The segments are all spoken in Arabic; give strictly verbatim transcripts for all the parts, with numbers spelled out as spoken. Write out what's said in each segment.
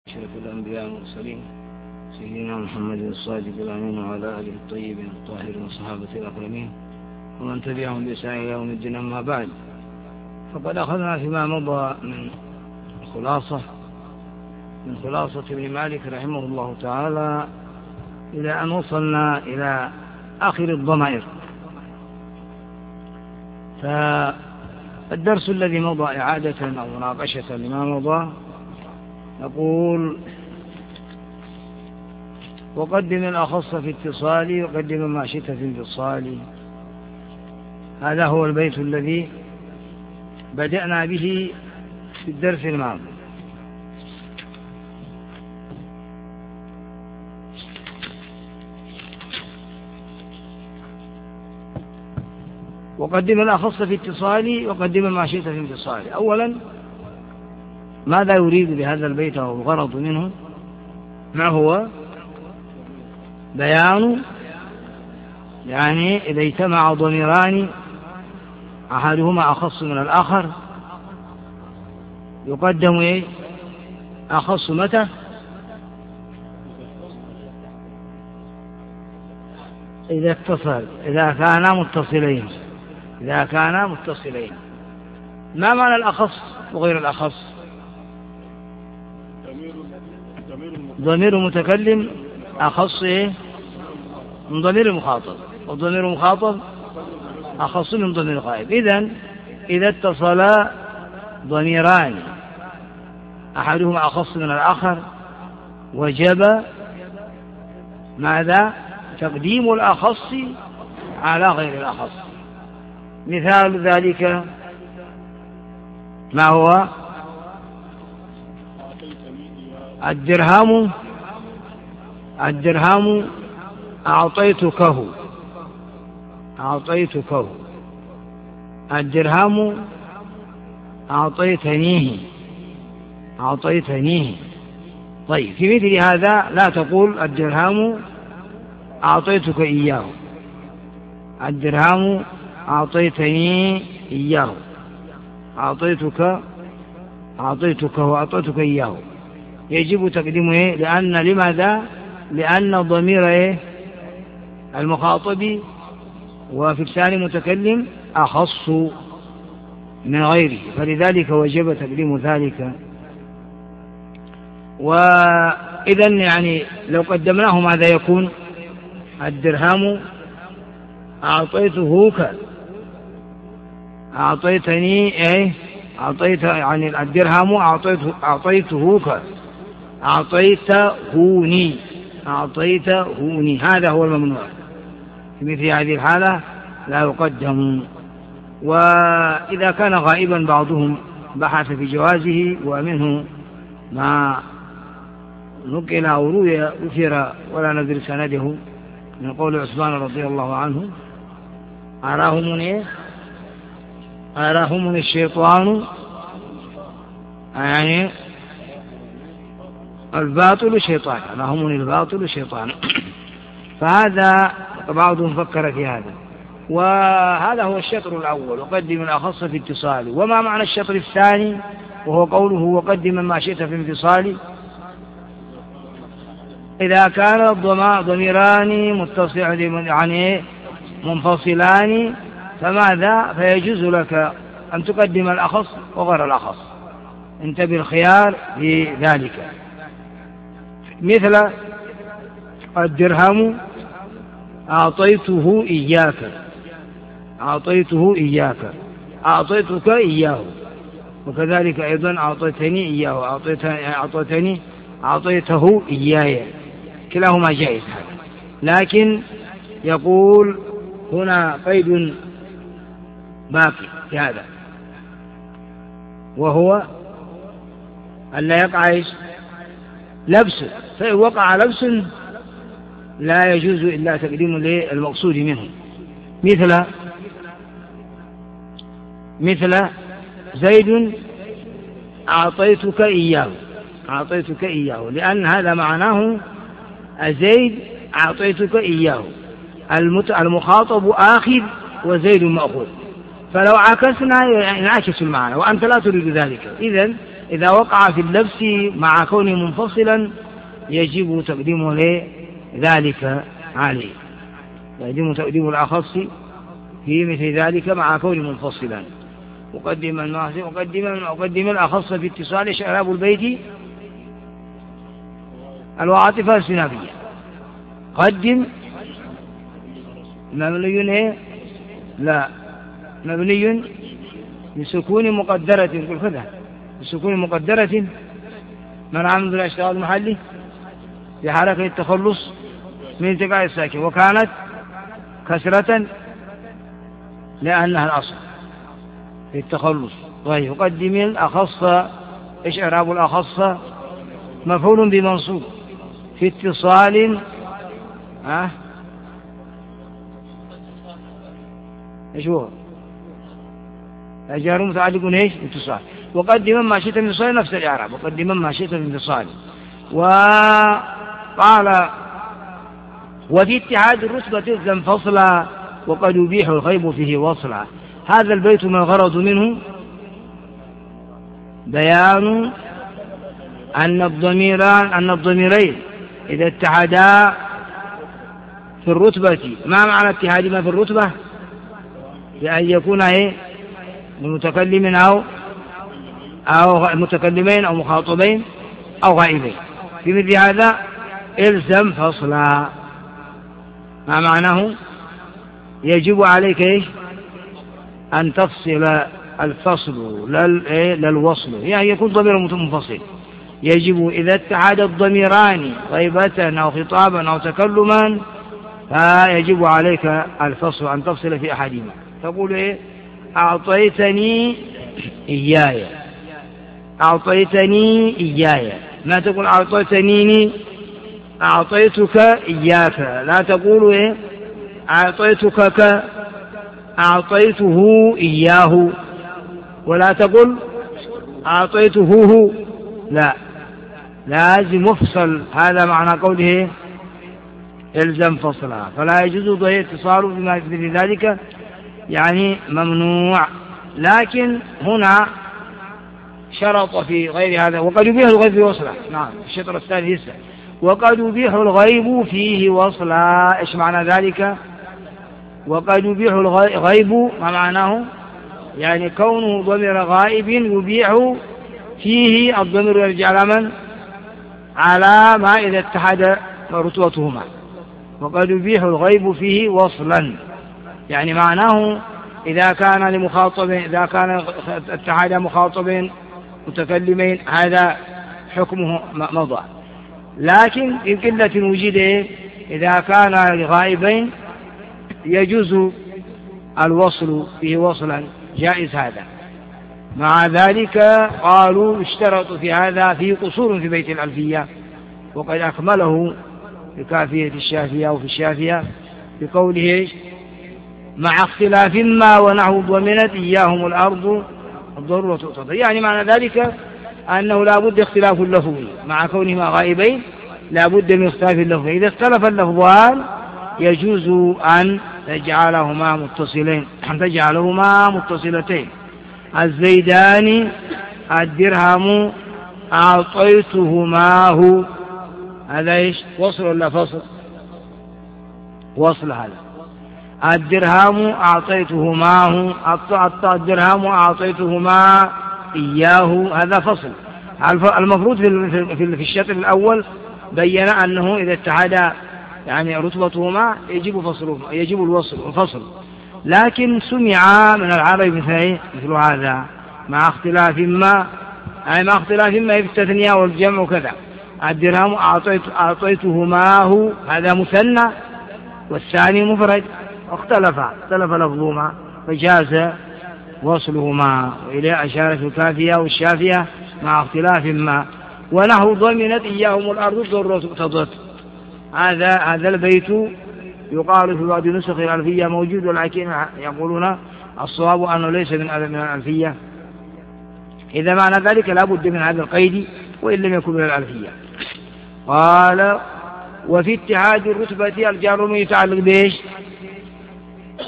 أشرف الأنبياء والمرسلين سيدنا محمد الصادق الأمين وعلى آله الطيبين الطاهرين وصحابة الأكرمين ومن تبعهم بإحسان إلى يوم الدين. أما بعد، فقد أخذنا فيما مضى من خلاصة من خلاصة ابن مالك رحمه الله تعالى إلى أن وصلنا إلى آخر الضمائر. فالدرس الذي مضى إعادة أو مناقشة لما مضى نقول: وقدم الأخص في اتصال وقدم ما شئت في انفصال. هذا هو البيت الذي بدأنا به في الدرس الماضي. وقدم الأخص في اتصال وقدم ما شئت في انفصال. أولا، ماذا يريد بهذا البيت أو الغرض منه؟ ما هو؟ بيان يعني إذا اجتمع ضميران أحدهما أخص من الآخر يقدم إيه؟ أخص متى؟ إذا اتصل، إذا كانا متصلين إذا كانا متصلين. ما معنى الأخص وغير الأخص؟ ضمير المتكلم أخص إيه؟ من ضمير المخاطب، والضمير المخاطب أخص من ضمير الغائب. إذن إذا اتصلا ضميران أحدهما أخص من الآخر وجب ماذا؟ تقديم الأخص على غير الأخص. مثال ذلك ما هو؟ الدرهم الدرهم أعطيتكه أعطيتكه الدرهم أعطيتنيه أعطيتنيه. طيب، في مثل هذا لا تقول الدرهم أعطيتك إياه، الدرهم أعطيتني إياه، أعطيتك أعطيتك وأعطيتك إياه. يجب تقديمه إيه؟ لأن لماذا؟ لأن الضمير إيه؟ المخاطب وفي الثاني متكلم أخص من غيره، فلذلك وجب تقديم ذلك. وإذا يعني لو قدمناه ماذا يكون؟ الدرهم أعطيته ك أعطيتني إيه؟ أعطيت يعني الدرهم أعطيته أعطيته ك أعطيتهوني أعطيتهوني. هذا هو الممنوع. في مثل هذه الحالة لا يقدم. وإذا كان غائبا بعضهم بحث في جوازه، ومنه ما نقل أو روي أثر ولا ندري سنده من قول عثمان رضي الله عنه: أراهم إيه؟ أراهم الشيطان يعني الباطل شيطان، أراهم الباطل شيطان. فهذا بعضهم فكر في هذا. وهذا هو الشطر الأول، وقدم الأخص في اتصال. وما معنى الشطر الثاني وهو قوله: وقدم ما شئت في انفصال؟ إذا كان ضميران متصلان يعني منفصلان فماذا؟ فيجوز لك أن تقدم الأخص وغير الأخص. انت بالخيار في ذلك. مثل الدرهم أعطيته إياك أعطيته إياك أعطيتك إياه، وكذلك أيضا أعطيتني إياه أعطيتني أعطيته إياي، كلاهما جائز. لكن يقول هنا قيد باقي في هذا، وهو أن لا يقع لبس. فإن وقع لبس لا يجوز إلا تقديم المقصود منه. مثل مثل زيد أعطيتك إياه أعطيتك إياه لأن هذا معناه زيد أعطيتك إياه، المخاطب آخذ وزيد مأخوذ. فلو عكسنا ينعكس المعنى، وأنت لا تريد ذلك. إذن إذا وقع في اللبس مع كونه منفصلا يجب تقديم ذلك عليه، يجب تقديم الأخص في مثل ذلك مع كونه منفصلا. مقدم المعصية مقدم مقدم الأخص في اتصال شراب البيت العاطفة السنافية. قدم مبني ايه؟ لا مبني بسكون مقدرة، قل كذا بسكون مقدرة منع من الاشتغال المحلي بحركة التخلص من التقاء الساكن، وكانت كسرة لأنها الأصل في التخلص. طيب يقدم الأخص، إيش إعراب الأخص؟ مفعول بمنصوب في اتصال ها أه؟ ايش هو؟ جار متعلق ايش؟ اتصال. وقدم ما شئت من اتصال نفس الإعراب، وقدم ما شئت من اتصال. وقال وفي اتحاد الرتبة الزم فصلا وقد يبيح الغيب فيه وصلا. هذا البيت ما الغرض منه؟ بيان أن الضميران أن الضميرين إذا اتحدا في الرتبة، ما معنى اتحادهما في الرتبة؟ بأن يكون ايه؟ متكلم أو أو متكلمين أو مخاطبين أو غائبين. في مثل هذا الزم فصلا، ما معناه؟ يجب عليك ايش؟ أن تفصل الفصل للوصل، يعني يكون ضمير منفصل. يجب إذا اتحد الضميران غيبة أو خطابا أو تكلما فيجب عليك الفصل، أن تفصل في أحدهما. تقول إيه؟ أعطيتني إياي، أعطيتني إياي، ما تقول أعطيتني أعطيتك إياك، لا تقول إيه؟ أعطيتك ك أعطيته إياه، ولا تقل أعطيته هو، لا، لازم افصل. هذا معنى قوله الزم فصلها، فلا يجوز ضيء اتصال بما يثبت ذلك، يعني ممنوع. لكن هنا شرط في غير هذا وقد يبيح الغيب فيه وصلا. نعم الشطر الثاني يسأل وقد يبيح الغيب فيه وصلا. ايش معنى ذلك؟ وقد يبيح الغيب ما معناه؟ يعني كونه ضمير غائب يبيح فيه الضمير يرجع على من؟ على ما إذا اتحد رتبتهما. وقد يبيح الغيب فيه وصلا، يعني معناه إذا كان لمخاطب، إذا كان اتحاد مخاطبين متكلمين هذا حكمه مضى. لكن إن قلة وجد إذا كان لغائبين يجوز الوصل فيه وصلا، جائز هذا. مع ذلك قالوا اشترطوا في هذا في قصور في بيت الألفية، وقد أكمله في كافية الشافية وفي الشافية بقوله مع اختلاف ما ونحو ضمنت إياهم الأرض الضرورة تقتضي. يعني معنى ذلك أنه لا بد اختلاف اللفظي مع كونهما غائبين، لا بد من اختلاف اللفظي. إذا اختلف اللفظان يجوز أن تجعلهما متصلين، تجعلهما متصلتين. الزيدان الدرهم أعطيتهماه، هذا إيش؟ وصل ولا فصل؟ وصل. هذا الدرهم أعطيتهماه، الدرهم أعطيتهما إياه، هذا فصل. المفروض في الشطر الأول بين أنه إذا اتحدا يعني رتبتهما يجب فصلهما، يجب الوصل والفصل. لكن سمع من العرب مثل مثل هذا مع اختلاف ما، أي مع اختلاف ما في التثنية والجمع وكذا. الدرهم أعطيت أعطيتهماه، هذا مثنى والثاني مفرد، اختلف اختلف لفظهما فجاز وصلهما. وإليه أشارت الكافية والشافية مع اختلاف ما ونحو ضمنت إياهم الأرض الضرورة تقتضت. هذا هذا البيت يقال في بعض نسخ الألفية موجود، ولكن يقولون الصواب أنه ليس من الألفية. إذا معنى ذلك لا بد من هذا القيد وإن لم يكن من الألفية. قال وفي اتحاد الرتبة الجار يتعلق بإيش؟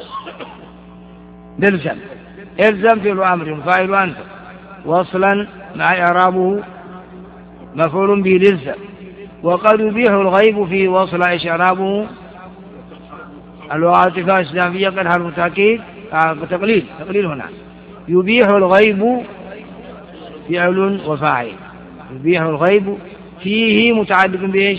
بالزم. الزم فعل أمر فاعل أنت وصلا مع إعرابه مفعول به للزم. وقد يبيح الغيب في وصل إيش إعرابه الواو التفاء الإسلامية قد حرف تأكيد تقليل تقليل هنا. يبيح الغيب فعل وفاعل. يبيح الغيب فيه متعلق بإيش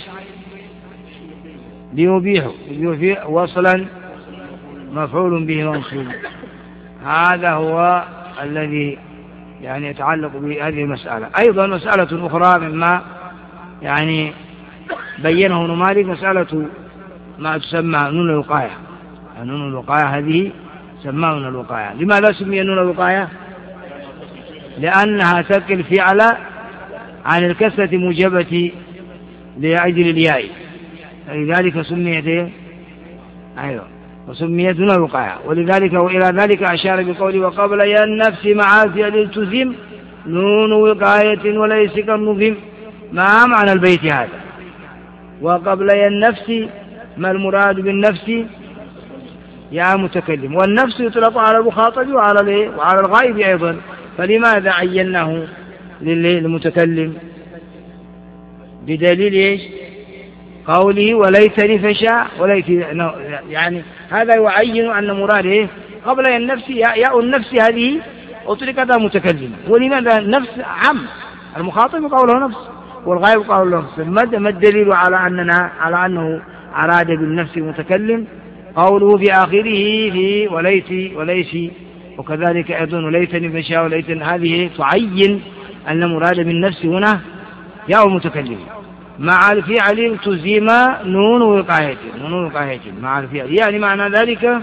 ليبيح يبيح وصلا مفعول به منصوب. هذا هو الذي يعني يتعلق بهذه المسألة. أيضا مسألة أخرى مما يعني بينه ابن مالك مسألة ما تسمى نون الوقاية. نون الوقاية هذه سماها نون الوقاية. لماذا سمي نون الوقاية؟ لأنها تكل فعل عن الكسرة موجبة لأجل الياء، لذلك سميت أيوة وسميت نون الوقاية. ولذلك وإلى ذلك أشار بقوله وقبل يا النفس مع فعل التزم نون وقاية وليس كالنظم. ما معنى البيت هذا؟ وقبل يا النفس ما المراد بالنفس؟ يا متكلم، والنفس يطلق على المخاطب وعلى وعلى الغائب أيضا، فلماذا عيناه للمتكلم؟ بدليل إيش؟ قوله وليتني فشاء وليت، يعني هذا يعين أن مراده قبل النفس ياء النفس هذه أطلقت متكلم. ولماذا النفس عم؟ المخاطب قوله نفس والغائب قوله نفس. ما الدليل على أننا على أنه أراد بالنفس متكلم؟ قوله في آخره في وليت وليس، وكذلك أيضا وليتني فشاء وليتني، هذه تعين أن مراد بالنفس هنا ياء المتكلم مع الفعل التزم نون وقاية نون وقاية مع الفعل. يعني معنى ذلك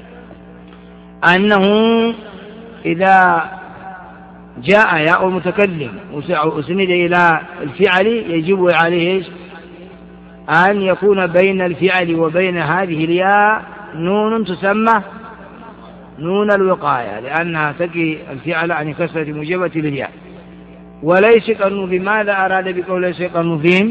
أنه إذا جاء ياء المتكلم وسند إلى الفعل يجب عليه أن يكون بين الفعل وبين هذه الياء نون تسمى نون الوقاية، لأنها تقي الفعل عن كسرة موجبة للياء. وليس كالنظم. ماذا أراد بقول ليس كالنظم؟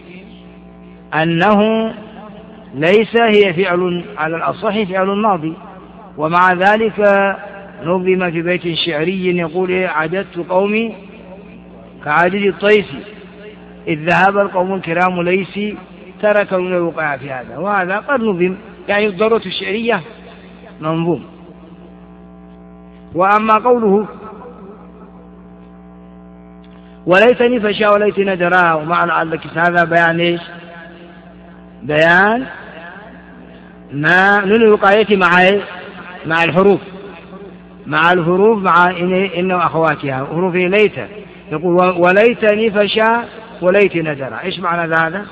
أنه ليس هي فعل على الأصح فعل ماضي، ومع ذلك نظم في بيت شعري يقول عددت قومي كعدد الطيس إذ ذهب القوم الكرام ليس تركوا من الوقاية في هذا، وهذا قد نظم، يعني الضرورة الشعرية منظوم. وأما قوله وليتني فشاء وليتني درا ومعنى على هذا بيان ايش؟ بيان ما نون الوقاية مع مع الحروف مع الحروف مع إن إن وأخواتها حروف ليت. يقول وليتني فشاء وليتني درا. ايش معنى هذا؟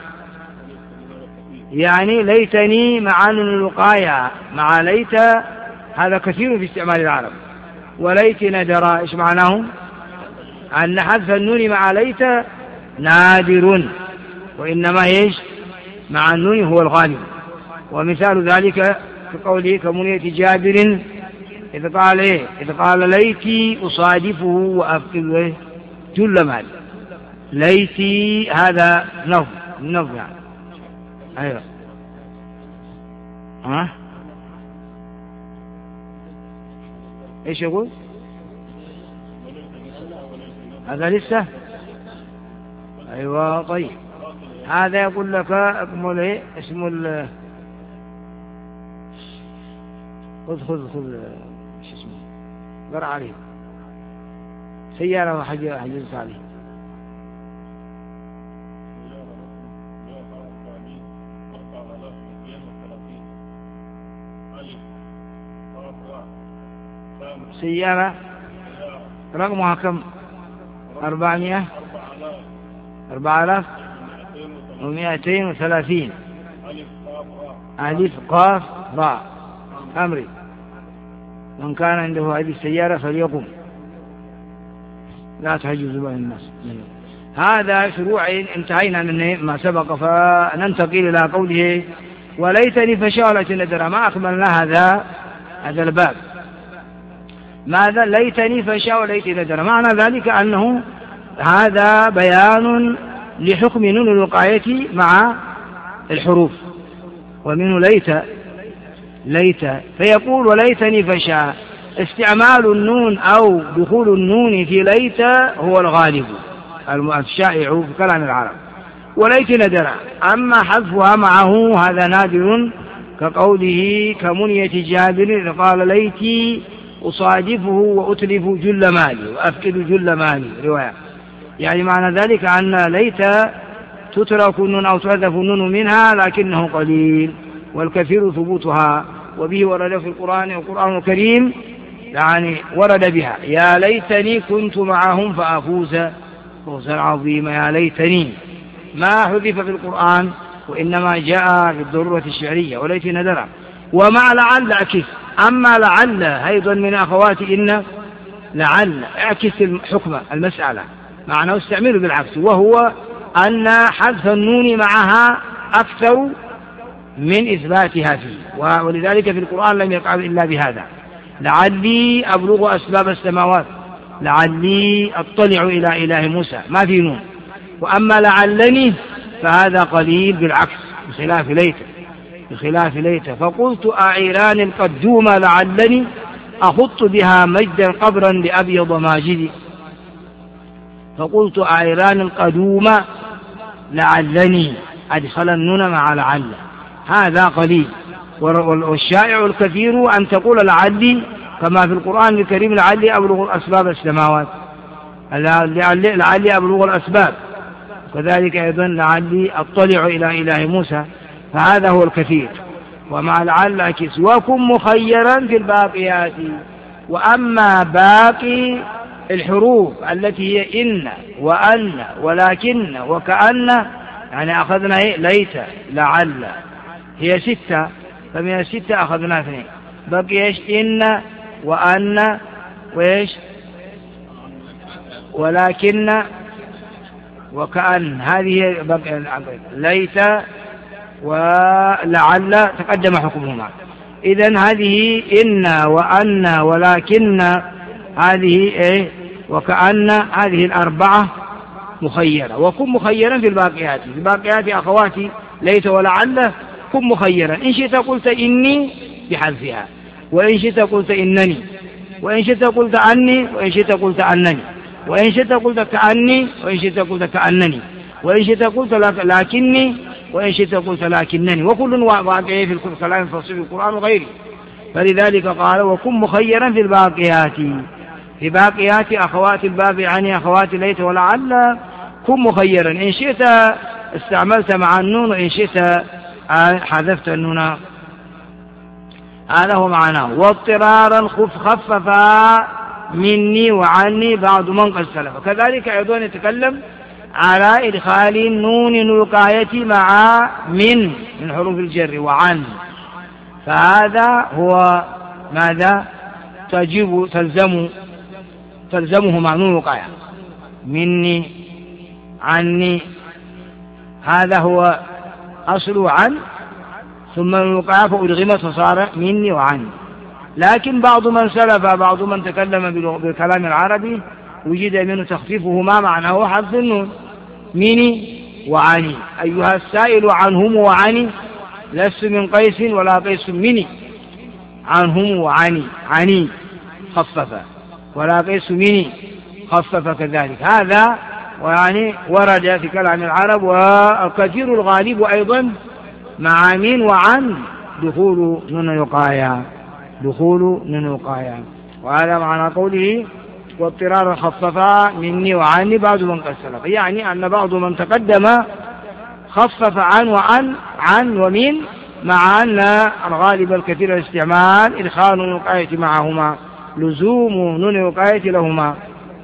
يعني ليتني مع نون الوقاية مع ليت، هذا كثير في استعمال العرب. وليتني درا ايش معناه؟ أن حذف النون مع ليت نادر، وإنما إيش مع النون هو الغالب. ومثال ذلك كقوله كمنية جابر إذ قال إيه إذ قال ليتي أصادفه وأفقد جل مال. ليتي هذا نظم نظم يعني أيوة ها إيش يقول؟ هذا لسه أيوة. طيب هذا يقول لك أكمل إيه اسم ال خذ خذ خذ إيش اسمه قرأ عليه سيارة وحجر حجر عليه سيارة رقمها كم؟ أربعمائة أربعة آلاف ومائتين وثلاثين. ألف قاف راء أمري. من كان عنده هذه السيارة فليقم لا تحجز بين الناس. هذا شروع انتهينا من ما سبق، فننتقل إلى قوله وليتني فشاء وليتني درا. ما أكملنا هذا هذا الباب. ماذا ليتني فشاء وليتني درا؟ معنى ذلك أنه هذا بيان لحكم نون الوقاية مع الحروف، ومنه ليت ليت فيقول وليتني فشاء استعمال النون أو دخول النون في ليت هو الغالب الشائع في كلام العرب، وليت ندرا. أما حذفها معه هذا نادر، كقوله كمنية جابر قال ليتي أصادفه وأتلف جل مالي وأفقد جل مالي رواية، يعني معنى ذلك أن ليت تترك النون أو تحذف النون منها لكنه قليل، والكثير ثبوتها. وبه ورد في القرآن القرآن الكريم يعني ورد بها يا ليتني كنت معهم فأفوز فوزا عظيما. يا ليتني ما حذف في القرآن وإنما جاء بالضرورة الشعرية وليت ندرا. ومع لعل أكس، أما لعل أيضا من أخوات إن لعل اعكس الحكم المسألة معناه استعمله بالعكس، وهو أن حذف النون معها أكثر من إثباتها فيه، ولذلك في القرآن لم يقع إلا بهذا لعلي أبلغ أسباب السماوات لعلي أطلع إلى إله موسى ما في نون. وأما لعلني فهذا قليل بالعكس بخلاف ليت بخلاف ليت فقلت أعيران القدوم لعلني أخط بها مجدا قبرا لأبيض ماجدي. فقلت أعيران القدوم لعلني أدخل النون مع لعل، هذا قليل. والشائع الكثير أن تقول لعلي كما في القرآن الكريم لعلي أبلغ الأسباب السماوات لعلي أبلغ الأسباب، وكذلك أيضا لعلي أطلع إلى إله موسى، فهذا هو الكثير. ومع لعل أكس وكن مخيرا في الباقيات. وأما باقي الحروف التي هي إن وأن ولكن وكأن يعني أخذنا ليت لعل هي ستة، فمن الستة أخذنا اثنين، بقي إيش إن وأن وإيش ولكن وكأن، هذه ليت ولعل تقدم حكمهما. إذن هذه إن وأن ولكن هذه إيه وكأن هذه الأربعة مخيرة. وكن مخيرا في الباقيات، في الباقيات أخواتي ليت ولعل كن مخيرا، إن شئت قلت إني بحذفها، وإن شئت قلت إنني، وإن شئت قلت أني، وإن شئت قلت أنني، وإن شئت قلت كأني، وإن شئت قلت كأنني، وإن شئت قلت لكني، وإن شئت قلت لكنني، وكل واقع في الكلام الفصيح في القرآن وغيره. فلذلك قال وكن مخيرا في الباقيات، في باقيات أخوات الباب يعني أخوات ليت ولعل كن مخيرا، إن شئت استعملت مع النون وإن شئت حذفت النون، هذا هو معناه. واضطرارا خف خففا مني وعني بعض من قد سلف. كذلك أيضا يتكلم على إدخال النون الوقاية مع من من حروف الجر وعن، فهذا هو ماذا تجب تلزم تلزمه مع نون الوقاية مني عني، هذا هو أصل عن ثم الوقاية فأدغمت فصار مني وعني. لكن بعض من سلف بعض من تكلم بالكلام العربي وجد منه تخفيفه، ما معناه حذف النون مني وعني. أيها السائل عنهم وعني لست من قيس ولا قيس مني، عنهم وعني عني خفف ولا قيس مني خفف كذلك، هذا ويعني ورد في كلام العرب. والكثير الغالب أيضا مع من وعن دخول نون الوقاية دخول نون الوقاية، وهذا معنى قوله واضطرار خففا مني وعني بعض من قد سلف، يعني أن بعض من تقدم خفف عن وعن عن ومن، مع أن الغالب الكثير الاستعمال إدخال نون الوقاية معهما لزوم نون الوقاية لهما.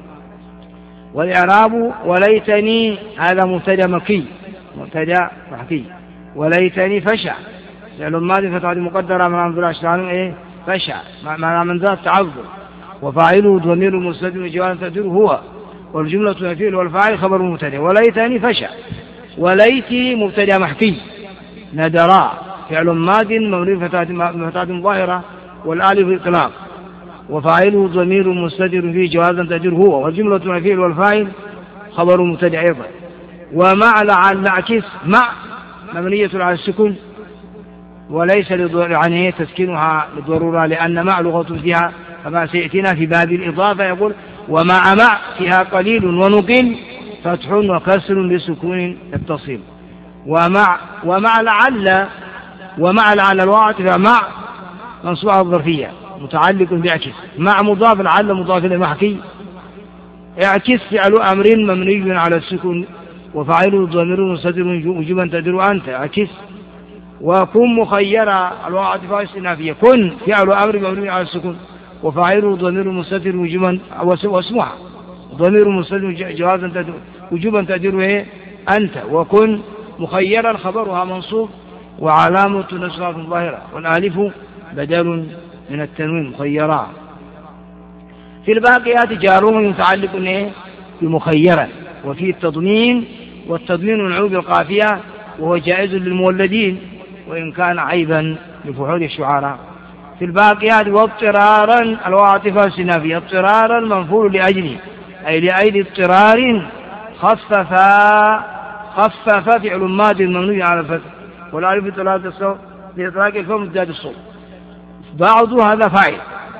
والإعراب وليتني هذا مبتدا مكي مبتدا مكي، وليتني فشع فعل ماضي فتعد مقدرة من أنظر أشتعال إيه فشع مع من ذات تعذر، وفاعله ضمير مستتر وجواب تقديره هو، والجملة الفعل والفاعل خبر مبتدا. وليتني فشع وليتي مبتدا محكي ندرا فعل ماض مبني فتاة ظاهرة والآلف إطلاق، وفاعله ضمير مستتر فيه جوازا تقديره هو، والجملة الفعل والفاعل خبر مبتدا أيضا. ومع لعل عكس مع مبنية على السكون وليس يعني تسكينها للضرورة، لأن مع لغة فيها كما سيأتينا في باب الإضافة يقول ومع مع فيها قليل ونقل فتح وكسر بسكون التصيل. ومع ومع لعل ومع لعل الواعطفة مع منصوبة الظرفية متعلق بعكس مع مضاف لعل مضاف لمحكي اعكس فعل أمر مبني على السكون وفاعله ضمير مستتر وجوبا تدر أنت اعكس. وكن مخيرة الواعطفة استئنافية كن فعل أمر مبني على السكون وفاعله ضمير مستتر وجوبا واسمها ضمير مستتر جوازا تدر وجوبا تدر ايه أنت. وكن مخيرا خبرها منصوب وعلامة نصبها الظاهرة والآلف بدل من التنوين مخيرا. في الباقيات جار متعلق ايه بمخيرا وفي التضمين والتضمين منعوب بالقافية وهو جائز للمولدين وإن كان عيبا لفحول الشعراء. في الباقيات واضطرارا الواعطفة السنافية اضطرارا منفول لأجله أي لأجل اضطرار خفف خفف فعل ماضي ممنوع على الفتح والألف بإطلاق الصوت بإطلاق الفم ازداد الصوت. بعض هذا فاعل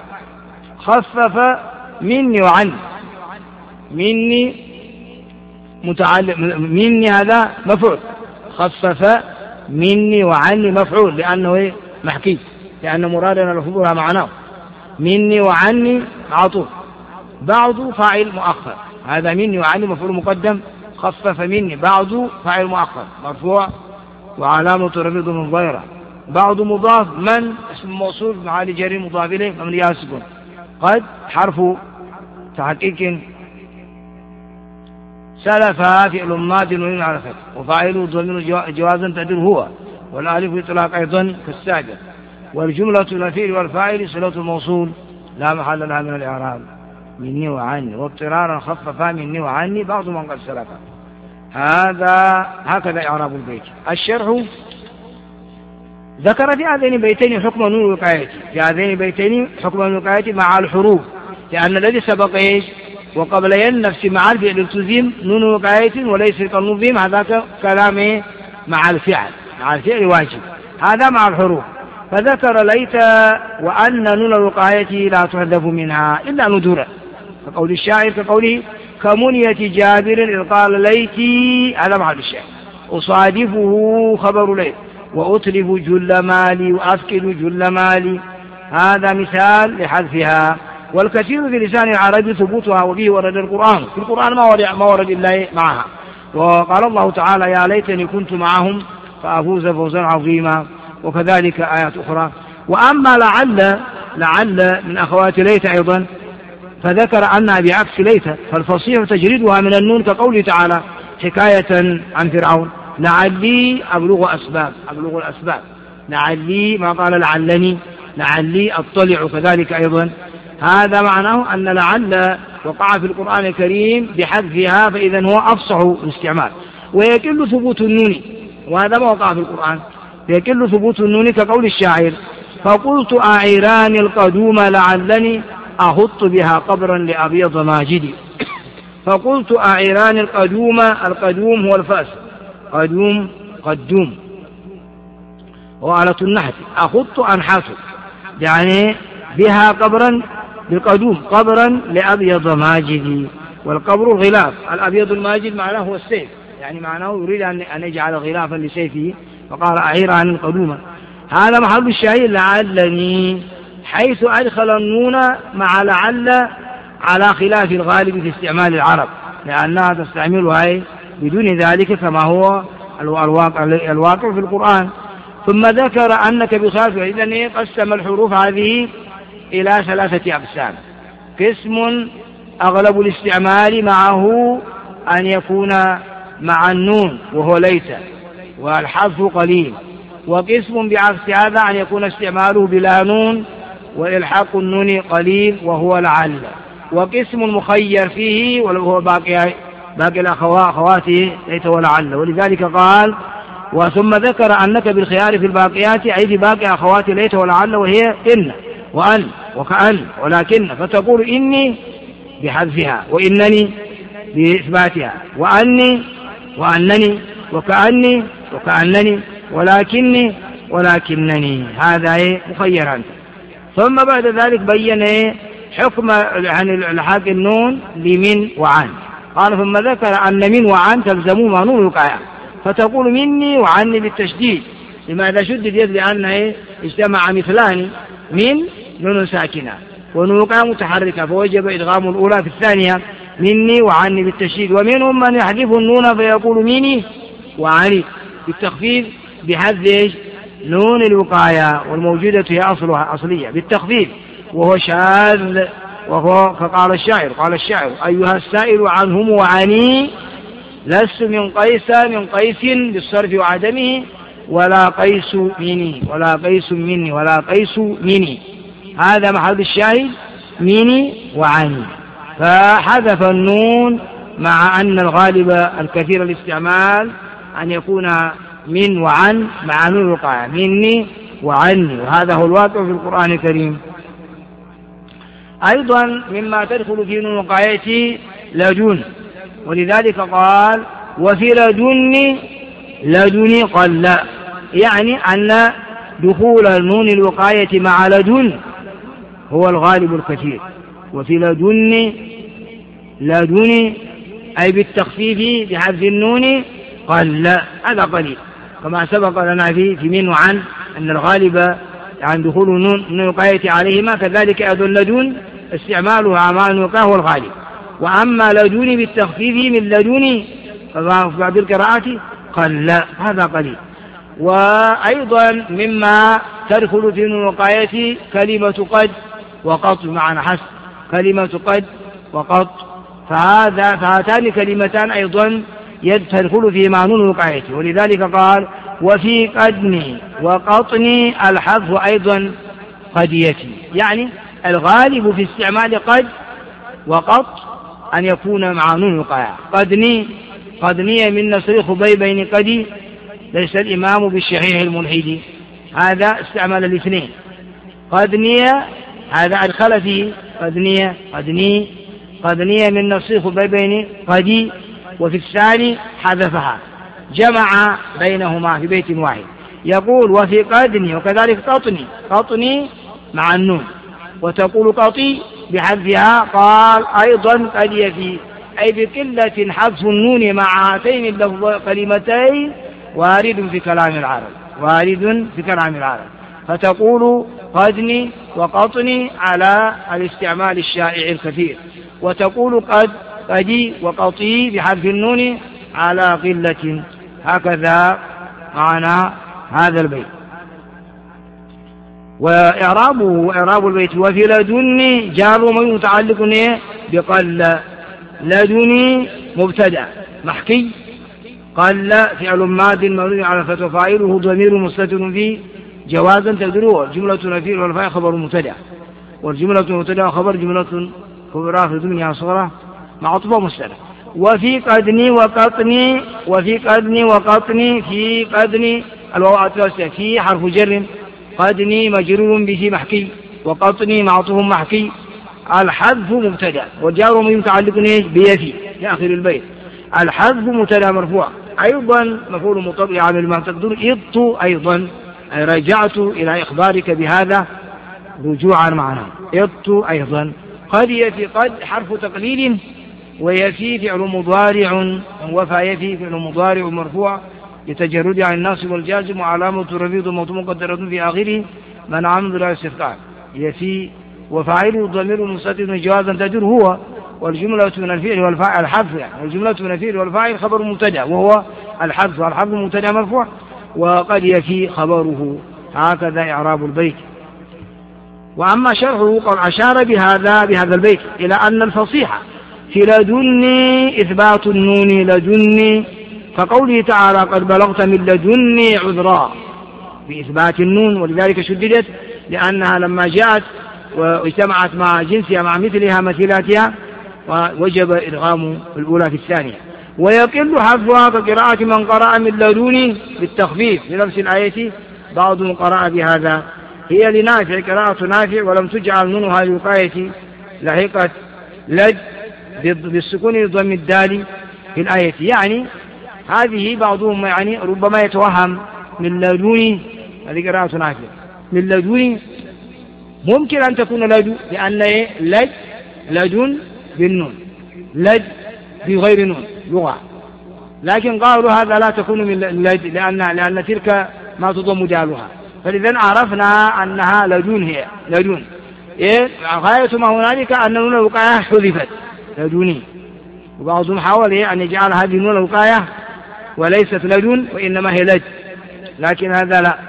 خفف مني وعني مني متعلق مني هذا مفعول خفف مني وعني مفعول لأنه ايه محكي لأن مرادنا لفظها معناه مني وعني عطوف. بعض فاعل مؤخر هذا مني وعني مفعول مقدم خفف مني بعض فاعل مؤخر مرفوع وعلامة رفعه من ظاهرة. بعض مضاف من اسم موصول معالي جرير مضاف إليه مبني على السكون. قد حرف تحقيق سلف فعل ماض مبني على الفتح وفاعله ضمير جوازا تقدير هو والالف اطلاق ايضا كالسابق. والجملة الفعل والفاعل صلة الموصول لا محل لها من الإعراب مني وعني واضطرارا خففا مني وعني بعض من قد سلف. هذا هكذا إعراب البيت. الشرح ذكر في هذين البيتين حكم نون الوقاية في هذين البيتين حكم نون الوقاية مع الحروف لأن الذي سبق ايش وقبل النفس مع الفعل التزم نون وقاية وليس كالنظيم هذا كلام مع الفعل مع الفعل واجب هذا مع الحروف. فذكر ليت وأن نون الوقاية لا تحذف منها إلا ندورا كقول الشاعر كقوله كمنية جابر إذ قال ليتي هذا مع الشاعر أصادفه خبر ليت وأتلف جل مالي وأفقد جل مالي هذا مثال لحذفها. والكثير في لسان العربي ثبوتها وبه ورد القرآن في القرآن ما ورد, ما ورد إلا معها. وقال الله تعالى يا ليتني كنت معهم فأفوز فوزا عظيما وكذلك آيات أخرى. وأما لعل لعل من أخوات ليت أيضا فذكر أنها بعكس ليت فالفصيح تجردها من النون كقوله تعالى حكاية عن فرعون لعلي أبلغ أسباب أبلغ الأسباب لعلي ما قال لعلني لعلي أطلع كذلك أيضا. هذا معناه أن لعل وقع في القرآن الكريم بحذفها فإذا هو أفصح الاستعمال ويكل ثبوت النون وهذا ما وقع في القرآن يكل ثبوت النون كقول الشاعر فقلت أعيران القدوم لعلني أهط بها قبرا لأبيض ماجدي. فقلت أعيران القدوم القدوم هو الفاس قدوم قدوم وآلة النحت أخط أنحاته يعني بها قبرا بالقدوم قبرا لأبيض ماجدي. والقبر الغلاف الأبيض الماجد معناه هو السيف يعني معناه يريد أن يجعل غلافا لسيفه فقال أعير عن القدوم. هذا محل الشاهد لعلني حيث أدخل النون مع لعل على خلاف الغالب في استعمال العرب لأنها تستعملها بدون ذلك كما هو الواقع, الواقع في القرآن. ثم ذكر أنك بخلاف إذن قسم الحروف هذه إلى ثلاثة أقسام. قسم أغلب الاستعمال معه أن يكون مع النون وهو ليس والحذف قليل. وقسم بعكس هذا أن يكون استعماله بلا نون وإلحاق النون قليل وهو لعل. وقسم مخير فيه وهو باقي باقي الأخواته ليس ولعل. ولذلك قال وثم ذكر أنك بالخيار في الباقيات أي في باقي أخوات ليت ولعل وهي إن وأن وكأن ولكن فتقول إني بحذفها وإنني بإثباتها وأني وأنني وكأني وكأنني ولكني ولكنني هذا مخيرا. ثم بعد ذلك بين حكم عن الحاق النون لمن وعن. قال ثم ذكر أن من وعن تلزمهما نون الوقاية، فتقول مني وعني بالتشديد. لماذا شدد يد؟ لأنه اجتمع مثلان، من نون ساكنة ونون الوقاية متحركة، فوجب إدغام الأولى في الثانية مني وعني بالتشديد. ومنهم من يحذف النون فيقول مني وعني بالتخفيف بحذف نون الوقاية، والموجودة هي أصلها أصلية بالتخفيف، وهو شاذ. وهو فقال الشاعر قال الشاعر أيها السائل عنهم وعني لست من قيس من قيس بالصرف وعدمه ولا قيس مني ولا قيس مني ولا قيس مني. هذا محل الشاهد مني وعني. فحذف النون مع أن الغالب الكثير الاستعمال أن يكون من وعن مع نون الوقاية، مني وعني، وهذا هو الواقع في القرآن الكريم. أيضا مما تدخل في نون الوقاية لدن، ولذلك قال وفي لدن لدن قل، يعني أن دخول نون الوقاية مع لدن هو الغالب الكثير. وفي لدن لدن أي بالتخفيف بحذف النون قل، هذا قليل، كما سبق لنا في في من وعن أن الغالب عن دخول نون الوقاية عليهما، كذلك أيضا لدن استعمالها مع الوقاية هو الغالب. وأما لدن بالتخفيف من لدن في بعض القراءات قل، هذا قليل. وأيضا مما تدخل في نون الوقاية كلمة قد وقط معنى حسب، كلمة قد وقط، فهذا فهاتان كلمتان أيضا تدخل في مع نون الوقاية. ولذلك قال وفي قدني وقطني الحذف أيضا قديتي، يعني الغالب في استعمال قد وقط أن يكون مع نون الوقاية. قدني قدني من نصر خبيبين قدي ليس الإمام بالشحيح الملحد، هذا استعمل الاثنين. قدني هذا أدخل فيه قدني قدني قدني من نصر خبيبين قدي، وفي الثاني حذفها، جمع بينهما في بيت واحد. يقول وفي قدني وكذلك قطني قطني مع النون، وتقول قطي بحذفها. قال أيضا قد يفي أي بقلة حذف النون مع هاتين الكلمتين وارد في كلام العرب، وارد في كلام العرب، فتقول قدني وقطني على الاستعمال الشائع الكثير، وتقول قد قدي وقطي بحذف النون على قلة. هكذا معنى هذا البيت. وإعرابه إعراب البيت وفي لدني جار من متعلق بقل، لدني مبتدأ محكي، قل فعل ماد مبني على الفتح فاعله ضمير مستتر فيه جوازا تقديره الجملة نفير والفاعل خبر مبتدأ، والجملة مبتدأ خبر جملة كبرى في ضمنها صغرى معطوفة مستتر. وفي قدني وقطني وفي قدني وقطني في قدني الواو في حرف جر، قدني مجرور به محكي، وقطني معطوف محكي، الحذف مبتدا والجار متعلق بيفي في آخر البيت. الحذف مبتدا مرفوع، أيضا مفعول مطلق عامل ما تقدر إضت أيضا أي رجعت إلى إخبارك بهذا رجوعا معنا. إضت أيضا. قد يفي قد حرف تقليل، ويفي فعل مضارع، وفى يفي فعل مضارع مرفوع لتجرد عن الناصب والجازم، وعلامة رفيض موضوع مقدرة في آخره منع من ذلك الاستثقال. يفي وفاعله ضمير مستتر جوازا تجر هو، والجملة من الفعل والفاعل الحذف، يعني والجملة من الفعل والفاعل خبر مبتدا وهو الحذف، والحذف مبتدا مرفوع، وقد يفي خبره. هكذا إعراب البيت. وأما شرحه قد أشار بهذا بهذا البيت إلى أن الفصيحة في لدني إثبات النون لدني، فقوله تعالى قد بلغت من لدني عذرا بإثبات النون، ولذلك شددت لأنها لما جاءت واجتمعت مع جنسها مع مثلها مثيلاتها ووجب إدغام الأولى في الثانية. ويقل حذفها كقراءة من قرأ من لدني بالتخفيف في نفس الآية، بعضهم قرأ بهذا. هي لنافع قراءة نافع ولم تجعل نونها للوقاية، لحقت لد بالسكون لضم الدال في الآية. يعني هذه بعضهم يعني ربما يتوهم من لدني، هذه قراءة نافع من لدني ممكن أن تكون لدو، لأن إيه؟ لج لدن بالنون، لج بغير نون لغة، لكن قالوا هذا لا تكون من لج لأن لأن تلك ما تضم دالها، فلذا عرفنا أنها لدون، هي لدون. إيه غاية ما هنالك أن نون الوقاية حذفت لدوني، وبعضهم حاول إيه أن يجعل هذه نون الوقاية وليست لدون وإنما هي لج، لكن هذا لا.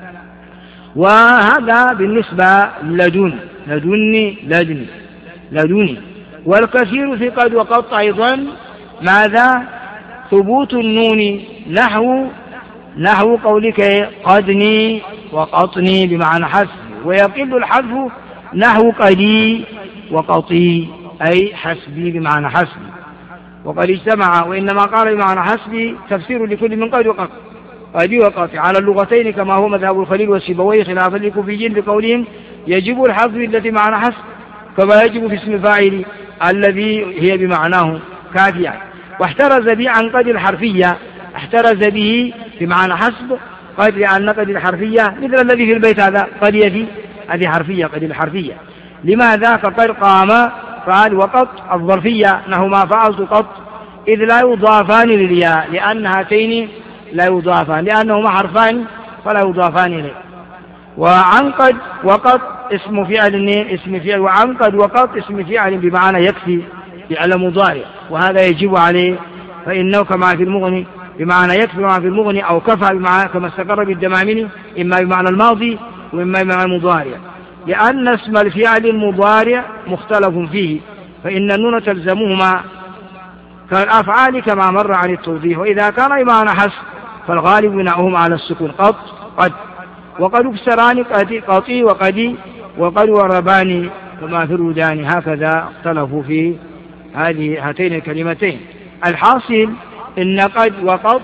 وهذا بالنسبة لدون، لدني لدني لدوني. والكثير في قد وقط أيضا ماذا؟ ثبوت النون، نحو نحو قولك قدني وقطني بمعنى حسب، ويقل الحذف نحو قدي وقطي أي حسبي بمعنى حسبي. وقد اجتمع، وإنما قال بمعنى حسبي تفسير لكل من قد وقط، قدي وقطي على اللغتين كما هو مذهب الخليل والسيبويه، خلافا للكوفيين بقولهم يجب الحذف التي معنى حسب كما يجب في اسم الفاعل الذي هي بمعناه كافية. واحترز به عن قد الحرفية، احترز به بمعنى حسب قد، لأن قد الحرفية مثل الذي في البيت هذا قد يفي، هذه حرفية قد الحرفية. لماذا؟ فقد قام فعل وقط الظرفية نحو ما فعلت قط، إذ لا يضافان للياء، لأن هاتين لا يضافان، لأنهما حرفان فلا يضافان إليه. وعن قد وقط اسم فعل اسم فعل، وعن قد وقط اسم فعل بمعنى يكفي فعل مضارع، وهذا يجب عليه، فإنه كما في المغني بمعنى يكفي ما في المغني، أو كفى بمعنى كما استقر بالدمامين، إما بمعنى الماضي وإما بمعنى المضارع، لأن اسم الفعل المضارع مختلف فيه، فإن النون تلزمهما كالأفعال كما مر عن التوضيح. وإذا كان بمعنى حسب فالغالب بناؤهم على السكون، قط قد. وقد اكسران قطي وقدي وقد وربان كما في الودان، هكذا اختلفوا في هذه هاتين الكلمتين. الحاصل إن قد وقد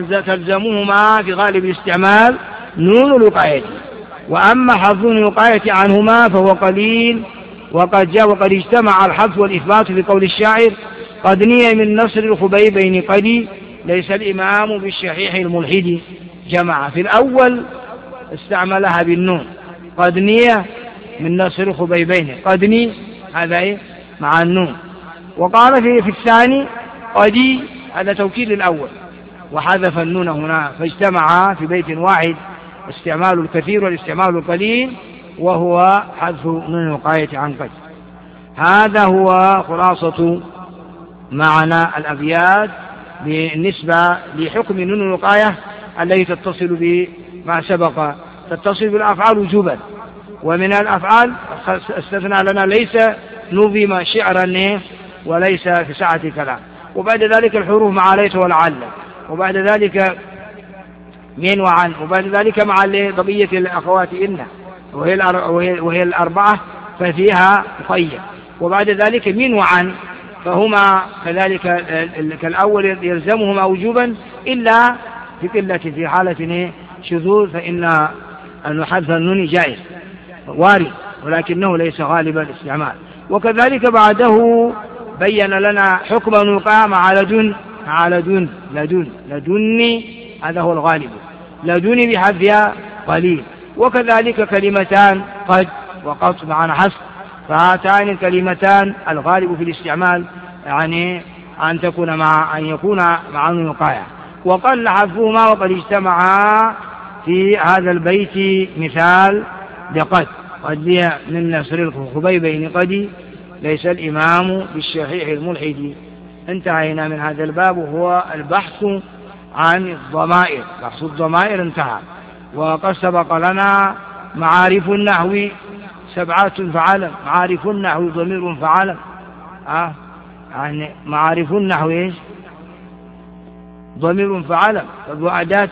تلزمهما في غالب الاستعمال نون الوقاية، وأما حذف الوقاية عنهما فهو قليل. وقد جاء وقد اجتمع الحذف والإثبات في قول الشاعر قد ني من نصر الخبيبين قدي ليس الإمام بالشحيح الملحد. جمع في الأول استعملها بالنون، قد ني من نصر الخبيبين قدني، هذا إيه مع النون. وقال في, في الثاني قدي، هذا توكيد للأول وحذف النون هنا، فاجتمع في بيت واحد استعمال الكثير والاستعمال القليل، وهو حذف نون الوقاية عن قد. هذا هو خلاصة معنى الأبيات بالنسبة لحكم نون الوقاية التي تتصل بما سبق، تتصل بالأفعال وجوبا، ومن الأفعال استثنى لنا ليس نظم شعرا وليس في ساعة كلام، وبعد ذلك الحروف مع ليس ولعل، وبعد ذلك من وعن، وبعد ذلك مع بقية الأخوات إن وهي, وهي الأربعة ففيها مخير، وبعد ذلك من وعن فهما كذلك كالأول يلزمهما وجوبا إلا في قلة، في حالة شذوذ فإن حذف النون جائز وارد ولكنه ليس غالبا الاستعمال. وكذلك بعده بين لنا حكم الوقاية مع لدن، مع لدن لدن لدني، هذا هو الغالب، لدني بحذفها قليل. وكذلك كلمتان قد وقط معنى حسب، فهاتان الكلمتان الغالب في الاستعمال يعني أن تكون مع أن يكون مع الوقاية، وقل حذفهما وقد اجتمعا في هذا البيت مثال لقد، قد لي من نصر الخبيبين قدي ليس الإمام بالشحيح الملحد. انتهينا من هذا الباب، وهو البحث عن الضمائر، بحث الضمائر انتهى. وقد سبق لنا معارف النحو سبعة فعلم، معارف النحو ضمير فعلم، آه يعني معارف النحو ايش؟ ضمير فعلم، فذو أداة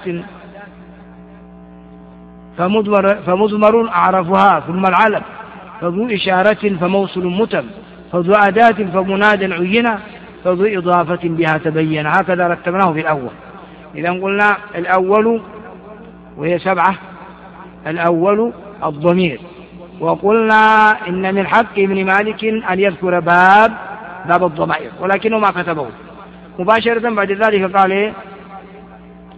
فمضمر, فمضمر أعرفها ثم العلم، فذو إشارة فموصل متم، فذو أداة فمناد عينة، فذو إضافة بها تبين. هكذا رتبناه في الأول. إذا قلنا الأول وهي سبعة، الأول الضمير، وقلنا إن من حق ابن مالك أن يذكر باب باب الضمائر ولكنه ما كتبه مباشرة. بعد ذلك قال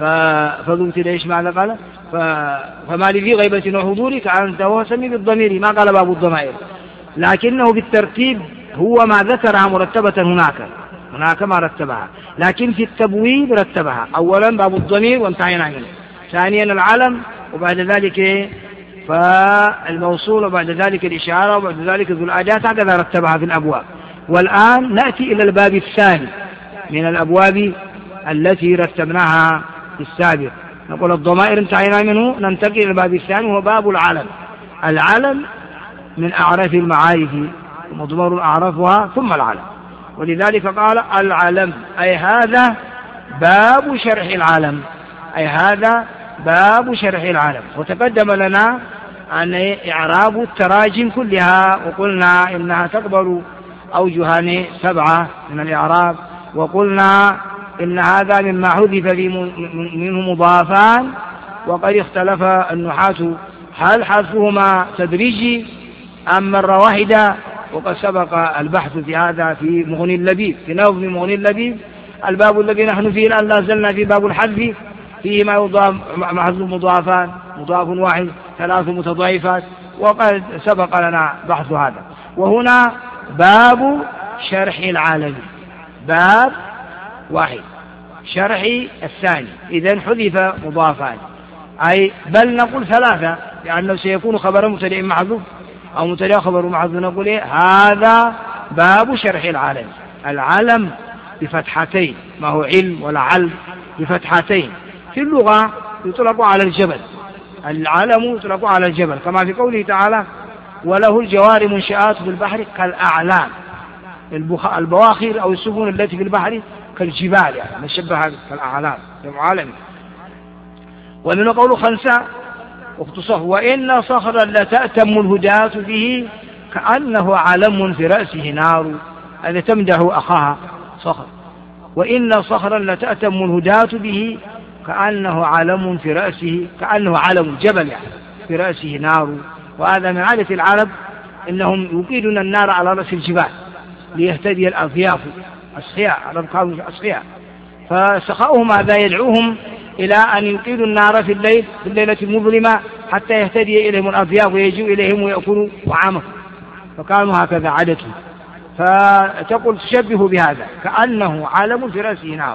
فقلت ليش معنى قال فما لذي غيبة وحضور كأنت وهو سمي بالضمير، ما قال باب الضمائر، لكنه بالترتيب هو ما ذكرها مرتبة هناك هناك ما رتبها، لكن في التبويب رتبها. أولا باب الضمير وانتهينا منه، ثانيا العلم، وبعد ذلك فالموصول، وبعد ذلك الإشارة، وبعد ذلك ذو الأداة، هكذا رتبها في الأبواب. والآن نأتي إلى الباب الثاني من الأبواب التي رتبناها في السابق. نقول الضمائر انتهينا منه، ننتقل إلى الباب الثاني وهو باب العلم. العلم من أعراف المعارف، مضمر أعرفها ثم العلم، ولذلك قال العلم أي هذا باب شرح العلم، أي هذا باب شرح العلم. وتقدم لنا أن إعراب التراجم كلها، وقلنا إنها تقبل أوجهان سبعة من الإعراب، وقلنا إن هذا مما حذف منه مضافان، وقد اختلف النحاة هل حذفهما تدريجي أم مرة واحدة، وقد سبق البحث في هذا في مغني اللبيب، في نظم مغني اللبيب. الباب الذي نحن فيه الآن لا زلنا في باب الحذف، فيه ما يضاف محذوف مضافان، مضاف واحد، ثلاث متضاعفات، وقد سبق لنا بحث هذا. وهنا باب شرح العالم، باب واحد شرح الثاني، إذن حذف مضافان، أي بل نقول ثلاثة، لأنه سيكون خبر مبتدئ محذوف أو مبتدئ خبر محذوف. نقول إيه؟ هذا باب شرح العالم. العلم بفتحتين، ما هو علم ولا علم، بفتحتين. في اللغة يطلق على الجبل، العلم يطلق على الجبل، كما في قوله تعالى وله الجوار منشآت في البحر كالأعلام، البواخر أو السفن التي في البحر كالجبال، يعني نشبهها كالأعلام، جمع عالم. ومن قول خنساء واختصاص وإن صخرا لتأتم الهداة به كأنه علم في رأسه نار، هذا تمدح أخاها صخر. وإن صخرا لتأتم الهداة به كأنه علم في رأسه، كأنه علم جبل يعني في رأسه نار. وهذا من عادة العرب، إنهم يوقدون النار على رأس الجبال ليهتدي الأضياف أصحياء، العرب كانوا أصحياء، فسخاؤهم هذا يدعوهم إلى أن يوقدوا النار في الليل في الليلة المظلمة حتى يهتدي إليهم الأضياف ويجوا إليهم ويأكلوا طعامهم، فكانوا هكذا عادتهم. فتقول تشبه بهذا كأنه علم في رأسه نار،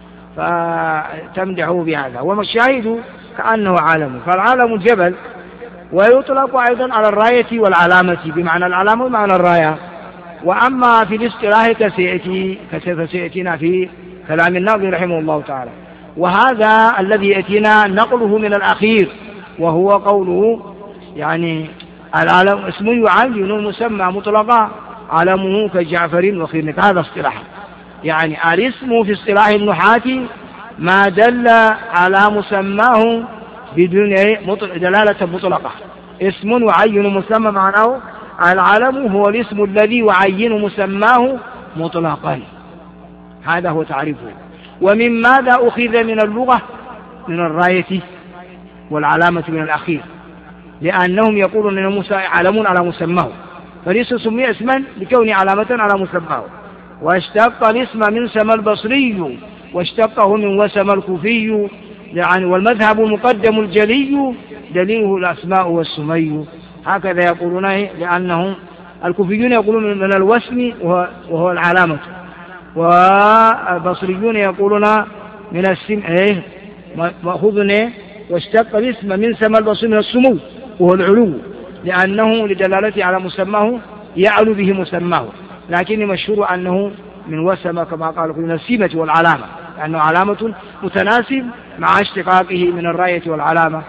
فتمدحه بهذا. والشاهد كأنه علم، فالعلم الجبل. ويطلق أيضا على الراية والعلامة، بمعنى العلامة بمعنى الراية. وأما في الاصطلاح كسيأتي كسيأتينا في كلام الناظم رحمه الله تعالى. وهذا الذي يأتينا نقله من الأخير، وهو قوله يعني العلم اسم يعين المسمى مطلقا علمه كجعفر وخيرنك، هذا اصطلاح. يعني الاسم في اصطلاح النحاة ما دل على مسماه بدون دلالة مطلقة. اسم يعين مسمى معناه العلم هو الاسم الذي يعين مسماه مطلقا، هذا هو تعريفه. ومن ماذا أخذ من اللغة؟ من الراية والعلامة من الأخير، لأنهم يقولون أن موسى علم على مسماه، فليس سمي اسما لكون علامة على مسماه. واشتق الاسم من سما البصري واشتقه من وسم الكوفي، يعني والمذهب المقدم الجلي دليله الأسماء والسمي، هكذا يقولون، لأنهم الكوفيون يقولون من الوسم وهو العلامة، والبصريون يقولون من السم ايه مأخوذ ايه واشتق الاسم من سما البصري من السمو وهو العلو، لأنه لدلالته على مسماه يعلو به مسماه. لكن مشهور أنه من وسم كما قالوا من السمة والعلامة، لأنه علامة متناسب مع اشتقاقه من الراية والعلامة.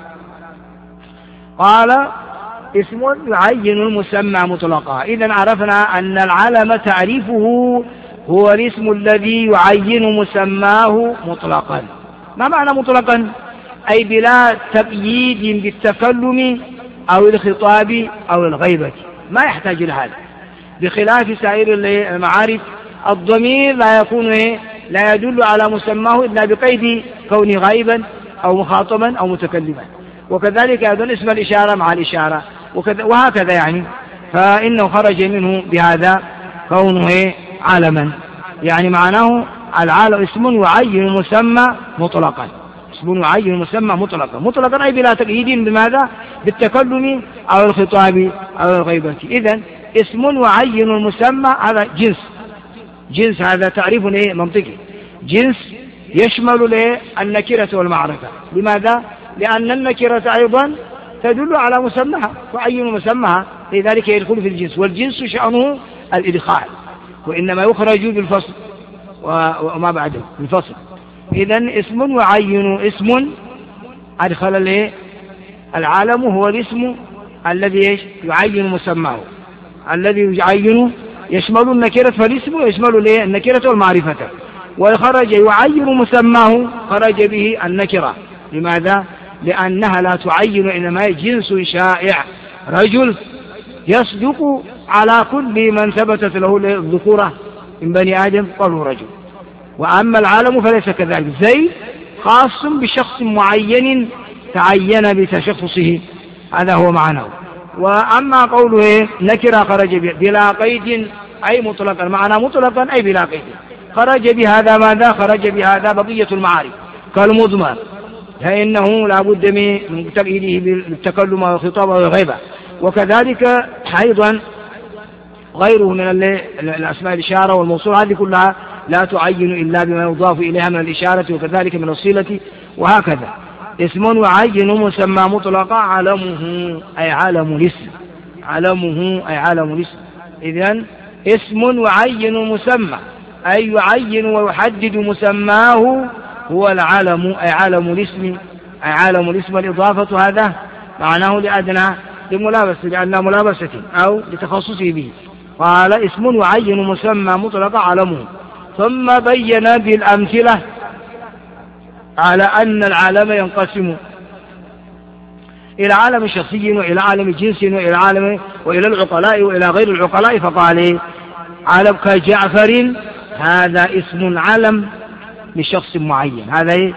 قال اسم يعين المسمى مطلقا. إذن عرفنا أن العلم تعريفه هو الاسم الذي يعين مسماه مطلقا. ما معنى مطلقا؟ أي بلا تقييد بالتكلم أو الخطاب أو الغيبة، ما يحتاج إلى هذا، بخلاف سائر المعارف الضمير لا يكون لا يدل على مسماه إلا بقيد كونه غائبا أو مخاطبا أو متكلما. وكذلك أيضا اسم الإشارة مع الإشارة وهكذا، يعني فإنه خرج منه بهذا كونه علما، يعني معناه العالم اسم يعين مسمى مطلقا. اسم يعين المسمى مطلقا، مطلقا أي بلا تقييد بماذا؟ بالتكلم أو الخطاب أو الغيبة. إذن اسم يعين المسمى هذا جنس، جنس هذا تعريف منطقي، جنس يشمل النكرة والمعرفة. لماذا؟ لأن النكرة أيضا تدل على مسمىها، تعين مسمىها، لذلك يدخل في الجنس، والجنس شأنه الإدخال، وإنما يخرج بالفصل وما بعده بالفصل. إذن اسم يعين، اسم أدخل له العالم هو الاسم الذي يعين مسماه، الذي يعين يشمل النكرة، فالاسم يشمل له النكرة والمعرفة، وخرج يعين مسماه خرج به النكرة. لماذا؟ لأنها لا تعين، إنما جنس شائع، رجل يصدق على كل من ثبتت له الذكورة من بني آدم قالوا رجل. وأما العالم فليس كذلك، زيد خاص بشخص معين تعين بتشخصه، هذا هو معناه. وأما قوله نكرة خرج بلا قيد أي مطلقا، معنى مطلقا أي بلا قيد، خرج بهذا ماذا؟ خرج بهذا بقية المعارف كالمضمر، فإنه لا بد من تقييده بالتكلم والخطاب والغيبة. وكذلك أيضا غيره من الأسماء الإشارة والموصول، هذه كلها لا تعين إلا بما يضاف إليها من الإشارة وكذلك من الصلة، وهكذا. اسم يعين مسمى مطلقا علمه أي علم الاسم، علمه أي علم الاسم. إذن اسم يعين مسمى أي يعين ويحدد مسماه هو العلم أي علم الاسم، أي علم الاسم. الإضافة هذا معناه لأدنى لملابسة، لأنها ملابسة أو لتخصصه به. قال اسم يعين مسمى مطلقا علمه، ثم بين بالأمثلة على أن العالم ينقسم إلى عالم شخصي وإلى عالم جنس وإلى عالم وإلى العقلاء وإلى غير العقلاء. فقال عالم كجعفر هذا اسم علم لشخص معين، هذا.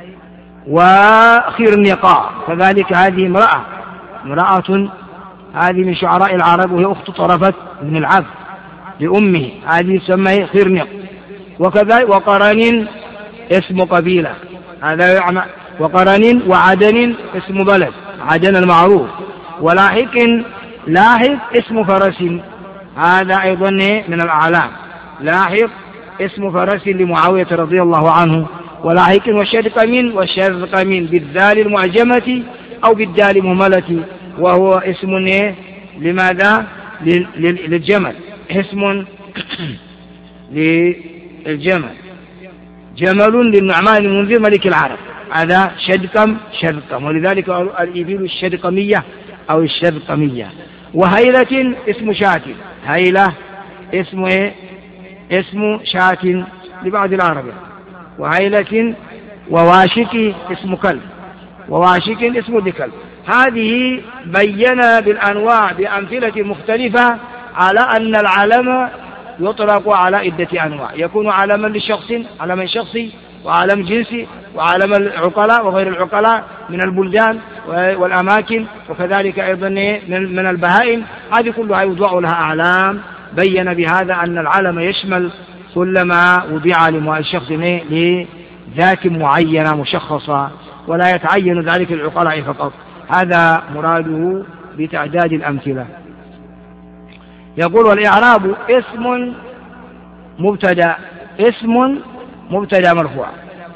وخرنقاء كذلك هذه امرأة، امرأة هذه من شعراء العرب وهي أخت طرفة بن العبد لأمه، هذه تسمى خرنق. وكذلك وقرن اسم قبيلة، هذا يعني وقرن. وعدن اسم بلد، عدن المعروف. ولاحق لاحق اسم فرس، هذا أيضا من الأعلام، لاحق اسم فرس لمعاوية رضي الله عنه. ولاحق وشرقم وشرقم بالذال المعجمة أو بالدال المهملة، وهو اسم لماذا؟ للجمل، اسم للجمل، جمل للنعمان المنذر ملك العرب، هذا شدقم شرقم، ولذلك الإبل الشدقمية أو الشرقمية. وهيلة اسم شاة، هيلة اسم إيه؟ اسم شاة لبعض العرب. وهيلة وواشك اسم كلب، وواشك اسم ذكر. هذه بين بالأنواع بأمثلة مختلفة على أن العلم يطلق على عدة أنواع، يكون علما للشخص، علما شخصي، وعلم جنسي، وعلم العقلاء وغير العقلاء من البلدان والأماكن، وكذلك أيضا من البهائم. هذه كلها يوضع لها أعلام. بين بهذا أن العلم يشمل كل ما وضع للشخص لذات معينة مشخصة، ولا يتعين ذلك العقلاء فقط. هذا مراده بتعداد الأمثلة. يقول والإعراب اسم مبتدا، اسم مبتدا مرفوع،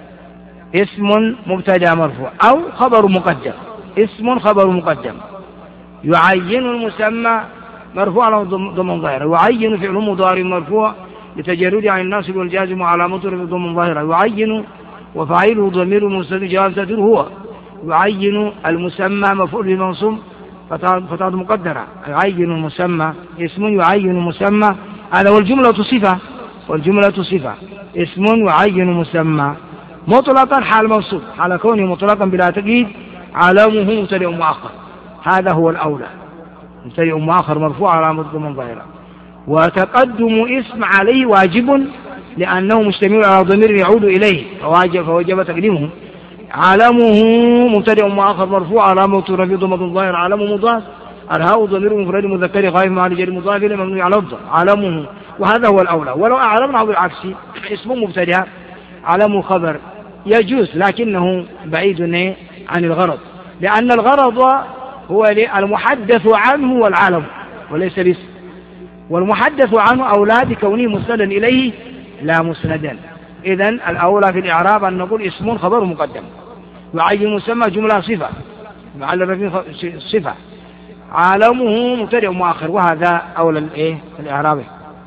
اسم مبتدا مرفوع أو خبر مقدم، اسم خبر مقدم. يعين المسمى مرفوع على ضمن ظاهرة، يعين فعل مضارع مرفوع لتجرد عن الناصب والجازم على مضارع ضمن ظاهرة. يعين وفاعله ضمير مستتر جواب تدر هو. يعين المسمى مفعول لمنصوب فتعد مقدرة. يعين المسمى اسم يعين المسمى، هذا والجملة صفة، والجملة صفة. اسم يعين مسمى مطلقا حال منصوب، على كونه مطلقا بلا تقييد. علامه مبتدأ مؤخر، هذا هو الأولى، مبتدأ مؤخر مرفوع على ضمن ظاهرة. وتقدم اسم عليه واجب لأنه مشتمل على ضمير يعود إليه فواجب, فوجب تقديمه. علامه مبتدأ مؤخر مرفوع على رفع ضمن ظاهر. علامه مضاف، الهاء ضمير مفرد مذكر غائب مع رجال مضاف مبني على الضم. علامه، وهذا هو الأولى. ولو أعلمنا بالعكس، اسم مبتدأ، علم خبر، يجوز لكنه بعيد عن الغرض، لأن الغرض هو المحدث عنه والعالم وليس الاسم، والمحدث عنه أولى بكونه مسندا إليه لا مسندا. إذن الأولى في الإعراب أن نقول اسم خبر مقدم، يعين مسمى جملة صفة معلّفة في صفة، عالمه مبتدأ مؤخر، وهذا أولى الإيه الإعراب.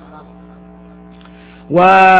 و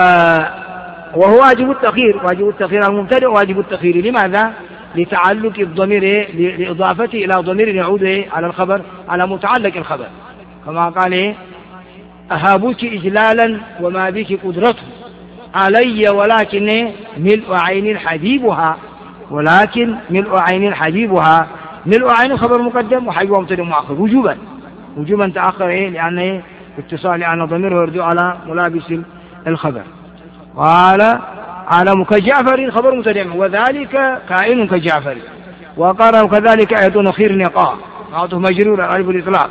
وهو واجب التأخير، واجب التأخير المبتدأ واجب التأخير. لماذا؟ لتعلق الضمير لإضافته إلى ضمير يعود على الخبر على متعلق الخبر، كما قال أهابك إجلالا وما بك قدرته علي ولكن ملء عين حبيبها، ولكن ملء عين حبيبها، ملء عين خبر مقدم وحبيبها مبتدأ مؤخر وجوبا، وجوبا تأخر إيه لأن إيه اتصال، لأن ضميره يرجع على ملابس الخبر. قال عالم كجعفر خبر مبتدأ وذلك كائن كجعفر، وقرن كذلك أيضا خير نقاء معطوف مجرور الألف الإطلاق،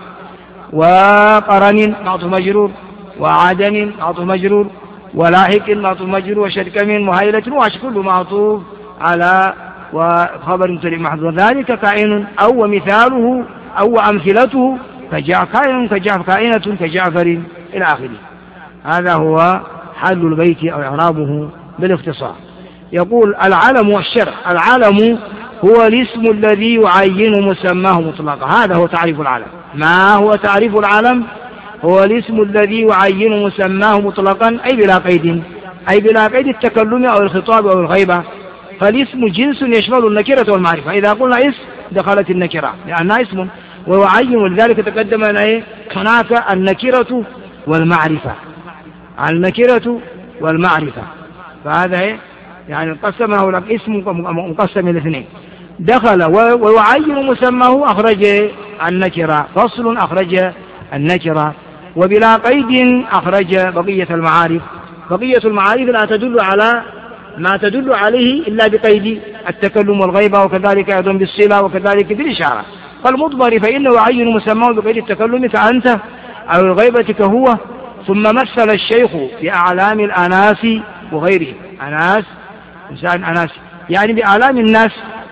وقرن معطوف مجرور، وعدن معطوف مجرور، ولاحق معطوف مجرور، وشرك من مهيلة وكل معطوف على وخبر مبتدأ محذوف، وذلك كائن أو مثاله أو أمثلته كائن كجعفر كائنة كجعفر إلى آخره. هذا هو حل البيت أو إعرابه بالاختصار. يقول العلم والشرع. العلم هو الاسم الذي يعين مسماه مطلقا، هذا هو تعريف العلم. ما هو تعريف العلم؟ هو الاسم الذي يعين مسماه مطلقا أي بلا قيد، أي بلا قيد التكلم أو الخطاب أو الغيبة. فالاسم جنس يشمل النكرة والمعرفة، إذا قلنا اسم دخلت النكرة لأنها اسم ويعين، ولذلك تقدم أن هناك النكرة والمعرفة، النكرة والمعرفة، فهذا يعني قسمه لك اسم مقسم الاثنين. دخل ويعين مسماه أخرج النكرة، فصل أخرج النكرة، وبلا قيد أخرج بقية المعارف. بقية المعارف لا تدل على ما تدل عليه إلا بقيد التكلم والغيبة، وكذلك أيضا بالصلة، وكذلك بالإشارة. فالمضمر فإنه يعين مسماه بقيد التكلم كأنت أو الغيبة كهو. ثم مثل الشيخ بأعلام الأناس وغيرهم، أناس إنسان أناس يعني بأعلام الناس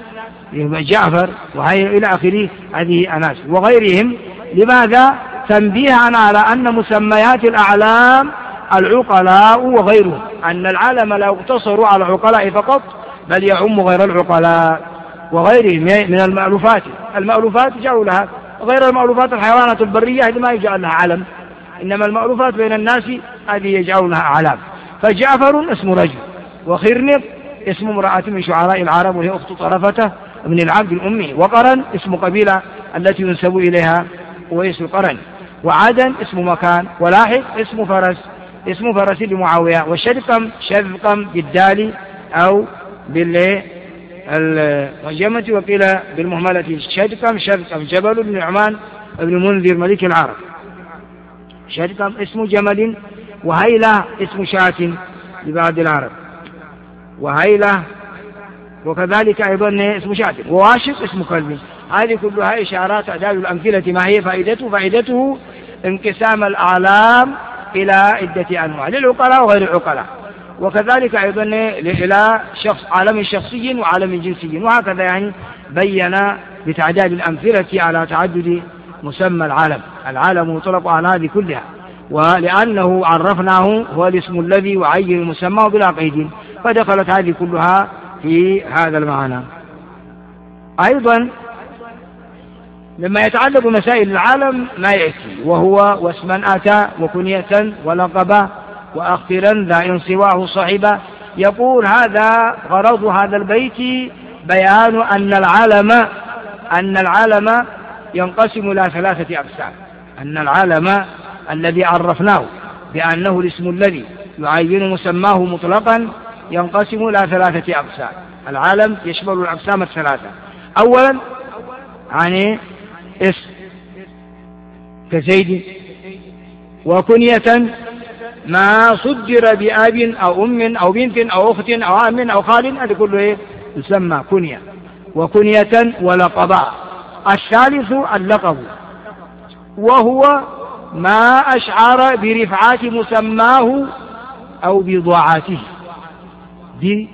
جعفر وهي إلى آخره، هذه أناس وغيرهم. لماذا؟ تنبيها على أن مسميات الأعلام العقلاء وغيرهم، أن العلم لا يقتصر على العقلاء فقط بل يعم غير العقلاء وغيرهم من المألوفات. المألوفات جعلوا لها غير المألوفات، الحيوانات البرية هذه ما يجعل لها علم، إنما المألوفات بين الناس هذه يجعلونها أعلام. فجعفر اسم رجل، وخرنق اسم امرأة من شعراء العرب وهي أخت طرفة ابن العبد الأمي، وقرن اسم قبيلة التي ينسب إليها واسم القرن، وعدن اسم مكان، ولاحق اسم فرس اسم فرس لمعاوية، وشرقم شرقم بالدال أو بالجمة، وقيل بالمهملة شرقم شرقم جبل بن نعمان ابن منذر ملك العرب. شرقم اسم جمل، وهيلة اسم شاة لبعض العرب، وهيلة وكذلك أيضا اسم شاة، وواشق اسم كلب. هذه كلها إشارات أعداد الأمثلة. ما هي فائدته؟ فائدته انقسام الأعلام إلى عدة أنواع، للعقلاء وغير العقلاء، وكذلك أيضا إلى شخص عالم شخصي وعالم جنسي، وهكذا يعني بين بتعداد الأمثلة على تعدد مسمى العالم. العالم مطلق على هذه كلها، ولأنه عرفناه هو الاسم الذي يعين المسمى بلا قيد، فدخلت هذه كلها في هذا المعنى. أيضا لما يتعلق بمسائل العالم ما يأتي، وهو واسما أتى وكنية ولقبا وأخيرا ذا إن سواه صاحبا. يقول هذا غرض هذا البيت بيان أن العالم أن العالم ينقسم إلى ثلاثة أقسام. أن العالم الذي عرفناه بأنه الاسم الذي يعين مسماه مطلقا ينقسم إلى ثلاثة أقسام. العالم يشمل الأقسام الثلاثة. أولا يعني اسم كزيد، وكنية ما صدر بأب أو أم أو بنت أو أخت أو عم أو خال، هذا كله يسمى كنية. وكنية ولقبا. الثالث اللقب، وهو ما أشعر برفعات مسماه أو بضاعاته،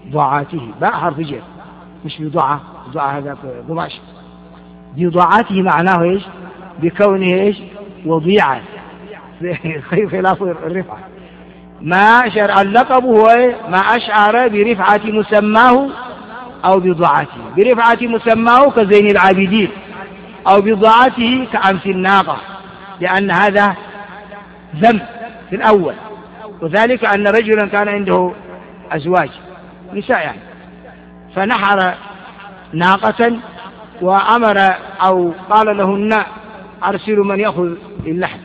بضاعته، باء حرف جر مش بضاعة، بضاعة هذا قماش. بضاعته معناه إيش؟ بكونه إيش؟ وضيعة، خلاف الرفعة. ما شرع اللقب هو ما أشعر برفعة مسماه أو بضاعته، برفعة مسماه كزين العابدين، أو بضاعته كأمس الناقة، لأن هذا ذم في الأول. وذلك أن رجلا كان عنده أزواج نساء يعني، فنحر ناقة وأمر أو قال لهن أرسلوا من يأخذ اللحم،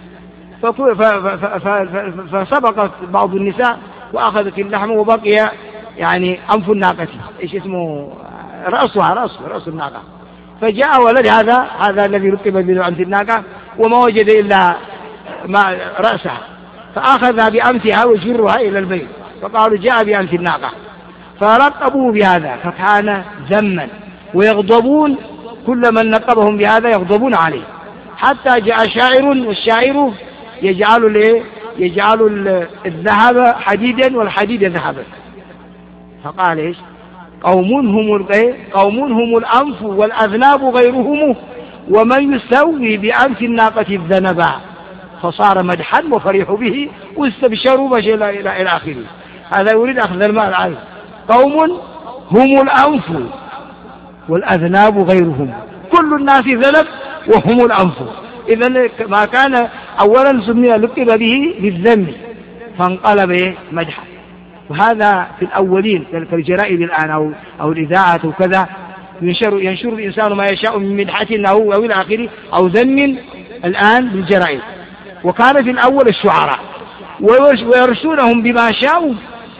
فسبقت بعض النساء وأخذت اللحم وبقي يعني أنف الناقة، إيش اسمه، رأسها، رأس رأس الناقة. فجاء ولد هذا هذا الذي ركب بأنف الناقة وما وجد إلا ما رأسها، فأخذ بأنفها وجرها إلى البيت، فقالوا جاء بأنف الناقة، فرقبوا بهذا، فكان ذما، ويغضبون كل من نقبهم بهذا يغضبون عليه، حتى جاء شاعر، والشاعر يجعل الايه يجعل الذهب حديدا والحديد ذهبا، فقال ايش؟ قوم هم قوم هم الأنف والأذناب غيرهم، ومن يسوي بأنف الناقة الذنبا، فصار مدحا وفرحوا به واستبشروا بشيء إلى إلى آخره. هذا يريد أخذ المال عنه. قوم هم الأنف والأذناب غيرهم، كل الناس ذنب وهم الأنف. إذن ما كان أولا سمي لقب به بالذم، فانقلب مدحا. وهذا في الأولين كالجرائد الآن أو أو الإذاعة وكذا، ينشر ينشر الإنسان ما يشاء من مدحة أو أو إلى آخره أو ذم الآن بالجرائد. وكان في الأول الشعراء ويرسونهم بما شاءوا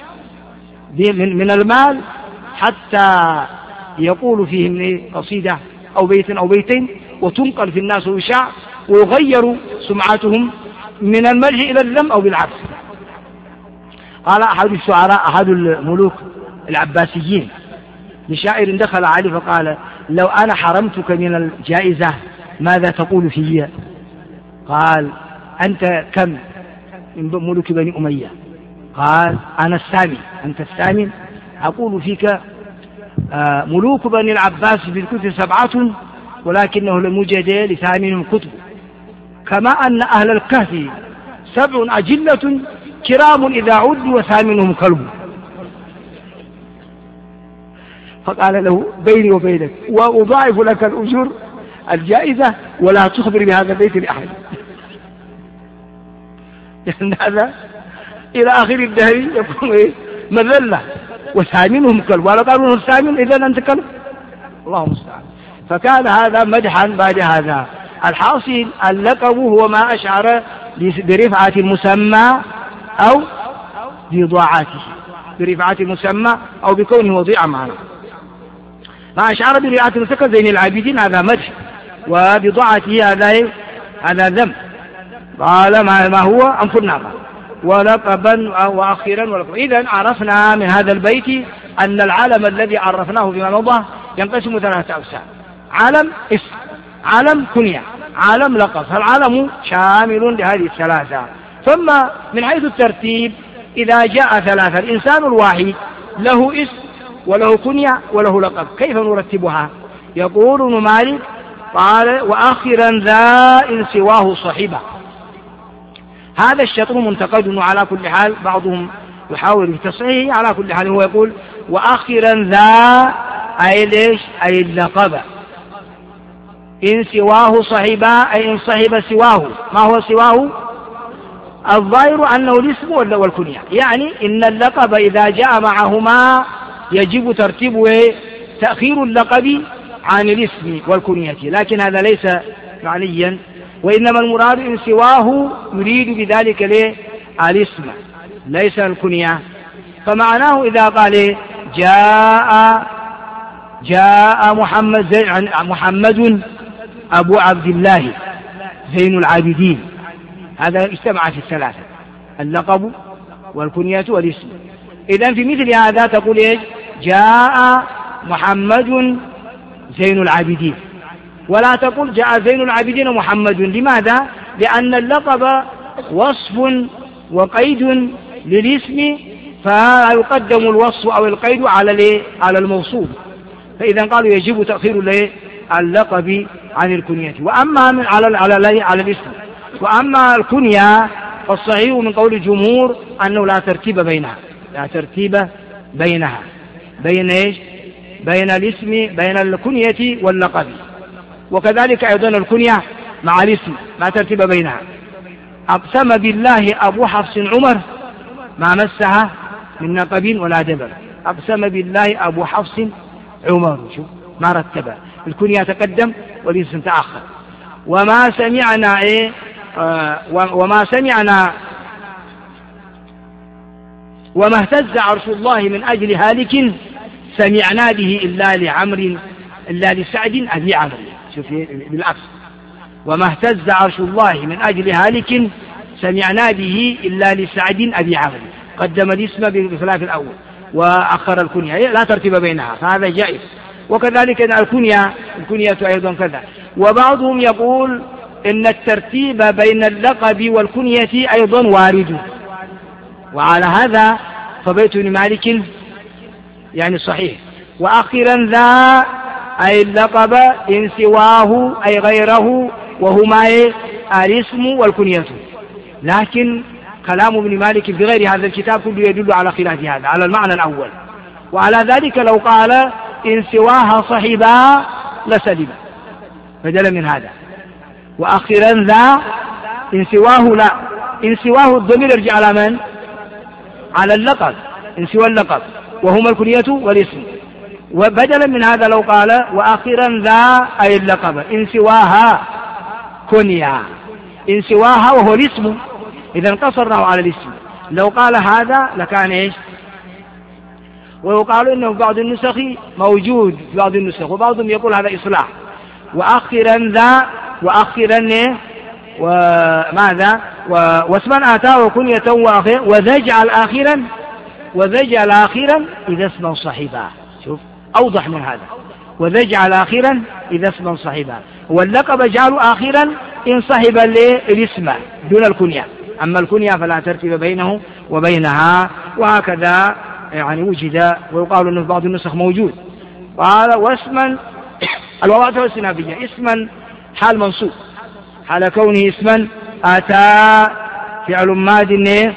من المال، حتى يقول فيهم قصيدة أو بيت أو بيتين وتنقل في الناس ويشاع، ويغير سمعتهم من المدح إلى الذم أو بالعكس. قال أحد الشعراء أحد الملوك العباسيين لشاعر دخل عليه فقال: لو أنا حرمتك من الجائزة ماذا تقول في؟ قال: أنت كم من ملوك بني أمية؟ قال: أنا الثامن. أنت الثامن؟ أقول فيك آه ملوك بني العباس بالكتب سبعة ولكنه لم يوجد لثامن كتب، كما أن أهل الكهف سبع أجلة كرام إذا عدوا وثامنهم كلب. فقال له: بيني وبينك وأضاعف لك الأجور الجائزة ولا تخبر بهذا البيت لأحد. يعني هذا إلى آخر الدهر يكون إيه؟ مذلة، وثامنهم كلب، ولا قالوا الثامن إذا أنت كلب، الله المستعان. فكان هذا مدحا بعد هذا. الحاصل اللقب هو ما أشعر برفعة المسمى أو بضاعته، برفعة المسمى أو بكونه وضيعا معنا. ما أشعر برفعة المسمى زين العابدين هذا مدح، وبضاعته هذا هذا ذم. قال: ما هو أنف الناقة ولقبا وأخيرا ولقبا. إذن عرفنا من هذا البيت أن العالم الذي عرفناه فيما مضى ينقسم ثلاثة أقسام: عالم اسم، عالم كنية، عالم لقب. فالعالم شامل لهذه الثلاثة. ثم من حيث الترتيب إذا جاء ثلاثة، الإنسان الواحد له اسم وله كنية وله لقب، كيف نرتبها؟ يقول ابن مالك قال: وآخرا ذا إن سواه صحبه. هذا الشطر منتقد على كل حال، بعضهم يحاول بتصحيحه، على كل حال هو يقول: وآخرا ذا أي ليش؟ أي اللقب. إن سواه صحبا أي إن صحب سواه. ما هو سواه؟ الظاهر أنه الاسم والكنية، يعني إن اللقب إذا جاء معهما يجب ترتيب تأخير اللقب عن الاسم والكنية، لكن هذا ليس معنيا، وإنما المراد إن سواه يريد بذلك ليه الاسم ليس الكنية. فمعناه إذا قال جاء جاء محمد زين محمد أبو عبد الله زين العابدين، هذا اجتمع في الثلاثة: اللقب والكنية والاسم. إذن في مثل هذا تقول إيش؟ جاء محمد زين العابدين، ولا تقول جاء زين العابدين محمد. لماذا؟ لأن اللقب وصف وقيد للاسم فيقدم الوصف أو القيد على على الموصوف، فإذا قالوا يجب تأخير اللقب عن الكنية. وأما من على على على الاسم، وأما الكنية فالصحيح من قول الجمهور أنه لا ترتيب بينها، لا ترتيب بينها بين إيش؟ بين الاسم، بين الكنية واللقب. وكذلك أيضا الكنية مع الاسم لا ترتيب بينها. أقسم بالله أبو حفص عمر ما مسها من نقب ولا دبر، أقسم بالله أبو حفص عمر، شوف ما رتب، الكنية تقدم والاسم تأخر. وما سمعنا إيه آه وما سمعنا وما اهتز عرش الله من أجل هالك سمعنا به إلا لعمر إلا لسعد أبي عمرو، شوف بالعكس، وما اهتز عرش الله من أجل هالك سمعنا به إلا لسعد أبي عمرو، قدم الاسم بخلاف الأول وأخر الكنية، لا ترتيب بينها، فهذا جائز. وكذلك الكنية الكنية أيضا كذا. وبعضهم يقول إن الترتيب بين اللقب والكنية أيضا وارد، وعلى هذا فبيت مالك يعني صحيح. وأخيرا ذا أي اللقب إن سواه أي غيره، وهما الاسم والكنية. لكن كلام ابن مالك في غير هذا الكتاب كله يدل على خلاف هذا، على المعنى الأول. وعلى ذلك لو قال إن سواها صحبا لسلم بدلا من هذا. وأخيرا ذا إن سواه لا، إن سواه الضمير يرجع على من؟ على اللقب، إن سوى اللقب وهما الكنية والاسم. وبدلا من هذا لو قال وأخيرا ذا أي اللقب إن سواها كنيا، إن سواها وهو الاسم، إذا قصرناه على الاسم. لو قال هذا لكان إيش؟ ويقال إنه بعض النسخ موجود في بعض النسخ، وبعضهم يقول هذا إصلاح. وأخيرا ذا وأخيرا وماذا واسما آتاه وكنية وأخيرا وذا اجعل آخرا وذا اجعل آخرا إذا اسما صحبا، شوف أوضح من هذا، وذا اجعل آخرا إذا اسما صحبا. واللقب اجعله آخرا إن صحب الاسم دون الكنية، أما الكنية فلا ترتيب بينه وبينها. وهكذا يعني وجد، ويقال أنه في بعض النسخ موجود. قال واسما الواو والسنافية اسما حال منصوب، حال كونه اسما أتى فعل ماد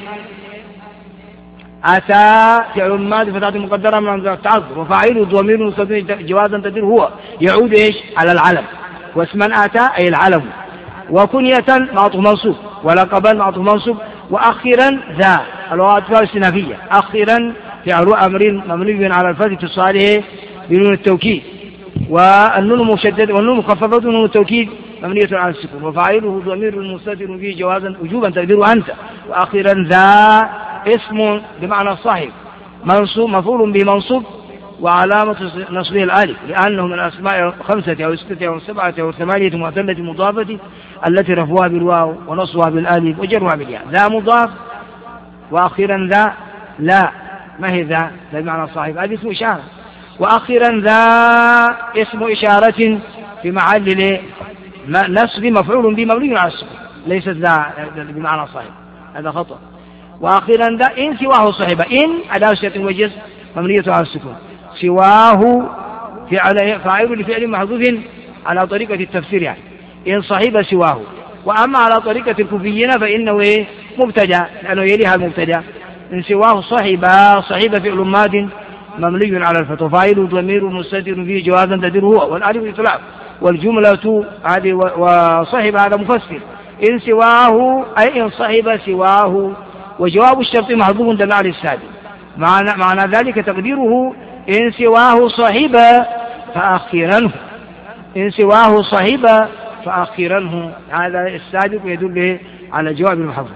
أتى فعل ماد فتاة مقدرة من التعذر، وفاعله ضمير مستتر جوازا تدير هو يعود إيش على العلم. واسما أتى أي العلم، وكنية معطوف منصوب، ولقبا معطوف منصوب. وأخيرا ذا الواو والسنافية أخيرا فعل أمر مبني على الفتح اتصاله بنون التوكيد، والنون مشدد والنون مخففة نون التوكيد مبنية على السكون، وفاعله ضمير مستتر فيه جوازا وجوبا تقديره أنت. وأخيرا ذا اسم بمعنى صاحب منصوب مفعول به منصوب، وعلامة نصبه الألف لأنه من الأسماء الخمسة أو ستة أو سبعة أو ثمانية معتلة مضافة التي رفعها بالواو ونصبها بالألف وجرها بالياء. ذا مضاف، وأخيرا ذا لا ما هي ذا بمعنى صاحب، هذا اسم إشارة. وأخيرا ذا اسم إشارة في محل نصب مفعول به مبني على السكون، ليست ذا بمعنى صاحب، هذا خطأ. وأخيرا ذا إن سواه صاحب، إن أداة شرط وجزم مبنية على السكون، سواه فعل فاعل لفعل محذوف على طريقة التفسير، يعني إن صاحب سواه. وأما على طريقة الكوفيين فإنه إيه مبتدأ، لأنه يليها المبتدأ. إن سواه صاحب صاحب فعل ماد مبني على الفتح، فاعل ضمير مستتر فيه جوازا تدير هو، والألف إطلاق، والجملة هذه وصاحب هذا مفسر. إن سواه أي إن صاحب سواه، وجواب الشرط محذوف دل على السابق. معنى, معنى ذلك تقديره إن سواه صاحب فأخيرنه، إن سواه صاحب فأخيرنه، هذا السابق يدل على جواب المحذوف.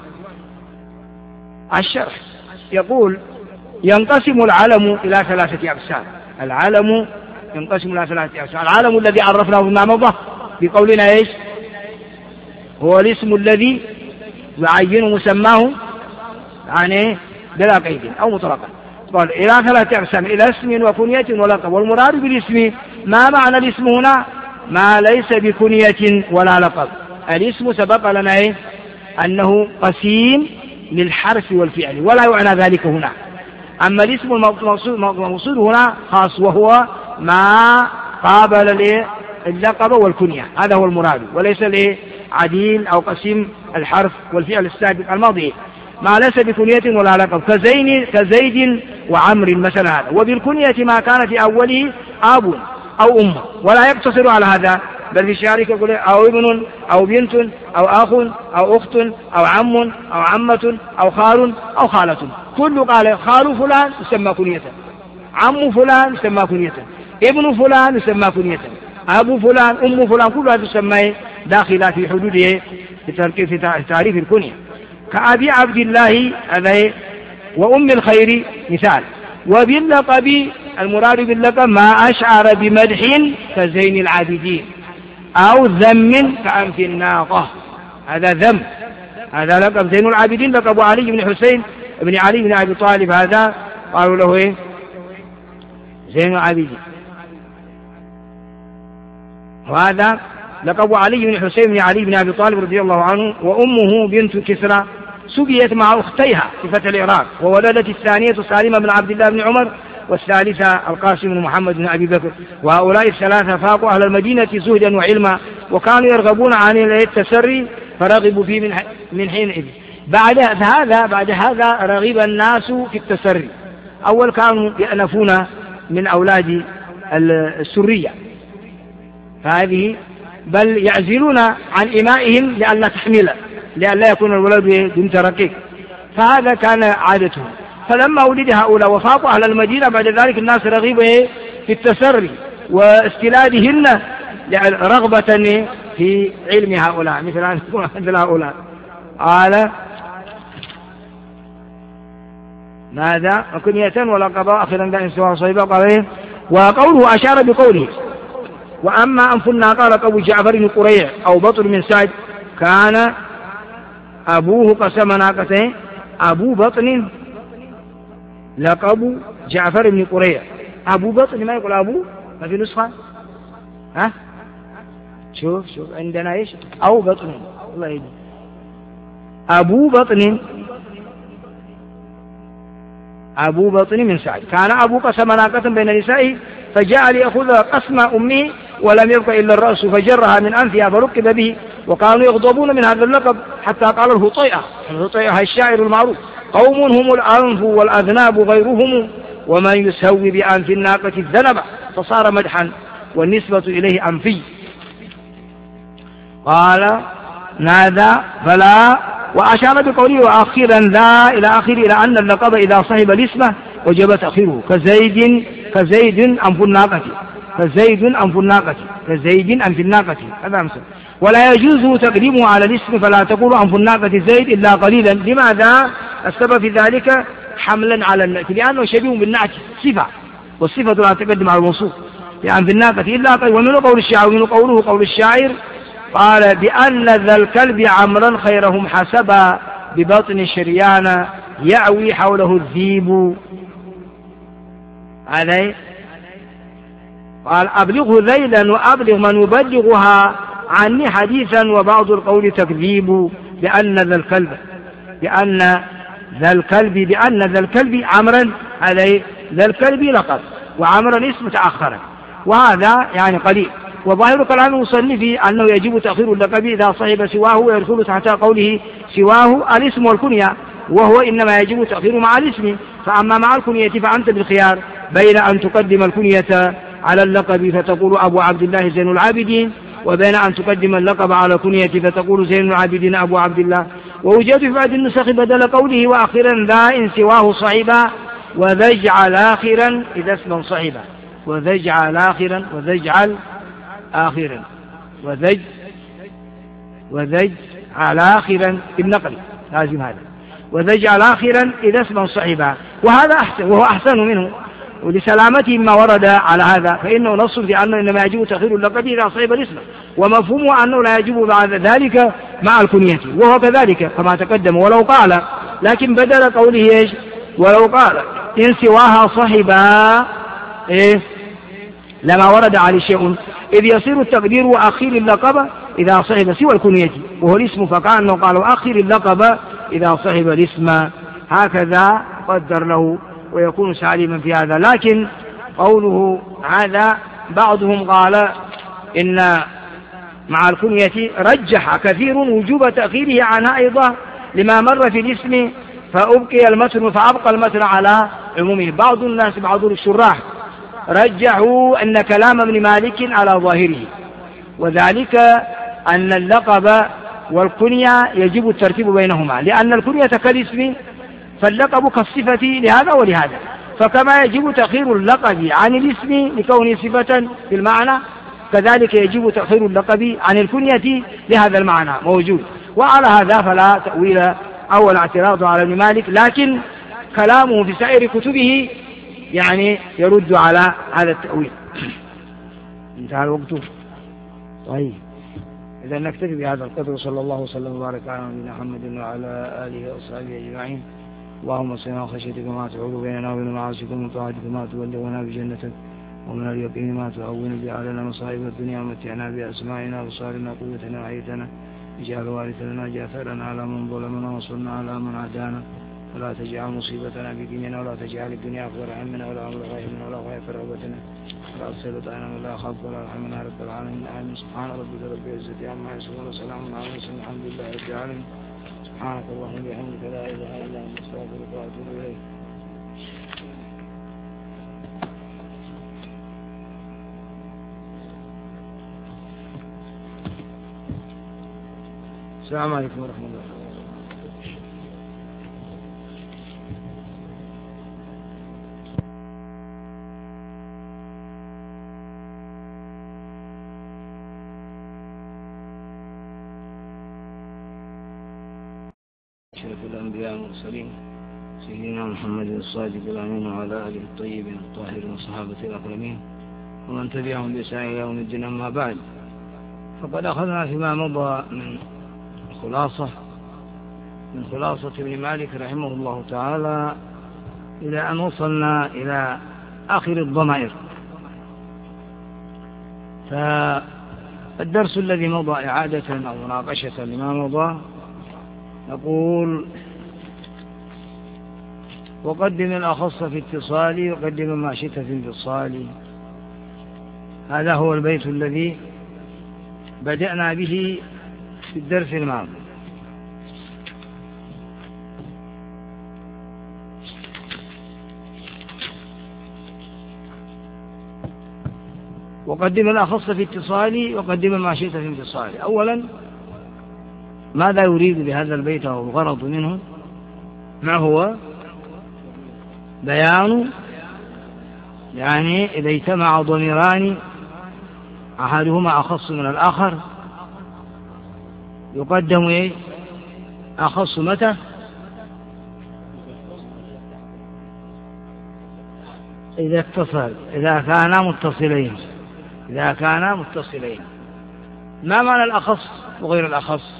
الشرح يقول ينقسم العلم إلى ثلاثة أقسام. العلم ينقسم إلى ثلاثة أقسام. العلم الذي عرفناه فيما مضى بقولنا إيش؟ هو الاسم الذي يعين مسماه يعني بلا قيد أو مطلقا. قال إلى ثلاثة أقسام، إلى اسم وكنية ولقب. والمراد بالاسم ما معنى الاسم هنا؟ ما ليس بكنية ولا لقب. الاسم سبق لنا إيه؟ أنه قسيم للحرف والفعل، ولا يعنى ذلك هنا. أما الاسم المقصود هنا خاص، وهو ما قابل اللقب والكنية، هذا هو المراد، وليس لعديل أو قسم الحرف والفعل السابق الماضي، ما ليس بكنية ولا لقب، كزين كزيد وعمر مثلا هذا. وبالكنية ما كان في أوله أب أو أم، ولا يقتصر على هذا، بل في شعرك يقول أو ابن أو بنت أو أخ أو أخت أو عم أو عمة أو خال أو خالة، كل قال خال فلان يسمى كنية، عم فلان يسمى كنية، ابن فلان يسمى كنية، أبو فلان أم فلان، كلها تسمى داخلة في حدوده في تعريف الكنية. كأبي عبد الله هذا وأم الخير مثال. وباللقب المراد باللقب ما أشعر بمدح كزين العابدين، أو ذم كأنف الناقة، هذا ذم، هذا لقب زين العابدين لقب علي بن حسين بن علي بن أبي طالب، هذا قالوا له إيه؟ زين العابدين. وهذا لقب علي بن حسين بن علي بن أبي طالب رضي الله عنه. وأمه بنت كسرى سبيت مع أختيها في فتح العراق، وولدت الثانية سالمة بن عبد الله بن عمر، والثالثة القاسم بن محمد بن أبي بكر. وهؤلاء الثلاثة فاقوا أهل المدينة زهدا وعلما، وكانوا يرغبون عن التسري فرغبوا فيه من من حينئذ. بعد هذا بعد هذا رغب الناس في التسري. أول كانوا يأنفون من أولاد السرية، فهذه بل يعزلون عن إمائهم لئلا تحمل، لئلا يكون الولد بنت رقيق، فهذا كان عادتهم. فلما ولد هؤلاء وفاقوا أهل المدينة بعد ذلك الناس رغبوا في التسري واستلادهن رغبة في علم هؤلاء، مثل مثل هؤلاء. قال ماذا كنية ولقبا أخيرا دائما سواء صيبا. قال وقوله أشار بقوله وأما أنفنا قال لقب جعفر بن قريع أو بطل من سعد كان أبوه قسم ناقته، أبو بطن لقب جعفر بن قريع، أبو بطن ما يقول أبو، ما في نسخة، ها شوف شوف عندنا إيش أو بطن، الله يهدي، أبو بطن، أبو بطن من سعد. كان أبو قسم ناقة بين نسائه فجاء ليأخذ قسم أمه ولم يبق إلا الرأس فجرها من أنفها فركب به، وكانوا يغضبون من هذا اللقب حتى قال الهطيئة، الهطيئة الشاعر المعروف قوم هم الأنف والأذناب غيرهم ومن يسوي بأنف الناقة الذنب، فصار مدحا والنسبة إليه أنفي. قال نادى فلا، وأشار بقوله وأخيرا ذا إلى آخره، إلى أن اللقب إذا صحب الاسم وجب تأخيره، كزيد كزيد أنف الناقة، كزيد أنف الناقة، كزيد أنف الناقة، هذا مثل. ولا يجوز تقديمه على الاسم، فلا تقول أنف الناقة زيد إلا قليلا. لماذا؟ السبب في ذلك حملا على النعت، لأنه شبيه بالنعت صفة، والصفة لا تقدم على الموصوف، لأنف الناقة إلا قليلا. ومن قول الشاعر، ومن قوله قول الشاعر قال بأن ذا الكلب عمرا خيرهم حسبا ببطن شريان يعوي حوله الذيب. هذا قال أبلغه ذيلا وأبلغ من يبلغها عني حديثا، وبعض القول تكذيب. بأن ذا الكلب، بأن ذا الكلب، بأن ذا الكلب عمرا، هذا ذا الكلب لقب، وعمرا اسم تأخر، وهذا يعني قليل. وظاهر كلام المصنف أنه يجب تأخير اللقب إذا صحب سواه، ويدخل تحت قوله سواه الاسم والكنية، وهو إنما يجب تأخير مع الاسم. فأما مع الكنية فأنت بالخيار بين أن تقدم الكنية على اللقب فتقول أبو عبد الله زين العابدين، وبين أن تقدم اللقب على الكنية فتقول زين العابدين أبو عبد الله. ووجد في بعض النسخ بدل قوله وآخرا ذا إن سواه صحبا، وذا اجعل آخرا إذا اسما صحبا، وذا اجعل آخرا، وذا اجعل آخرا، وذج وذج على آخرا بالنقل لازم هذا، وذج على آخرا إذا اسما صحبا، وهذا أحسن، وهو أحسن منه، ولسلامته ما ورد على هذا، فإنه نص في أنه إنما يجب تأخير اللقب إذا صحب الاسم، ومفهومه أنه لا يجب بعد ذلك مع الكنية، وهو كذلك كما تقدم. ولو قال، لكن بدل قوله إيش؟ ولو قال إن سواها صحبا إيه لما ورد عليه شيء، إذ يصير التقدير وأخير اللقب إذا صحب سوى الكنية وهو الاسم، فكأنه قالوا أخير اللقب إذا صحب الاسم، هكذا قدر له. ويكون سالما في هذا. لكن قوله هذا بعضهم قال إن مع الكنية رجح كثير وجوب تأخيره عنها أيضا لما مر في الاسم فأبقي المتن فأبقى المتن على عمومه. بعض الناس بعض الشراح رجحوا أن كلام ابن مالك على ظاهره، وذلك أن اللقب والكنية يجب الترتيب بينهما، لأن الكنية كالاسم فاللقب كالصفة لهذا ولهذا، فكما يجب تأخير اللقب عن الاسم لكونه صفة في المعنى كذلك يجب تأخير اللقب عن الكنية لهذا المعنى موجود. وعلى هذا فلا تأويل أو الاعتراض على ابن مالك، لكن كلامه في سائر كتبه يعني يرد على هذا التأويل. انتهى الوقت. طيب إذا نكتفي بهذا القدر، صلى الله وسلم وبارك على نبينا محمد وعلى آله وأصحابه أجمعين. اللهم صل على خشيتك ما تحول بيننا وبين معاصيك ومن طاعتك ما تبلغنا بجنتك ومن اليقين ما تهون به علينا مصائب الدنيا ومتعنا بأسماعنا وأبصارنا وقوتنا وحياتنا اجعل وارثنا جافرنا على من ظلمنا وانصرنا على من عادانا ولا تجعل مصيبتنا في ديننا ولا تجعل الدنيا أكبر همنا ولا مبلغ علمنا ولا غاية رغبتنا ولا تسلط علينا ولا خاف ولا رحمنا رب العالمين. آمين. سبحان ربك رب العزة عما يصفون وسلام على المرسلين الحمد لله رب العالمين. سبحانك اللهم وبحمدك لا إله إلا أنت أستغفرك وأتوب إليك. السلام عليكم ورحمة الله. أشرف الأنبياء والمرسلين سيدنا محمد الصادق الأمين وعلى آله الطيبين الطاهرين وصحابة الأكرمين ومن تبعهم بإحسان إلى يوم الدين. أما بعد، فقد أخذنا فيما مضى من خلاصة من خلاصة ابن مالك رحمه الله تعالى إلى أن وصلنا إلى آخر الضمائر. فالدرس الذي مضى إعادة أو مناقشة لما مضى نقول: وقدم الأخص في اتصالي وقدم ما شئت في انفصالي. هذا هو البيت الذي بدأنا به في الدرس الماضي. وقدم الأخص في اتصالي وقدم ما شئت في انفصالي. أولا، ماذا يريد بهذا البيت أو الغرض منه؟ ما هو؟ بيان يعني إذا اجتمع ضميران أحدهما أخص من الآخر يقدم إيه؟ أخص متى؟ إذا اتصل، إذا كانا متصلين إذا كانا متصلين. ما معنى الأخص وغير الأخص؟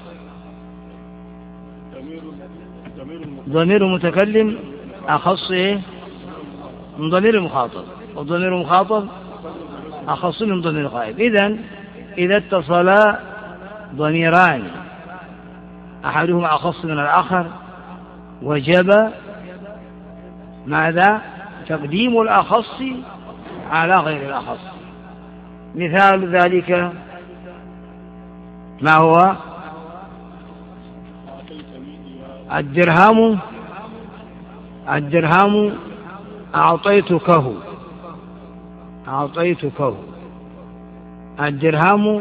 ضمير المتكلم أخص إيه؟ من ضمير المخاطب، والضمير المخاطب أخص من ضمير الغائب. إذن إذا اتصل ضميران أحدهما أخص من الآخر وجب ماذا؟ تقديم الأخص على غير الأخص. مثال ذلك ما هو؟ الدرهم الدرهم أعطيتكه أعطيتكه الدرهم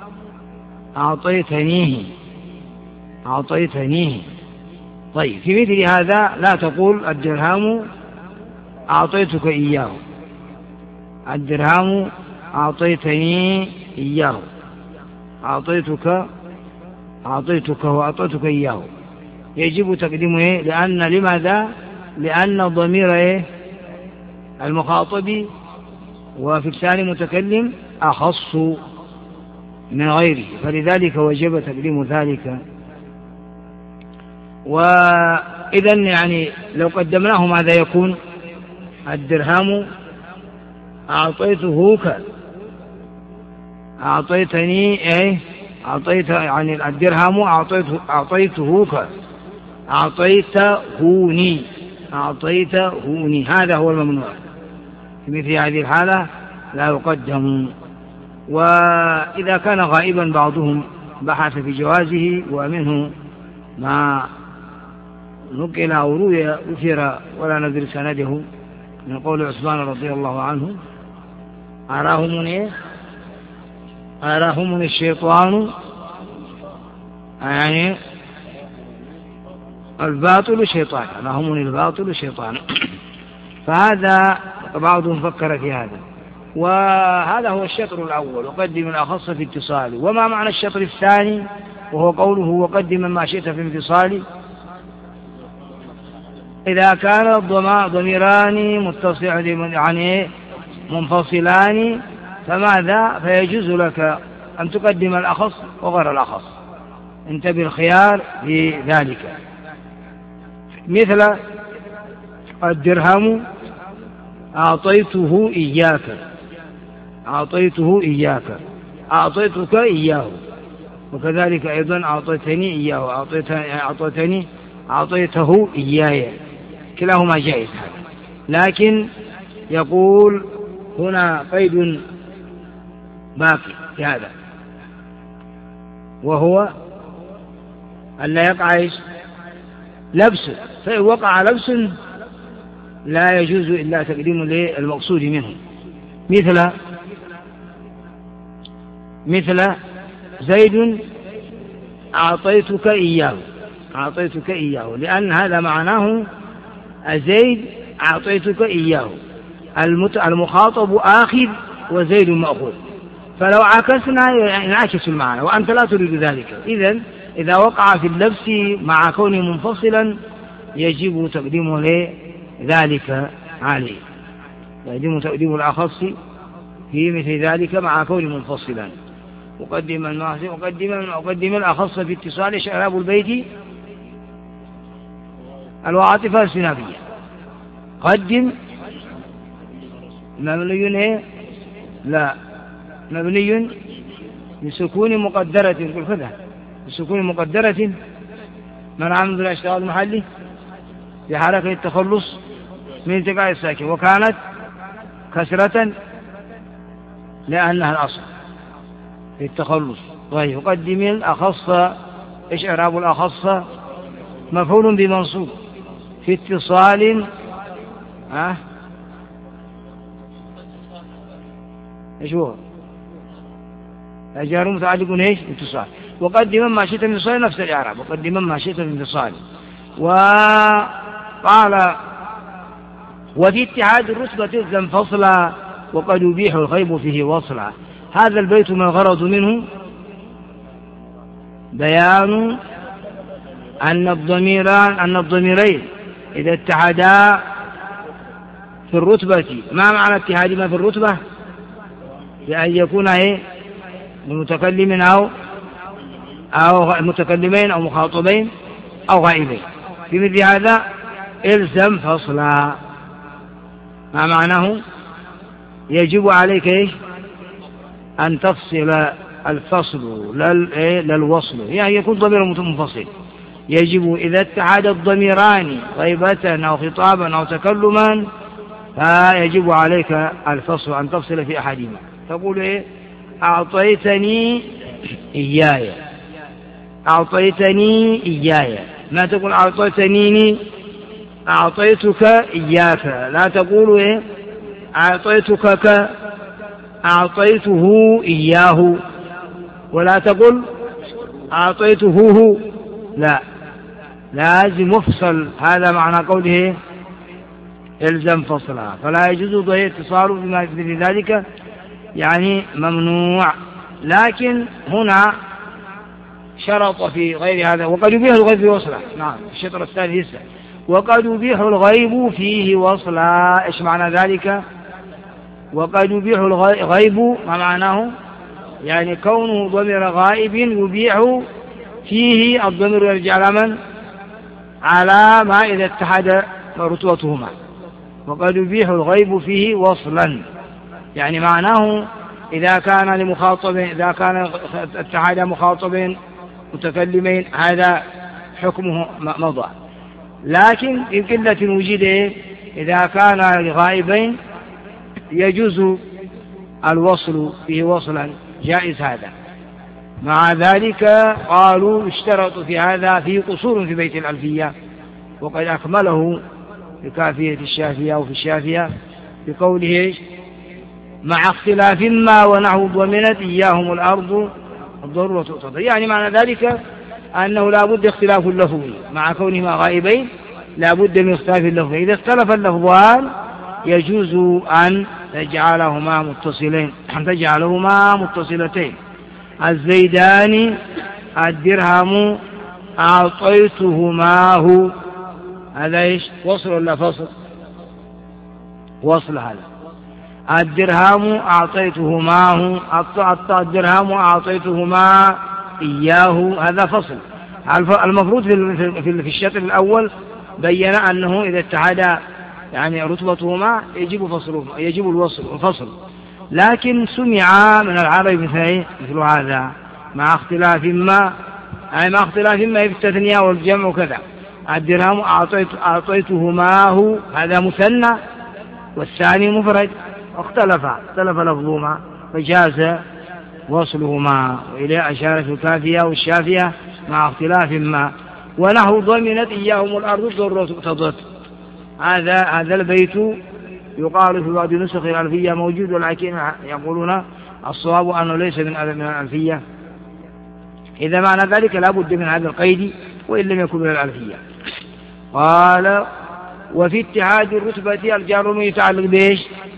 أعطيتنيه أعطيتنيه. طيب، في مثل هذا لا تقول الدرهم أعطيتك إياه، الدرهم أعطيتني إياه، أعطيتك أعطيتك وأعطيتك إياه. يجب تقديمه، لأن لماذا؟ لأن الضمير المخاطب وفي لسان المتكلم أخص من غيره، فلذلك وجب تقديم ذلك. وإذا يعني لو قدمناه ماذا يكون؟ الدرهم أعطيتهوك، أعطيتني إيه؟ أعطيت يعني الدرهم أعطيته أعطيتهوك، أعطيتهوني أعطيتهوني، هذا هو الممنوع. في مثل هذه الحالة لا يقدم. وإذا كان غائبا بعضهم بحث في جوازه، ومنه ما نقل أو روي أثر ولا ندري سنده من قول عثمان رضي الله عنه: أراهم أراهم الشيطان، يعني الباطل شيطان، أراهم الباطل شيطان. فهذا بعضهم فكر في هذا، وهذا هو الشطر الأول: وقدم الأخص في اتصاله. وما معنى الشطر الثاني وهو قوله: وقدم ما شئت في انفصاله؟ إذا كان ضميران متصلان يعني منفصلان فماذا؟ فيجوز لك أن تقدم الأخص وغير الأخص، انت بالخيار في ذلك. مثل الدرهم أعطيته إياك، أعطيته إياك، أعطيتك إياه، وكذلك أيضا أعطيتني إياه، أعطيتني أعطيته إياي، كلاهما جائز هذا. لكن يقول هنا قيد باقي في هذا، وهو أن لا يقع لبس، فإن وقع لبس لا يجوز إلا تقديم للمقصود منه. مثل مثل زيد أعطيتك إياه، أعطيتك إياه، لأن هذا معناه زيد أعطيتك إياه، المخاطب آخذ وزيد مأخوذ، فلو عكسنا ينعكس المعنى، وأنت لا تريد ذلك. إذن إذا وقع في اللبس مع كونه منفصلا يجب تقديمه لذلك عليه، يجب تقديم الأخص في مثل ذلك مع كونه منفصلا. أقدم المعصي أقدم أقدم الأخص في اتصال شعراب البيت الوعاطفة السنابية. قدم مبني ايه؟ لا، مبني بسكون مقدرة، يقول فتح بسكون مقدرة من عمد الاشتغال المحلي في حركة التخلص من التقاء الساكن، وكانت كسرة لأنها الأصل في التخلص. طيب، يقدم الأخص، إيش إعراب الأخص؟ مفعول بمنصوب في اتصال، ها ايش هو؟ جار متعلق ايش؟ اتصال. وقدم ما شئت من اتصال نفس الإعراب، وقدم ما شئت من اتصال. وقال: وفي اتحاد الرتبة تلزم فصلا، وقد يبيح الغيب فيه وصلا. هذا البيت ما الغرض منه؟ بيان أن الضميران أن الضميرين إذا اتحدا في الرتبة. ما معنى اتحادهما في الرتبة؟ بأن يكون ايه؟ متكلم أو أو متكلمين أو مخاطبين أو غائبين. في مثل هذا إلزم فصلا. ما معناه؟ يجب عليك ايش؟ أن تفصل الفصل للوصل، يعني يكون ضمير منفصل. يجب إذا اتحد الضميران غيبة أو خطابا أو تكلما فيجب عليك الفصل، أن تفصل في أحدهما. تقول إيه؟ أعطيتني إياي، أعطيتني إياي، ما تقول أعطيتني أعطيتك إياك. لا تقول إيه؟ أعطيتك ك أعطيته إياه، ولا تقل أعطيته، لا، لازم مفصل. هذا معنى قوله إلزم فصلها. فلا يجوز ضيء اتصاله بما في ذلك، يعني ممنوع. لكن هنا شرط في غير هذا: وقد يبيح الغيب فيه وصلا. نعم، الشطر الثاني لسه: وقد يبيح الغيب فيه وصلا. إيش معنى ذلك؟ وقد يبيح الغيب، ما معناه؟ يعني كونه ضمير غائب يبيح فيه، الضمير يرجع على من؟ على ما إذا اتحد رتبتهما. وقد يبيح الغيب فيه وصلا، يعني معناه إذا كان لمخاطب، إذا كان اتحاد مخاطبين متكلمين هذا حكمه مضى. لكن إن قلة وجد إذا كان غائبين يجوز الوصل فيه وصلا جائز هذا. مع ذلك قالوا اشترطوا في هذا في قصور في بيت الألفية، وقد أكمله في كافية الشافية وفي الشافية بقوله مع اختلاف ما ونحو ضمنت إياهم الأرض الضرورة تقتضي، يعني معنى ذلك أنه لا بد اختلاف اللفظي مع كونهما غائبين، لا بد من اختلاف اللفظ. إذا اختلف اللفظان يجوز أن تجعلهما متصلين أن تجعلهما متصلتين. الزيدان الدرهم أعطيتهماه، هذا إيش؟ وصل ولا فصل؟ وصل. هذا الدرهم أعطيتهماه، الدرهم أعطيتهما إياه، هذا فصل. المفروض في الشطر الأول بين أنه إذا اتحدا يعني رتبتهما يجب فصلهما، يجب الوصل والفصل، لكن سمع من العرب مثل مثل هذا مع اختلاف ما، أي مع اختلاف ما في التثنية والجمع وكذا. الدرهم أعطيت أعطيتهماه، هذا مثنى والثاني مفرد، اختلف اختلف لفظهما فجاز وصلهما. وإليه أشار في الكافية والشافية مع اختلاف ما ونحو ضمنت إياهم الأرض الضرورة تقتضت. هذا هذا البيت يقال في بعض نسخ الألفية موجود، ولكن يقولون الصواب أنه ليس من الألفية. إذا معنى ذلك لا بد من هذا القيد وإن لم يكن من الألفية. قال وفي اتحاد الرتبة الجار يتعلق بإيش؟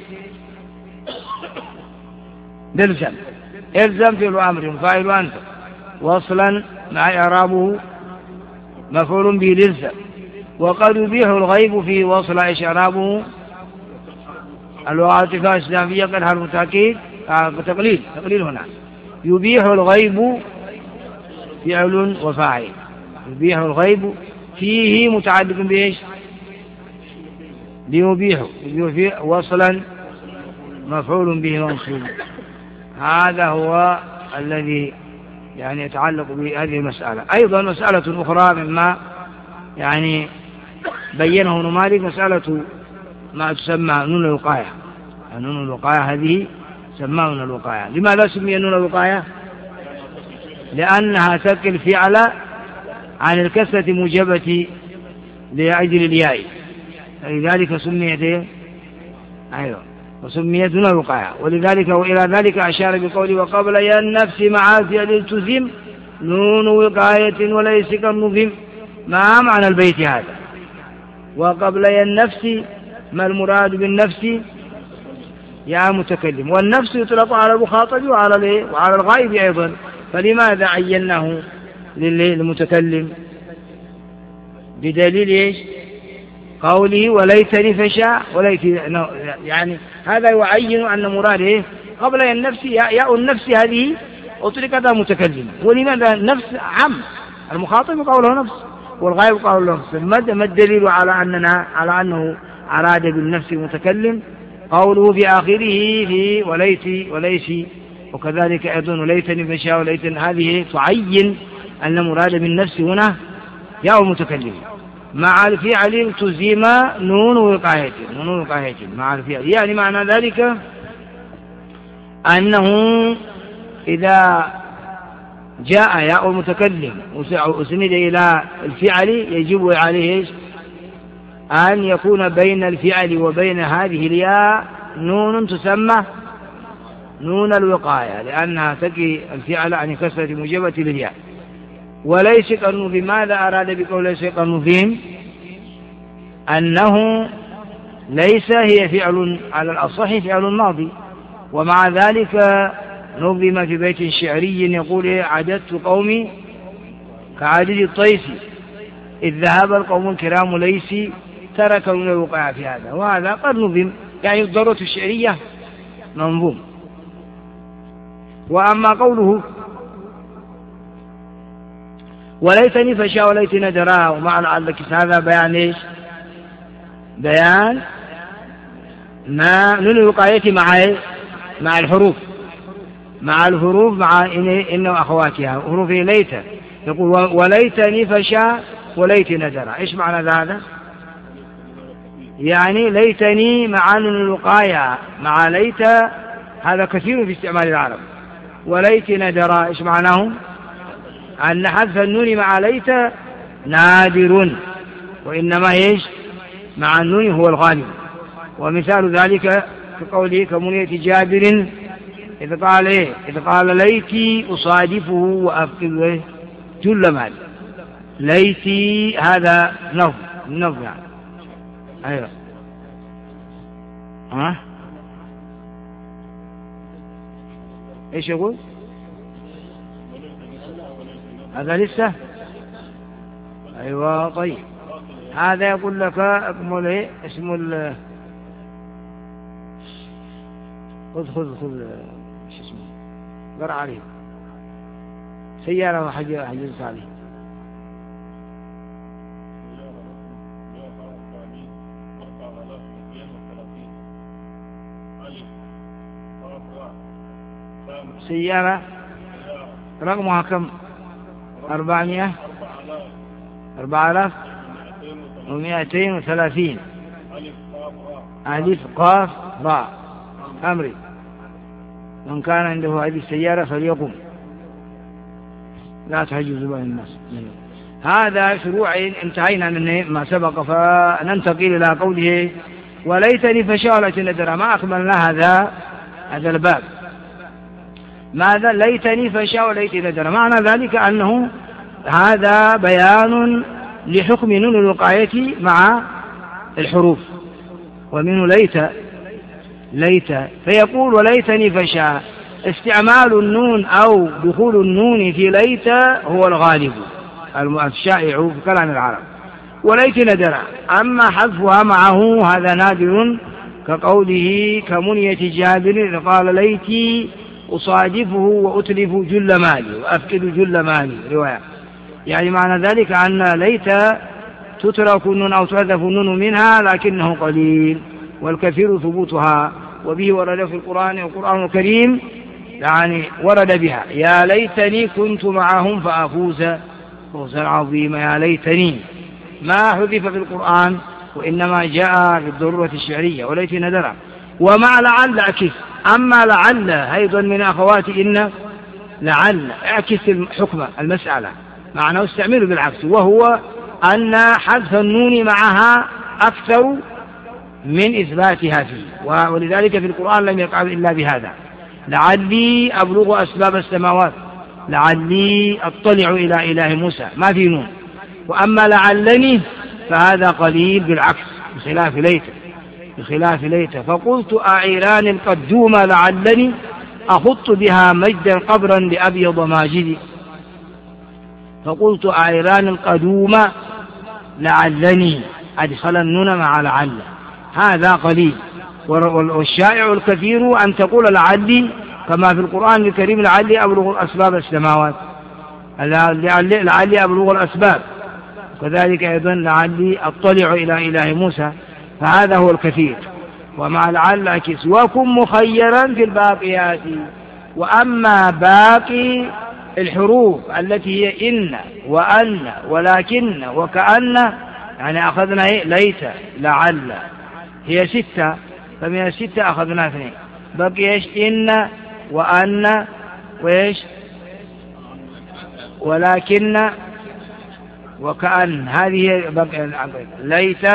بالزم. الزم فعل أمر فاعل أنت وصلا مع إعرابه مفعول به للزم. وقد يبيح الغيب في وصل إيش إعرابه؟ العاطفة الإسلامية قد حرف تأكيد تقليل تقليل هنا. يبيح الغيب فعل وفاعل، يبيح الغيب فيه متعلق بإيش؟ ليبيح يبيح وصلا مفعول به منصوب. هذا هو الذي يعني يتعلق بهذه المسألة. أيضا مسألة أخرى مما يعني بينه ابن مالك مسألة ما تسمى نون الوقاية. نون الوقاية هذه سماها نون الوقاية. لماذا سمي نون الوقاية؟ لأنها تقي الفعل عن الكسرة موجبة لأجل الياء، لذلك سميت أيوه وسميت نون الوقاية. ولذلك وإلى ذلك أشار بقوله وقبل يا النفس مع فعل التزم نون وقاية وليس كالنظم. ما معنى البيت هذا؟ وقبل يا النفس، ما المراد بالنفس؟ يا متكلم، والنفس يطلق على المخاطب وعلى وعلى الغائب أيضا، فلماذا عيناه للمتكلم؟ بدليل إيش؟ قوله وليتني فشاء وليت، يعني هذا يعين أن مراده قبل النفس ياء النفس هذه أطلقت متكلمة. ولماذا النفس عم؟ المخاطب قوله نفس والغائب قوله نفس. ما الدليل على أننا على أنه أراد بالنفس متكلم؟ قوله في آخره في وليت وليس، وكذلك أيضا وليتني فشاء وليتني، هذه تعين أن مراد بالنفس هنا ياء المتكلم مع الفعل التزم نون وقاية نون وقاية مع الفعل. يعني معنى ذلك أنه إذا جاء ياء المتكلم وسند إلى الفعل يجب عليه أن يكون بين الفعل وبين هذه الياء نون تسمى نون الوقاية، لأنها تقي الفعل عن كسرة موجبة للياء. وليس كالنظم، ماذا أراد بقول ليس كالنظم؟ أنه ليس هي فعل على الأصح فعل ماضي، ومع ذلك نظم في بيت شعري يقول عددت قومي كعدد الطيس إذ ذهب القوم الكرام ليس تركوا من الوقاية في هذا، وهذا قد نظم، يعني الضرورة الشعرية منظوم. وأما قوله وليتني فشاء وليتني دراه ومعنى علك، هذا بيان ايش؟ بيان ما من الوقاية مع ايه؟ مع الحروف مع الحروف مع إن إن وأخواتها حروف ليت. يقول وليتني فشاء وليت ندرا. إيش معنى هذا؟ يعني ليتني مع نون الوقاية مع ليت، هذا كثير في استعمال العرب. وليت ندرا إيش معناه؟ أن حذف النون مع ليت نادر، وإنما إيش مع النون هو الغالب. ومثال ذلك كقوله كمنية جابر إذ قال إيه إذ قال ليتي أصادفه وأفقد جل مال. ليتي هذا نظم نظم يعني. أيوة ها إيش يقول؟ هذا لسه. أيوة طيب، هذا يقول لك أكمل إيه اسمه ال خذ خذ خذ شو اسمه قرأ عليه سيارة وحجر حجرت عليه. سيارة رقمها كم؟ أربعمائة أربعة آلاف ومائتين وثلاثين. ألف قاف راء أمري. من كان عنده هذه السيارة فليقم لا تحجز بين الناس. هذا شروع انتهينا من ما سبق، فننتقل إلى قوله وليتني فشاء ندرا. ما أكملنا هذا هذا الباب. ماذا ليتني فشاء وليتني ندرا؟ معنى ذلك أنه هذا بيان لحكم نون الوقاية مع الحروف، ومنه ليت ليت فيقول وليتني فشاء. استعمال النون أو دخول النون في ليت هو الغالب الشائع في كلام العرب. وليت ندرا. أما حذفها معه هذا نادر، كقوله كمنية جابر قال ليتي أصادفه وأتلف جل مالي وأفقد جل مالي رواية. يعني معنى ذلك أن ليت تترك النون أو تحذف النون منها لكنه قليل، والكثير ثبوتها. وبه ورد في القرآن والقرآن الكريم يعني ورد بها يا ليتني كنت معهم فأفوز فوزا عظيما. يا ليتني ما حذف في القرآن، وإنما جاء بالضرورة الشعرية وليت ندرا. ومع لعل اعكس. أما لعل أيضا من أخوات إن لعل اعكس الحكم المسألة معناه استعمله بالعكس، وهو أن حذف النون معها أكثر من إثباتها فيه، ولذلك في القرآن لم يقع إلا بهذا. لعلي أبلغ أسباب السماوات لعلي أطلع إلى إله موسى ما في نون. وأما لعلني فهذا قليل بالعكس بخلاف ليت بخلاف ليت فقلت أعيران القدوم لعلني أخط بها مجدا قبرا لأبيض ماجدي. فقلت أعيران القدوم لعلني أدخل النون مع لعل، هذا قليل. والشائع الكثير أن تقول لعلي كما في القرآن الكريم لعلي أبلغ أسباب السماوات لعلي أبلغ الأسباب، وكذلك أيضا لعلي أطلع إلى إله موسى، فهذا هو الكثير. ومع لعل أكس وكن مخيرا في الباقيات. وأما باقي الحروف التي هي إن وأن ولكن وكأن يعني أخذنا ليت لعل هي ستة، فمن الستة أخذنا اثنين، بقي إيش إن وأن وإيش ولكن وكأن. هذه ليت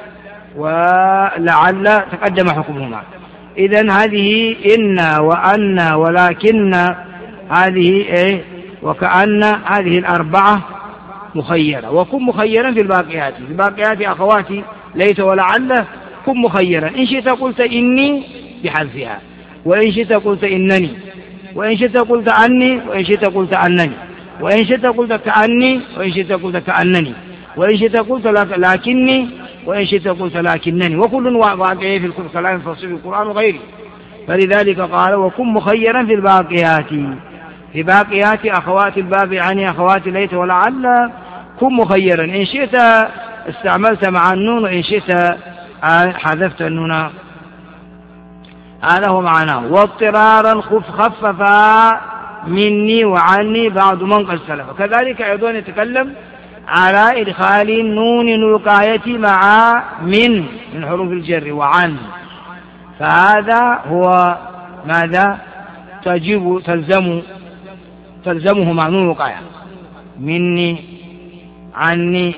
ولعل تقدم حكمهما. إذن هذه إن وأن ولكن هذه إيه وكأن هذه الأربعة مخيرة. وكن مخيرا في الباقيات. في الباقيات أخواتي ليت ولعل كن مخيرا. إن شئت قلت إني بحذفها، وإن شئت قلت إنني، وإن شئت قلت أني، وإن شئت قلت أنني، وإن شئت قلت كأني، وإن شئت قلت كأنني، وإن شئت قلت لكني، وإن شئت قلت لكنني. وكل واقع في الكلام الفصيح في القرآن وغيره. فلذلك قال وكن مخيرا في الباقيات. في باقيات أخوات الباب يعني أخوات ليت ولعل كن مخيرا. إن شئت استعملت مع النون، وإن شئت حذفت النون. هذا هو معناه. واضطرارا خف خففا مني وعني بعض من قد سلف. كذلك أيضا يتكلم على إدخال النون الوقاية مع من من حروف الجر وعن، فهذا هو ماذا تجب تلزم تلزمه مع نون الوقاية، مني عني،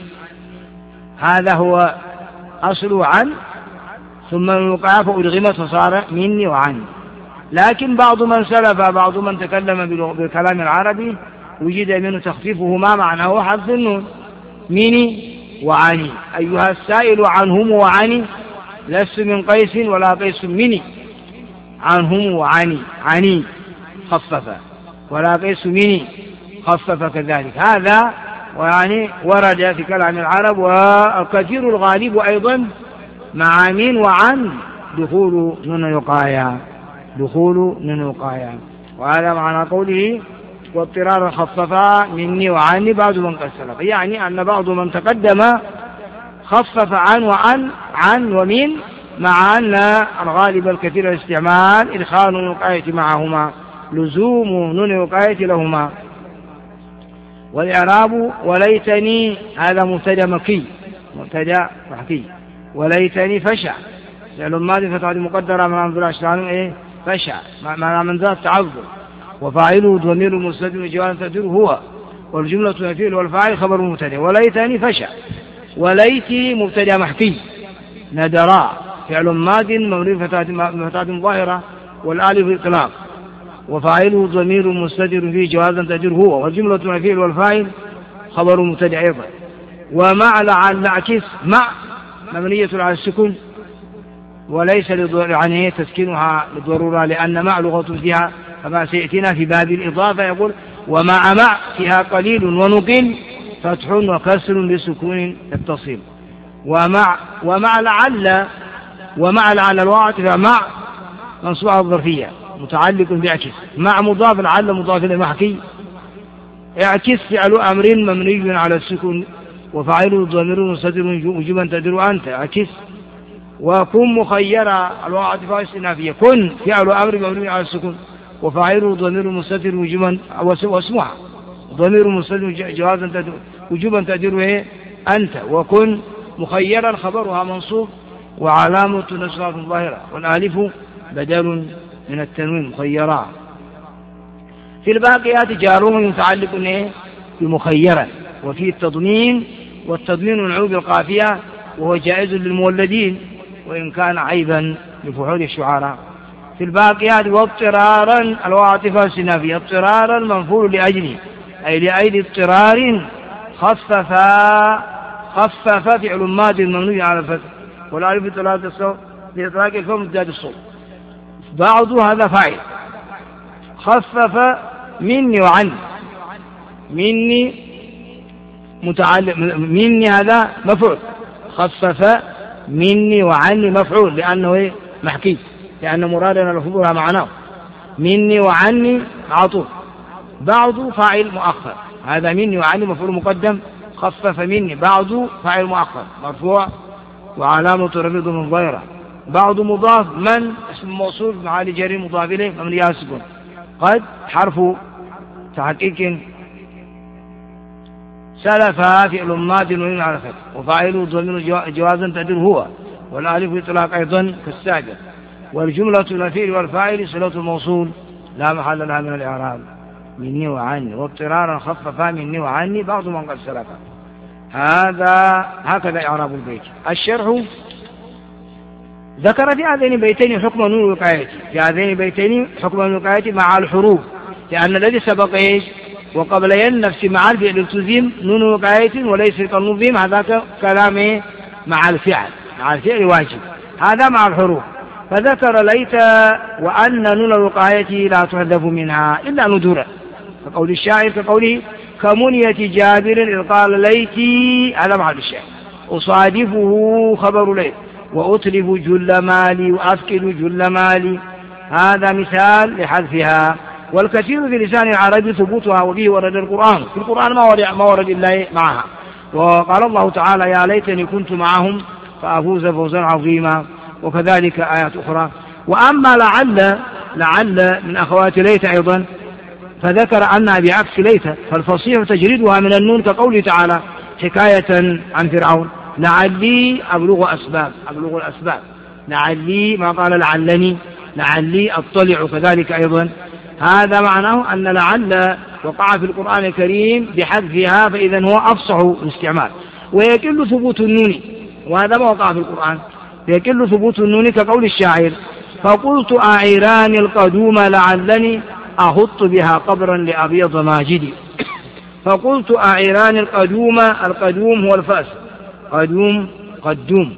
هذا هو أصل عن، ثم الوقاية فأدغمت فصار مني وعني. لكن بعض من سلف بعض من تكلم بالكلام العربي وجد منه تخفيفه ما معناه حذف النون، مني وعني. أيها السائل عنهم وعني، لست من قيس ولا قيس مني، عنهم وعني، عني خفف، ولا قيس مني خفف كذلك. هذا ويعني ورد في كلام العرب، والكثير الغالب أيضا مع من وعن دخول نون الوقاية، دخول نون الوقاية. وهذا معنى قوله واضطرارا خففا مني وعني بعض من قد سلف، يعني أن بعض من تقدم خفف عن وعن، عن ومن، مع أن الغالب الكثير الاستعمال إدخال نون الوقاية معهما، لزوم نون الوقاية لهما. والإعراب وليتني هذا مبتدا مكي، مبتدا محكي، وليتني فشع فعل الماضي فتحة مقدرة من أنظر أشتغل إيه فشع معنى من ذات تعذر، وفاعله ضمير مستتر جوارا تقدير هو، والجملة الفعل والفاعل خبر مبتدا. وليتني فشع، وليتي مبتدا محكي، ندرا فعل ماض مبني فتحة ظاهرة والآلف إطلاق، وفاعله ضمير مستتر فيه جوازا تقدير هو، والجملة الفعل والفاعل خبر مبتدا أيضا. ومع لعل نعكس مع مبنية على السكون، وليس يعني تسكينها للضرورة، لأن مع لغة فيها كما سيأتينا في باب الإضافة يقول ومع مع فيها قليل ونقل فتح وكسر لسكون التصل. ومع ومع لعل ومع لعل الواعط مع منصوبة الظرفية متعلق بعكس، مع مضاف لعل مضاف لمحكي، اعكس فعل أمر مبني على السكون وفاعله ضمير مستتر وجوبا تقدير أنت اعكس. وكن مخيرة الواو عطف استئنافية، كن فعل أمر مبني على السكون وفاعله ضمير مستتر وجوبا واسمها ضمير مستتر جوازا وجوبا تقديره أنت. وكن مخيرا خبرها منصوب وعلامة نصبها ظاهرة، والآلف بدل من التنوين مخيرا. في الباقيات جار متعلق بمخيرا، وفي التضمين، والتضمين منعوب بالقافية وهو جائز للمولدين وإن كان عيبا لفحول الشعراء. في الباقيات واضطرارا الواعطفة السنافية، اضطرارا منفول لأجله أي لأجل اضطرار، خففا خفف فعل ماض ممنوع على الفتح والالف ثلاثة الصوت لإطلاق الفم زاد الصوت. بعض هذا فاعل، خفف مني وعني، مني متعلق مني هذا مفعول، خفف مني وعني مفعول لأنه محكي، لأن مرادنا لفظها معناه مني وعني عطوف. بعض فاعل مؤخر، هذا مني وعني مفعول مقدم، خفف مني. بعض فاعل مؤخر مرفوع وعلامة رفعه من ظاهرة. بعض مضاف من اسم موصول مع جر مضاف إليه مبني على السكون. قد حرف تحقيق سلف فعل ماض مبني على الفتح وفاعله ضمير جوازا تقدير هو، والالف اطلاق ايضا كالسابق. والجملة الفعل والفاعل صلة الموصول لا محل لها من الإعراب، مني وعني، واضطرارا خففا مني وعني بعض من قد سلف. هذا هكذا إعراب البيت. الشرح ذكر في هذين البيتين حكم نون الوقاية، في هذين البيتين حكم نون الوقاية مع الحروف، لأن الذي سبق إيش وقبل النفس مع الفعل التزم نون الوقاية وليس كالنظيم، هذا كلام مع الفعل، مع الفعل واجب، هذا مع الحروف. فذكر ليت وأن نون الوقاية لا تحذف منها إلا ندورا، كقول الشاعر كقوله كمنية جابر إذ قال ليتي، هذا مع الشاعر، أصادفه خبر ليت، وأتلف جل مالي وأفقد جل مالي، هذا مثال لحذفها. والكثير في لسان العربي ثبوتها، وبه ورد القرآن، في القرآن ما ورد, ما ورد إلا معها. وقال الله تعالى يا ليتني كنت معهم فأفوز فوزا عظيما، وكذلك آيات أخرى. وأما لعل لعل من أخوات ليت أيضا، فذكر أنها بعكس ليت، فالفصيح تجريدها من النون كقوله تعالى حكاية عن فرعون، لعلي أبلغ أسباب أبلغ الأسباب لعلي، ما قال لعلني، لعلي أطلع كذلك أيضا. هذا معناه أن لعل وقع في القرآن الكريم بحذفها، فإذا هو أفصح الاستعمال. ويكل ثبوت النون، وهذا ما وقع في القرآن، يكل ثبوت النون كقول الشاعر: فقلت أعيران القدوم لعلني أهط بها قبرا لأبيض ماجدي. فقلت أعيران القدوم، القدوم هو الفاس، قدوم قدوم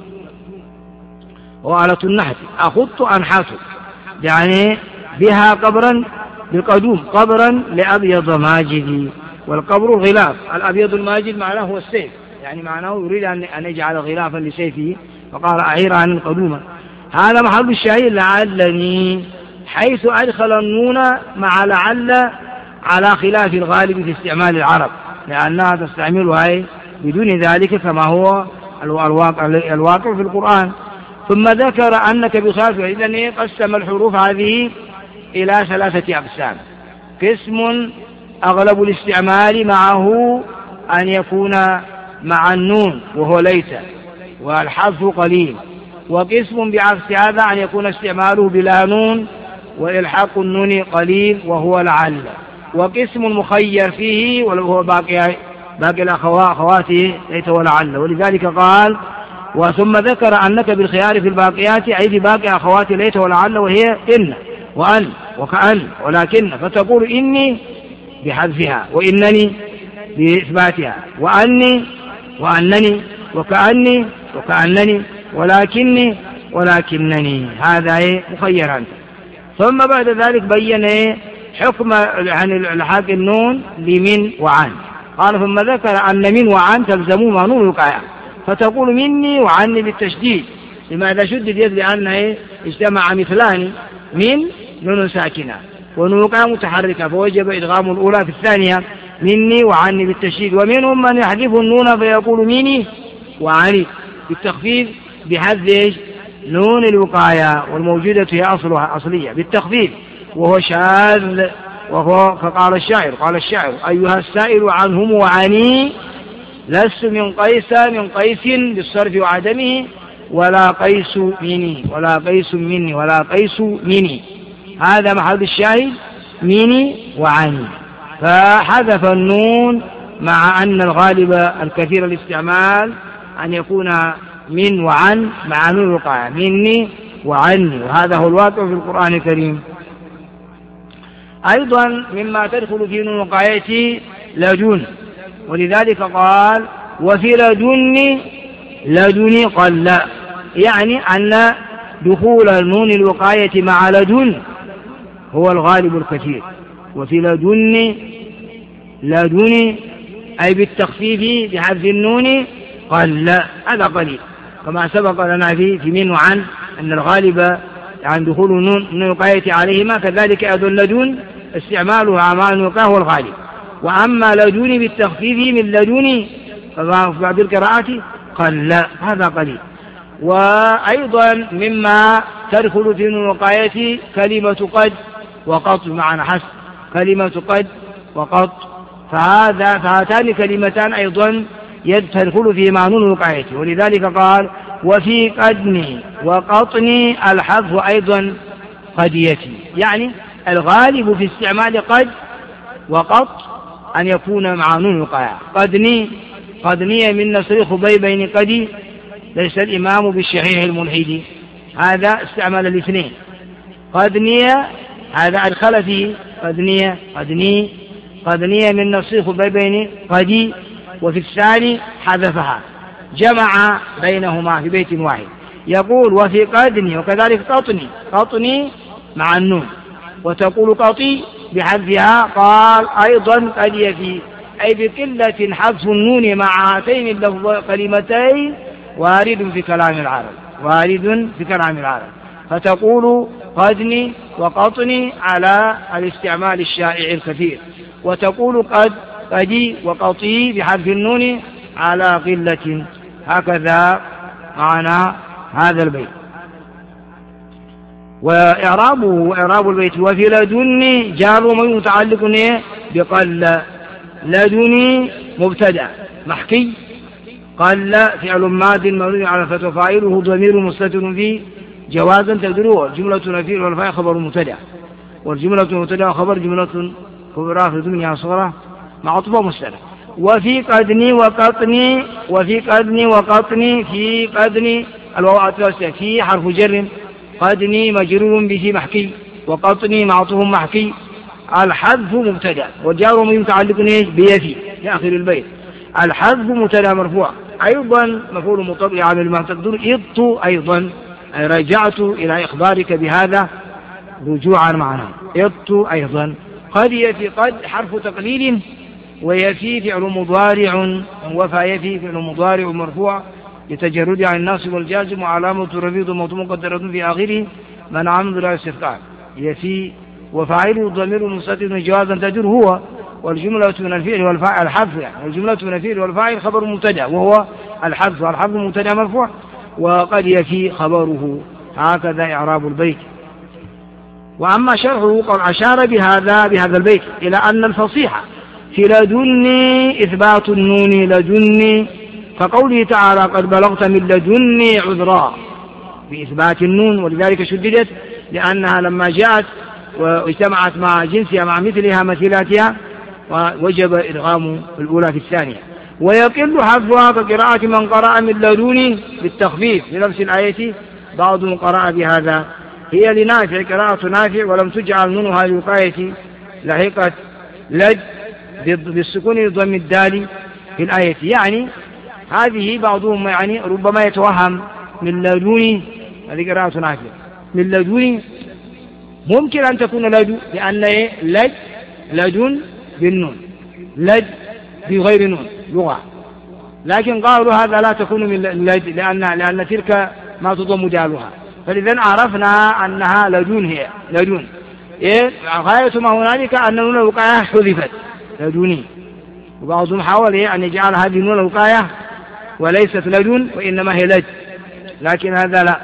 وآلة النحت، أخط أنحاته، يعني بها قبرا بالقدوم قبرا لأبيض ماجدي. والقبر الغلاف، الأبيض الماجد معناه هو السيف، يعني معناه يريد أن يجعل غلافا لسيفه، فقال أعير عن القدوم. هذا محل الشاهد لعلني، حيث أدخل النون مع لعل على خلاف الغالب في استعمال العرب، لأنها تستعملها بدون ذلك كما هو الواقع, الواقع في القرآن. ثم ذكر أنك بخلاف، إذن قسم الحروف هذه إلى ثلاثة أقسام: قسم أغلب الاستعمال معه أن يكون مع النون وهو ليس والحذف قليل، وقسم بعكس هذا أن يكون استعماله بلا نون وإلحاق النون قليل وهو لعل، وقسم مخير فيه وهو باقي باقي الأخواته ليت ولعل. ولذلك قال: وثم ذكر أنك بالخيار في الباقيات، أي في باقي أخوات ليت ولعل، وهي إن وأن وكأن ولكن، فتقول إني بحذفها، وإنني بإثباتها، وأني وأنني، وكأني وكأنني، ولكني ولكنني. هذا مخيرا. ثم بعد ذلك بين حكم عن الحاق النون لمن وعن، قال: ثم ذكر أن من وعن تلزموا نون الوقاية، فتقول مني وعني بالتشديد. لماذا شدد؟ لأنه اجتمع مثلان، من نون ساكنة ونون الوقاية متحركة، فوجب إدغام الأولى في الثانية، مني وعني بالتشديد. ومنهم من يحذف النون فيقول مني وعني بالتخفيف بحذف نون الوقاية، والموجودة هي أصلها أصلية بالتخفيف، وهو شاذ. وهو فقال الشاعر قال الشاعر: أيها السائل عنهم وعني، لست من قيس من قيس بالصرف وعدمه، ولا قيس مني ولا قيس مني ولا قيس مني. هذا محل الشاهد، مني وعني. فحذف النون مع أن الغالب الكثير الاستعمال أن يكون من وعن مع نون الوقاية، مني وعني، وهذا هو الواقع في القرآن الكريم. أيضا مما تدخل في نون الوقاية لدن، ولذلك قال: وفي لدن لدني قل، يعني أن دخول النون الوقاية مع لدن هو الغالب الكثير. وفي لدن لدني أي بالتخفيف بحذف النون قل، هذا قليل، كما سبق لنا في في من وعن أن الغالب عن دخول النون الوقاية عليهما، كذلك أيضا لدن استعمالها مع الوقاية هو الغالب. وأما لدني بالتخفيف من لدني في بعض القراءات قل، هذا قليل. وأيضا مما تدخل في الوقاية كلمة قد وقط بمعنى حسب، كلمة قد وقط، فهذا فهاتان كلمتان أيضا تدخل في معنون الوقاية. ولذلك قال: وفي قدني وقطني الحذف أيضا قديتي، يعني الغالب في استعمال قد وقط أن يكون مع نون الوقاية. قدني قدني من نصر خبيبين قدي، ليس الإمام بالشحيح الملحد، هذا استعمل الاثنين. قدني هذا أدخل فيه قدني قدني قدني من نصر خبيبين قدي، وفي الثاني حذفها، جمع بينهما في بيت واحد. يقول: وفي قدني، وكذلك قطني قطني مع النون، وتقول قطي بحذفها. قال أيضا قد يفي، أي بقلة حذف النون مع هاتين الكلمتين وارد في كلام العرب، وارد في كلام العرب، فتقول قدني وقطني على الاستعمال الشائع الكثير، وتقول قد قدي وقطي بحذف النون على قلة. هكذا معنى هذا البيت. وإعرابه إعراب البيت: وفي لدني جار متعلق بقل، لدني مبتدأ محكي قل فعل ماض مبني على الفتح وفاعله ضمير مستتر فيه جوازا تقديره جملة نفي والفاعل خبر مبتدأ، والجملة مبتدأ خبر جملة كبرى في الدنيا صغرى معطوفة مستتر. وفي قدني وقطني وفي قدني وقطني في قدني الواو في حرف جر، قدني مجرور به محكي، وقطني معطوف محكي، الحذف مبتدأ والجار متعلق بيفي في آخر البيت، الحذف مبتدأ مرفوع أيضا مفعول مطلق عامل ما تقدر إضت أيضا أي رجعت إلى إخبارك بهذا رجوعا معنا إضت أيضا. قد يفي قد حرف تقليل ويفي فعل مضارع وفى يفي فعل مضارع مرفوع لتجرد عن الناصب والجازم وعلامة رفيض موضوع مقدرة في آخره من عمد لا استفقاء يفي وفاعله ضمير مستتر جوازا تجر هو، والجملة من الفعل والفاعل الحذف يعني والجملة من الفعل والفاعل خبر مبتدأ وهو الحذف، والحذف مبتدأ مرفوع وقد يفي خبره. هكذا إعراب البيت. وأما شرحه قد أشار بهذا بهذا البيت إلى أن الفصيحة في لدني إثبات النون لدني، فقوله تعالى قد بلغت من لدني عذرا بإثبات النون، ولذلك شددت لأنها لما جاءت واجتمعت مع جنسها مع مثلها مثيلاتها وجب إدغام الأولى في الثانية. ويقل حذفها كقراءة من قرأ من لدني بالتخفيف في نفس الآية، بعضهم قرأ بهذا. هي لنافع قراءة نافع ولم تجعل نونها لوقاية لحقت لد بالسكون ضم الدال في الآية، يعني هذه بعضهم يعني ربما يتوهم من لدني، هذه قراءة نافع من لدني ممكن أن تكون لدو لأن لد لدن بالنون لد بغير نون لغة، لكن قالوا هذا لا تكون من لد لأن لأن تلك ما تضم دالها، فلذا عرفنا أنها لدون هي لدون إيه غاية ما هنالك أن نون الوقاية حذفت لدوني، وبعضهم حاول أن يجعل هذه نون الوقاية وليست لدون وإنما هي لد، لكن هذا لا.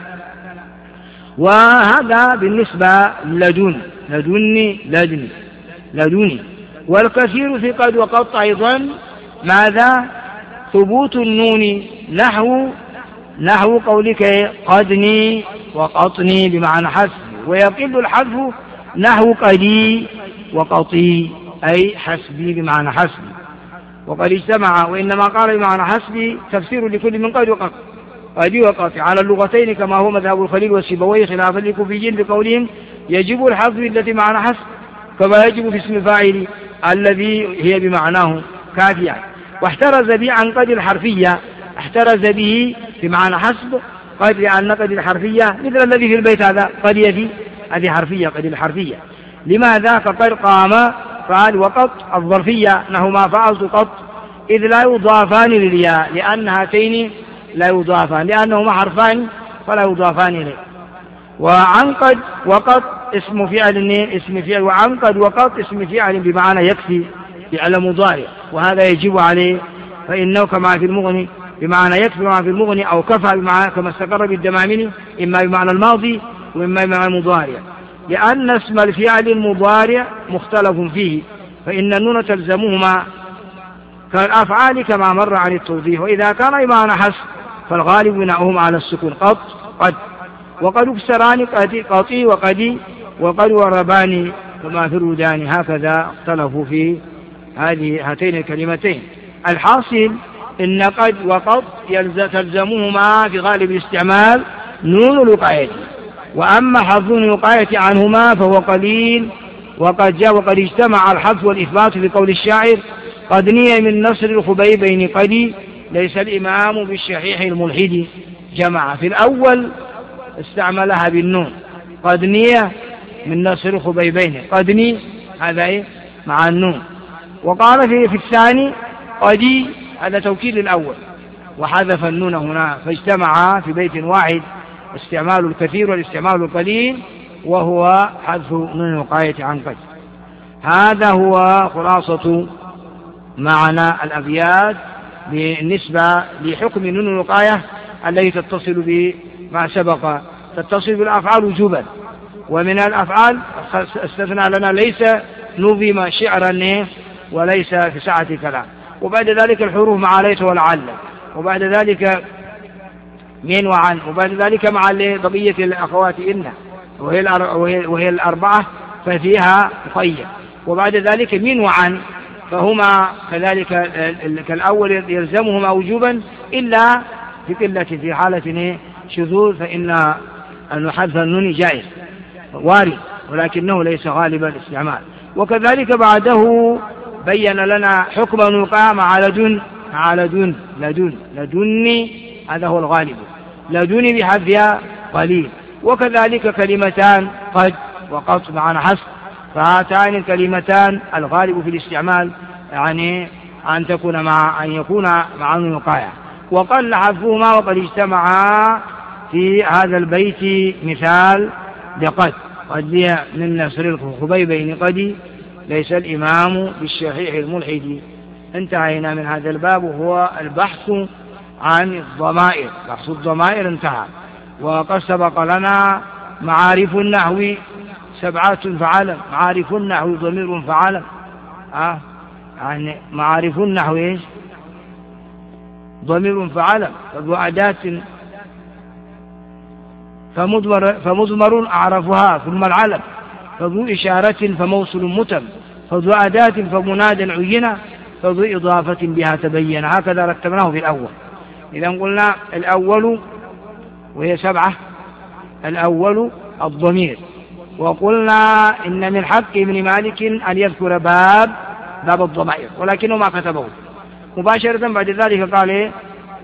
وهذا بالنسبة لدون لدني لدني لدوني. والكثير في قد وقط أيضا ماذا ثبوت النون نحو نحو قولك قدني وقطني بمعنى حسب، ويقل الحذف نحو قدي وقطي أي حسبي بمعنى حسبي. وقد اجتمع وإنما قال بمعنى حسبي تفسير لكل من قد وقط قدي وقطي على اللغتين كما هو مذهب الخليل والسيبويه خلافا للكوفيين بقولهم يجب الحذف التي معنى حسب كما يجب في اسم الفاعل الذي هي بمعناه كافية. واحترز به عن قد الحرفية، احترز به بمعنى حسب قد لأن قد الحرفية مثل الذي في البيت هذا قد يفي هذه حرفية قد الحرفية. لماذا؟ فقد قام فعل وقط الظرفية نحو ما فعلت قط إذ لا يضافان للياء لأن هاتين لا يضافان لأنهما حرفان فلا يضافان إليه. وعن قد وقط اسم فعل اسم فعل وعن قد وقط اسم فعل بمعنى يكفي فعل مضارع، وهذا يجب عليه فإنه كما في المغني بمعنى يكفي كما في المغني أو كفى بمعنى كما استقر بالدمامين إما بمعنى الماضي وإما بمعنى المضارع، لأن اسم الفعل المضارع مختلف فيه فإن النون تلزمهما كالأفعال كما مر عن التوضيح. وإذا كان بمعنى حسب فالغالب بناؤهم على السكون قط قد. وقد اكسران قطي وقدي وقد وربان كما في الودان، هكذا اختلفوا في هذه هاتين الكلمتين. الحاصل إن قد وقد تلزمهما في غالب الاستعمال نون الوقاية، وأما حذف الوقاية عنهما فهو قليل. وقد جاء وقد اجتمع الحذف والإثبات في قول الشاعر قد ني من نصر الخبيبين قدي ليس الإمام بالشحيح الملحد. جمع في الأول استعملها بالنون قد ني من نصر الخبيبين قدني هذا إيه مع النون. وقال في, في الثاني قدي هذا توكيد الأول وحذف النون هنا، فاجتمع في بيت واحد استعمال الكثير والاستعمال القليل وهو حذف نون الوقاية عن قد. هذا هو خلاصة معنى الأبيات بالنسبة لحكم نون الوقاية التي تتصل بما سبق، تتصل بالأفعال وجوبا، ومن الأفعال استثنى لنا ليس نظم شعرا وليس في سعة كلام، وبعد ذلك الحروف مع ليس ولعل وبعد ذلك من وعن، وبعد ذلك مع بقية الأخوات إن وهي, وهي الأربعة ففيها مقيد، وبعد ذلك من وعن فهما كذلك كالأول يلزمهما وجوبا إلا في قلة، في حالة شذوذ فإن حذف النون جائز وارد ولكنه ليس غالب الاستعمال. وكذلك بعده بين لنا حكم الوقاء مع لدن، مع لدن لدن لدني هذا هو الغالب، لدني بحذفها قليل. وكذلك كلمتان قد وقط معنا حذف، فهاتان الكلمتان الغالب في الاستعمال يعني أن تكون مع أن يكون مع الوقاية، وقل حذفهما وقد اجتمعا في هذا البيت مثال لقد، قد لي من نصر الخبيبين قد ليس الإمام بالشحيح الملحد. انتهينا من هذا الباب وهو البحث عن الضمائر، بحث الضمائر انتهى. وقد سبق لنا معارف النحو سبعة فعلم، معارف النحو ضمير فعلم، آه يعني معارف النحو ايش؟ ضمير فعلم، فذو أداة فمضمر, فمضمر أعرفها ثم العلم، فذو إشارة فموصل متم، فذو أداة فمناد عينة، فذو إضافة بها تبين. هكذا رتبناه في الأول. إذا قلنا الأول وهي سبعة، الأول الضمير، وقلنا إن من حق ابن مالك أن يذكر باب باب الضمائر ولكنه ما كتبه مباشرة. بعد ذلك قال إيه؟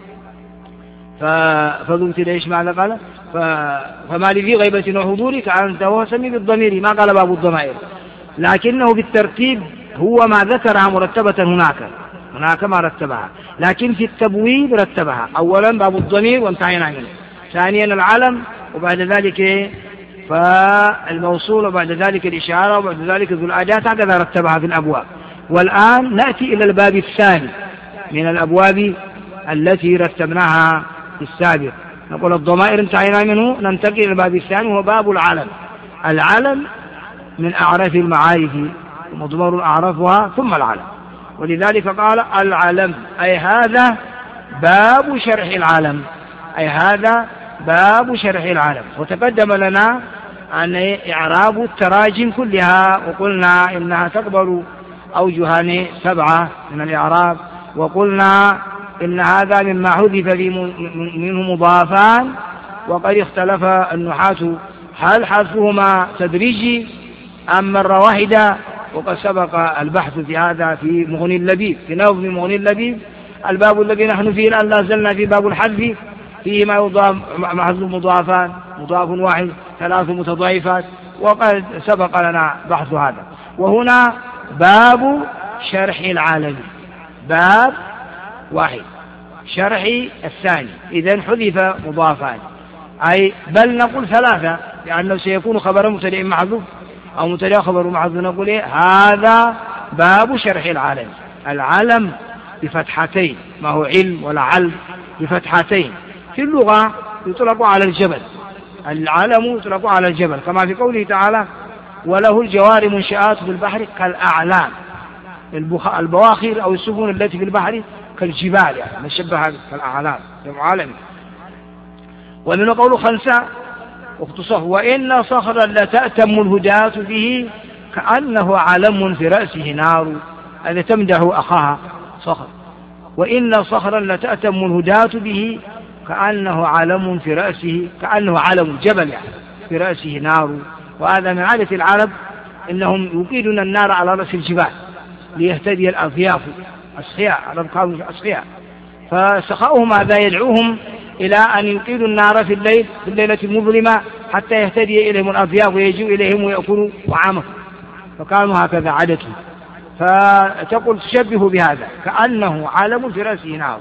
فذو ايش معنى قال فما لي في غيبة وحضورك أنت وهو سمي بالضمير، ما قال باب الضمائر، لكنه بالترتيب هو ما ذكرها مرتبة هناك هناك ما رتبها، لكن في التبويب رتبها أولا باب الضمير وانتهينا منه، ثانيا العلم، وبعد ذلك فالموصول، وبعد ذلك الإشارة، وبعد ذلك ذو الأداة، هكذا رتبها في الأبواب. والآن نأتي إلى الباب الثاني من الأبواب التي رتبناها في السابق. نقول الضمائر انتهينا منه، ننتقل إلى الباب الثاني وهو باب العلم. العلم من أعراف المعارف، مضمر أعرفها ثم العلم، ولذلك قال العلم أي هذا باب شرح العلم، أي هذا باب شرح العلم. وتقدم لنا أن إعراب التراجم كلها، وقلنا إنها تقبل أوجهان سبعة من الإعراب، وقلنا إن هذا مما حذف منه مضافان، وقد اختلف النحاة هل حذفهما تدريجي أم مرة واحدة، وقد سبق البحث في هذا في مغني اللبيب، في نظم مغني اللبيب الباب الذي نحن فيه الآن لا زلنا في باب الحذف، فيه ما يضاف محذوف مضافان، مضاف واحد، ثلاث متضاعفات، وقد سبق لنا بحث هذا. وهنا باب شرح العالم، باب واحد شرح الثاني، إذن حذف مضافان، أي بل نقول ثلاثة لأنه سيكون خبر مبتدأ محذوف أو مبتدأ خبر محذوف، نقول إيه؟ هذا باب شرح العالم. العلم بفتحتين، ما هو علم ولا علم، بفتحتين. في اللغة يطلق على الجبل، العلم يطلق على الجبل كما في قوله تعالى وله الجوار منشآت في البحر كالأعلام، البواخر أو السفن التي في البحر كالجبال، يعني نشبهها كالأعلام كالعالم. ومن قول خنساء واختصاص وإن صخرا لتأتم الهداة به كأنه علم في رأسه نار، هذا تمدح أخاها صخر. وإن صخرا لتأتم الهداة به كأنه علم في رأسه، كأنه علم جبل يعني في رأسه نار. وهذا من عادة العرب إنهم يوقدون النار على رأس الجبال ليهتدي الأضياف أصحياء، العرب كانوا أصحياء، فسخاؤهم هذا يدعوهم إلى أن يوقدوا النار في الليل في الليلة المظلمة حتى يهتدي إليهم الأضياف ويجوا إليهم ويأكلوا طعامهم، فكانوا هكذا عادتهم. فتقول تشبه بهذا كأنه علم في رأسه نار،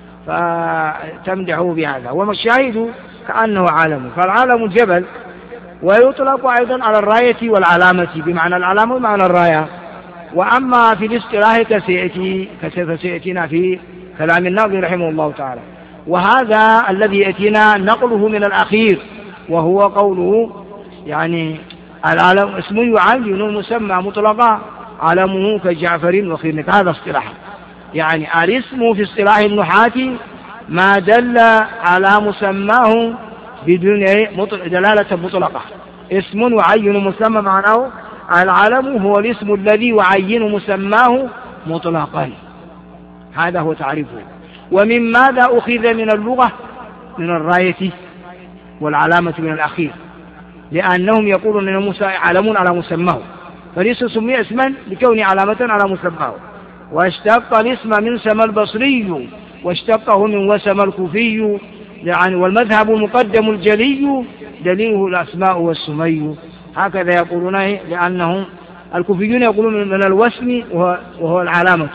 فتمدحه بهذا. والشاهد كأنه علم، فالعلم جبل، ويطلق أيضا على الراية والعلامة بمعنى العلامة ومعنى الراية. وأما في الاصطلاح كسيأتي كسيأتينا في كلام الناظم رحمه الله تعالى. وهذا الذي يأتينا نقله من الأخير، وهو قوله يعني العلم اسم يعين المسمى مطلقا علمه كجعفر وخيرنك، هذا اصطلاح. يعني الاسم في اصطلاح النحاة ما دل على مسماه بدون دلالة مطلقة. اسم يعين مسمى معناه العلم هو الاسم الذي يعين مسماه مطلقا، هذا هو تعريفه. ومن ماذا أخذ من اللغة؟ من الراية والعلامة من الأخير، لأنهم يقولون أن موسى علم على مسماه، فالاسم سمي اسما لكونه علامة على مسماه. واشتق الاسم من سمى البصري واشتقه من وسم الكوفي، يعني والمذهب المقدم الجلي دليله الأسماء والسمي، هكذا يقولون، لأنهم الكوفيون يقولون من الوسم وهو العلامة،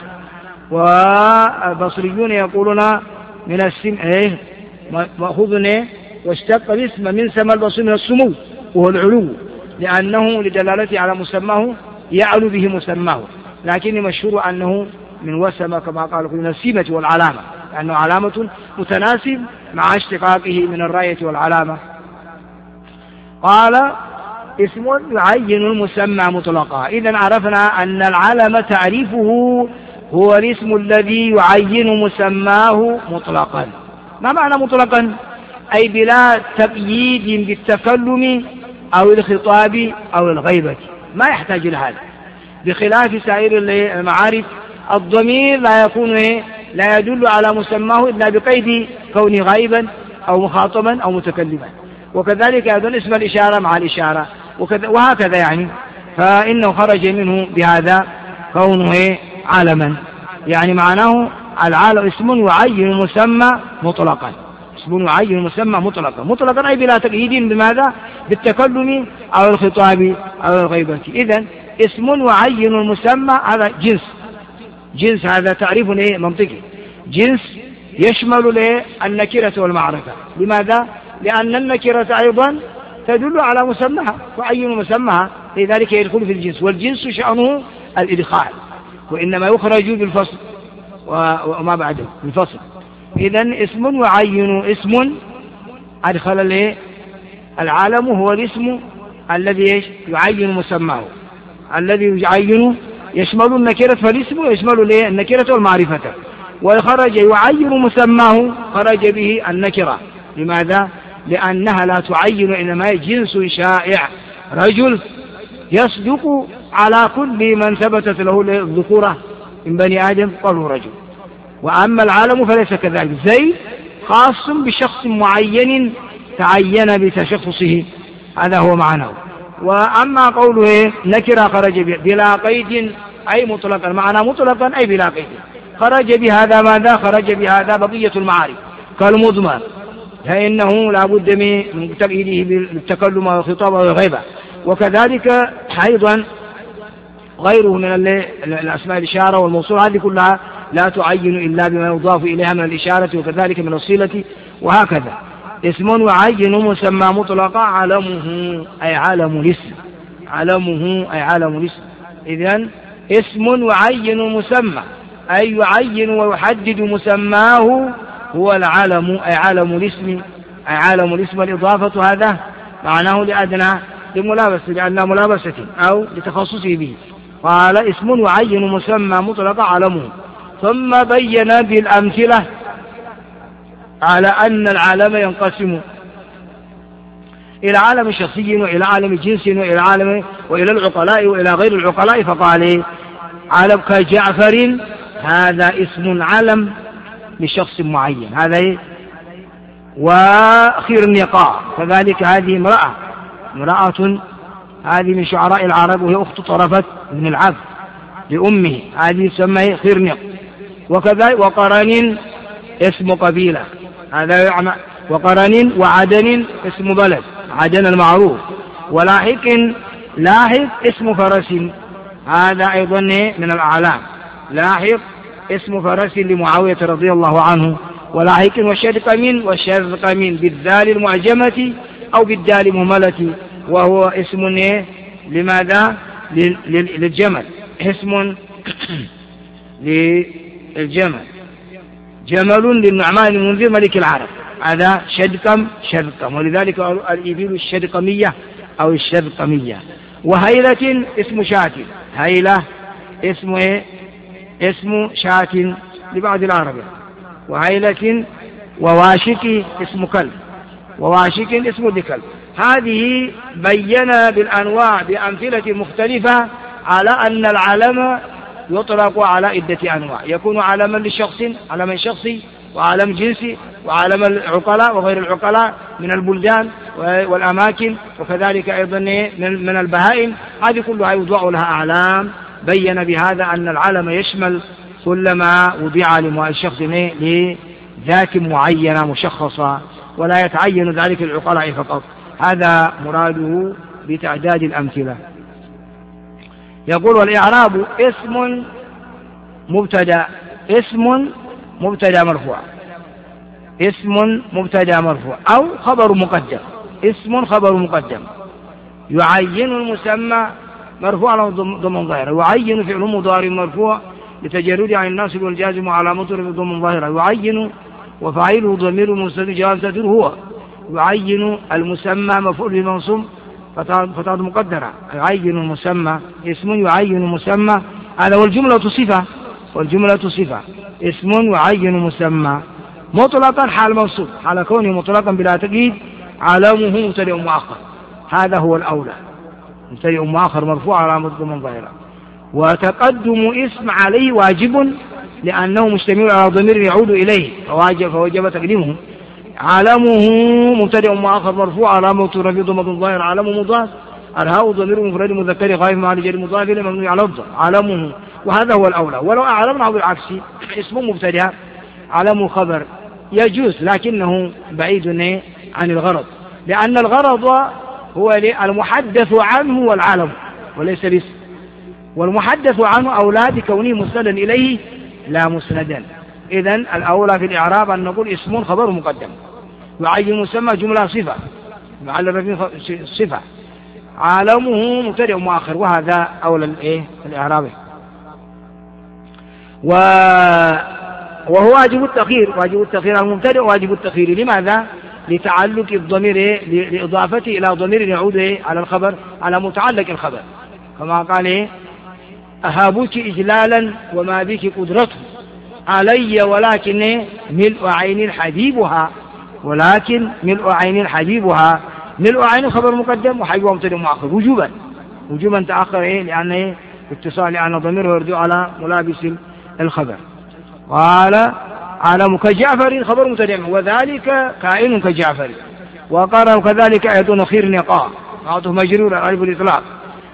والبصريون يقولون من السم ايه مأخوذ ايه واشتق الاسم من سمى البصري من السمو وهو العلو، لأنه لدلالته على مسماه يعلو به مسماه، لكن مشهور أنه من وسم كما قالوا من السمة والعلامة، لأنه علامة متناسب مع اشتقاقه من الراية والعلامة. قال اسم يعين المسمى مطلقا. إذن عرفنا أن العلم تعريفه هو الاسم الذي يعين مسماه مطلقا. ما معنى مطلقا؟ أي بلا تقييد بالتكلم أو الخطاب أو الغيبة، ما يحتاج إلى هذا، بخلاف سائر المعارف الضمير لا يكون لا يدل على مسماه إلا بقيد كونه غائبا أو مخاطبا أو متكلما، وكذلك أيضا اسم الإشارة مع الإشارة وهكذا، يعني فإنه خرج منه بهذا كونه علما، يعني معناه العالم اسم يعين مسمى مطلقا، اسم يعين مسمى مطلقا مطلقا أي بلا تقييد بماذا؟ بالتكلم أو الخطاب أو الغيبة. إذن اسم يعين المسمى هذا جنس، جنس هذا تعريف منطقي، جنس يشمل النكرة والمعرفة. لماذا؟ لأن النكرة أيضا تدل على مسمها تعين مسمها، لذلك يدخل في الجنس، والجنس شأنه الإدخال، وإنما يخرج بالفصل وما بعده بالفصل. إذن اسم يعين اسم أدخل له العالم هو الاسم الذي يعين مسماه، الذي يعين يشمل النكرة، فالاسم يشمل له النكرة والمعرفة، وخرج يعين مسماه خرج به النكرة. لماذا؟ لأنها لا تعين، إنما جنس شائع، رجل يصدق على كل من ثبتت له الذكورة من بني آدم قالوا رجل. وأما العالم فليس كذلك، زيد خاص بشخص معين تعين بتشخصه، هذا هو معناه. وأما قوله نكرة خرج بلا قيد أي مطلقا، معنى مطلقا أي بلا قيد، خرج بهذا ماذا؟ خرج بهذا بقية المعارف كالمضمر، فإنه لا بد من تقييده بالتكلم والخطاب والغيبة. وكذلك أيضا غيره من الأسماء الإشارة والموصول، هذه كلها لا تعين إلا بما يضاف إليها من الإشارة وكذلك من الصلة وهكذا. اسم يعين مسمى مطلقا علمه أي عالم الاسم، علمه أي عالم الاسم. إذن اسم يعين مسمى أي يعين ويحدد مسماه هو العالم أي عالم الاسم، أي عالم الاسم. الإضافة هذا معناه لأدنى لملابسة لأن ملابسة أو لتخصصه به. قال اسم يعين مسمى مطلقا علمه، ثم بين بالأمثلة على أن العالم ينقسم إلى عالم شخصي وإلى عالم جنس وإلى عالم وإلى العقلاء وإلى غير العقلاء. فقال عالم كجعفر هذا اسم علم لشخص معين، هذا وخرنقاء كذلك هذه امرأة امرأة هذه من شعراء العرب وهي أخت طرفة بن العبد لأمه، هذه تسمى خرنق. وكذلك وقرن اسم قبيلة، هذا يعني وقرن وعدن اسم بلد عدن المعروف. ولاحق لاحق اسم فرس، هذا أيضا من الأعلام، لاحق اسم فرس لمعاوية رضي الله عنه. ولاحق وشرقم وشرقم بالذال المعجمة أو بالدال المهملة، وهو اسم لماذا؟ للجمل، اسم للجمل، جمل للنعمان المنذر ملك العرب، هذا شدقم شدقم، ولذلك الإبل الشدقمية أو الشدقمية. وهيلة اسم شاة، هيلة اسم اسم شاة لبعض العرب، وهيلة وواشك اسم كلب، وواشك اسم ذكر. هذه بينا بالأنواع بأمثلة مختلفة على أن العلم يطلق على عدة أنواع، يكون علما للشخص، علما شخصي، وعلم جنسي، وعلم العقلاء وغير العقلاء من البلدان والأماكن، وكذلك أيضا من البهائم. هذه كلها يوضع لها أعلام. بين بهذا أن العلم يشمل كل ما وضع للشخص لذات معينة مشخصة، ولا يتعين ذلك العقلاء فقط. هذا مراده بتعداد الأمثلة. يقول: والإعراب اسم مبتدأ، اسم مبتدأ مرفوع، اسم مبتدأ مرفوع أو خبر مقدم، اسم خبر مقدم يعين المسمى مرفوع على ضمن ظاهرة، يعين فعل مضارع مرفوع لتجرد عن الناصب والجازم على مطر ضمن ظاهرة، يعين وفاعله ضمير مستتر جواب هو، يعين المسمى مفعول بمنصوب فتعد مقدرة، يعين المسمى اسم يعين المسمى. هذا والجملة صفة، والجملة صفة اسم يعين مسمى مطلقا حال منصوب، حال كونه مطلقا بلا تقييد، علامه مبتدئ مؤخر. هذا هو الأولى، مبتدئ مؤخر مرفوع على ضمن ظاهرة. وتقدم اسم عليه واجب لأنه مشتمل على ضمير يعود إليه فواجب فوجب تقديمه. علامه مبتدئ مؤخر مرفوع علامة رفعه ضمن ظاهر، علامه مضاف، الهاء ضمير مفرد مذكر غائب مع رجال مضاف مبني على الضم، علامه. وهذا هو الأولى. ولو أعلمنا بالعكس اسم مبتدئ علامه خبر يجوز، لكنه بعيد عن الغرض، لأن الغرض هو المحدث عنه والعالم وليس الاسم، والمحدث عنه أولى بكونه مسندا إليه لا مسندا. إذن الأولى في الإعراب أن نقول اسم خبر مقدم، يعين مسمى جملة صفة، معلم صفة، عالمه مبتدئ مؤخر، وهذا أولى الإيه الإعراب. و وهو واجب التأخير، واجب التأخير المبتدئ واجب التأخير. لماذا؟ لتعلق الضمير لإضافته إلى ضمير يعود على الخبر، على متعلق الخبر، كما قال: أهابك إجلالا وما بك قدرته علي ولكن ملء عين حبيبها، ولكن ملء عين حبيبها. ملء عين خبر مقدم وحبيبها مبتدئ مؤخر وجوبا، وجوبا تأخر إيه؟ لأن إيه؟ اتصال، لأن ضميره يرجع على ملابس الخبر. قال: عالم كجعفر خبر مبتدئ وذلك كائن كجعفر. وقرأ كذلك أيضا خير نقاء معطوف مجرور على الألف الإطلاق،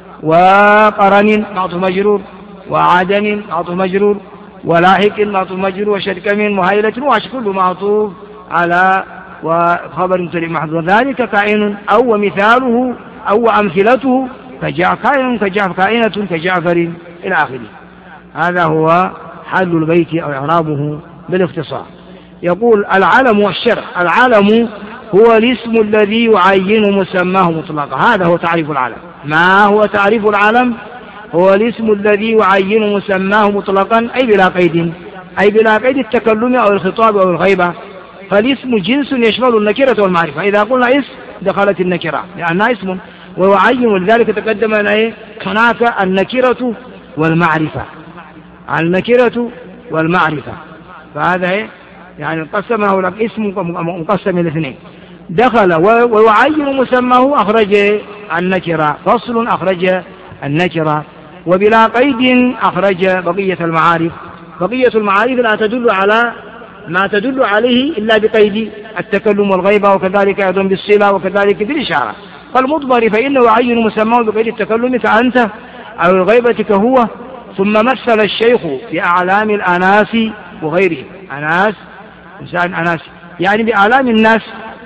وقرن معطوف مجرور، وعدن معطوف مجرور، ولاحق معطوف مجرور، وشركم مهيلة وكل معطوف على وخبر مبتدئ محذوف. وذلك كائن أو مثاله أو أمثلته كائن كجعفر، كائنة كجعفر إلى آخره. هذا هو حل البيت أو إعرابه بالاختصار. يقول: العلم والشرع. العلم هو الاسم الذي يعين مسماه مطلقا. هذا هو تعريف العلم. ما هو تعريف العلم؟ هو الاسم الذي يعين مسماه مطلقا، أي بلا قيد، أي بلا قيد التكلم أو الخطاب أو الغيبة. فالاسم جنس يشمل النكرة والمعرفة. إذا قلنا اسم دخلت النكرة لأنها اسم، ويعين، ولذلك تقدم أن هناك النكرة والمعرفة، النكرة والمعرفة. فهذا يعني قسمه لك اسم مقسم الاثنين. دخل ويعين مسماه أخرج النكرة، فصل أخرج النكرة، وبلا قيد أخرج بقية المعارف. بقية المعارف لا تدل على ما تدل عليه إلا بقيد التكلم والغيبة، وكذلك أيضا بالصلة، وكذلك بالإشارة. فالمضمر فإنه يعين مسماه بقيد التكلم كأنت، أو الغيبة كهو. ثم مثل الشيخ بأعلام الأناس وغيرهم، أناس إنسان أناس يعني بأعلام الناس،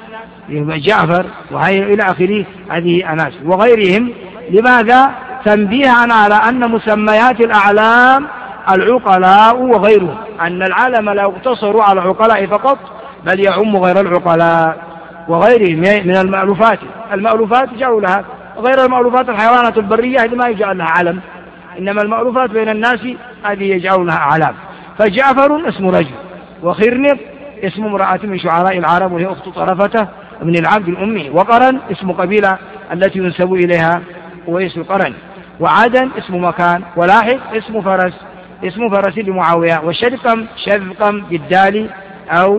جعفر وهي إلى آخره، هذه أناس وغيرهم. لماذا؟ تنبيها على أن مسميات الأعلام العقلاء وغيرهم، أن العلم لا يقتصر على العقلاء فقط، بل يعم غير العقلاء وغيرهم من المألوفات. المألوفات جعلوا لها، غير المألوفات الحيوانات البرية هذه ما يجعل لها علم، إنما المألوفات بين الناس هذه يجعل لها أعلام. فجعفر اسم رجل، وخرنق اسم امرأة من شعراء العرب وهي أخت طرفة من العبد الأمي، وقرن اسم قبيلة التي ينسب إليها واسم القرن، وعدن اسم مكان، ولاحق اسم فرس اسم فرس لمعاوية، وشرقم شذقم بالدال أو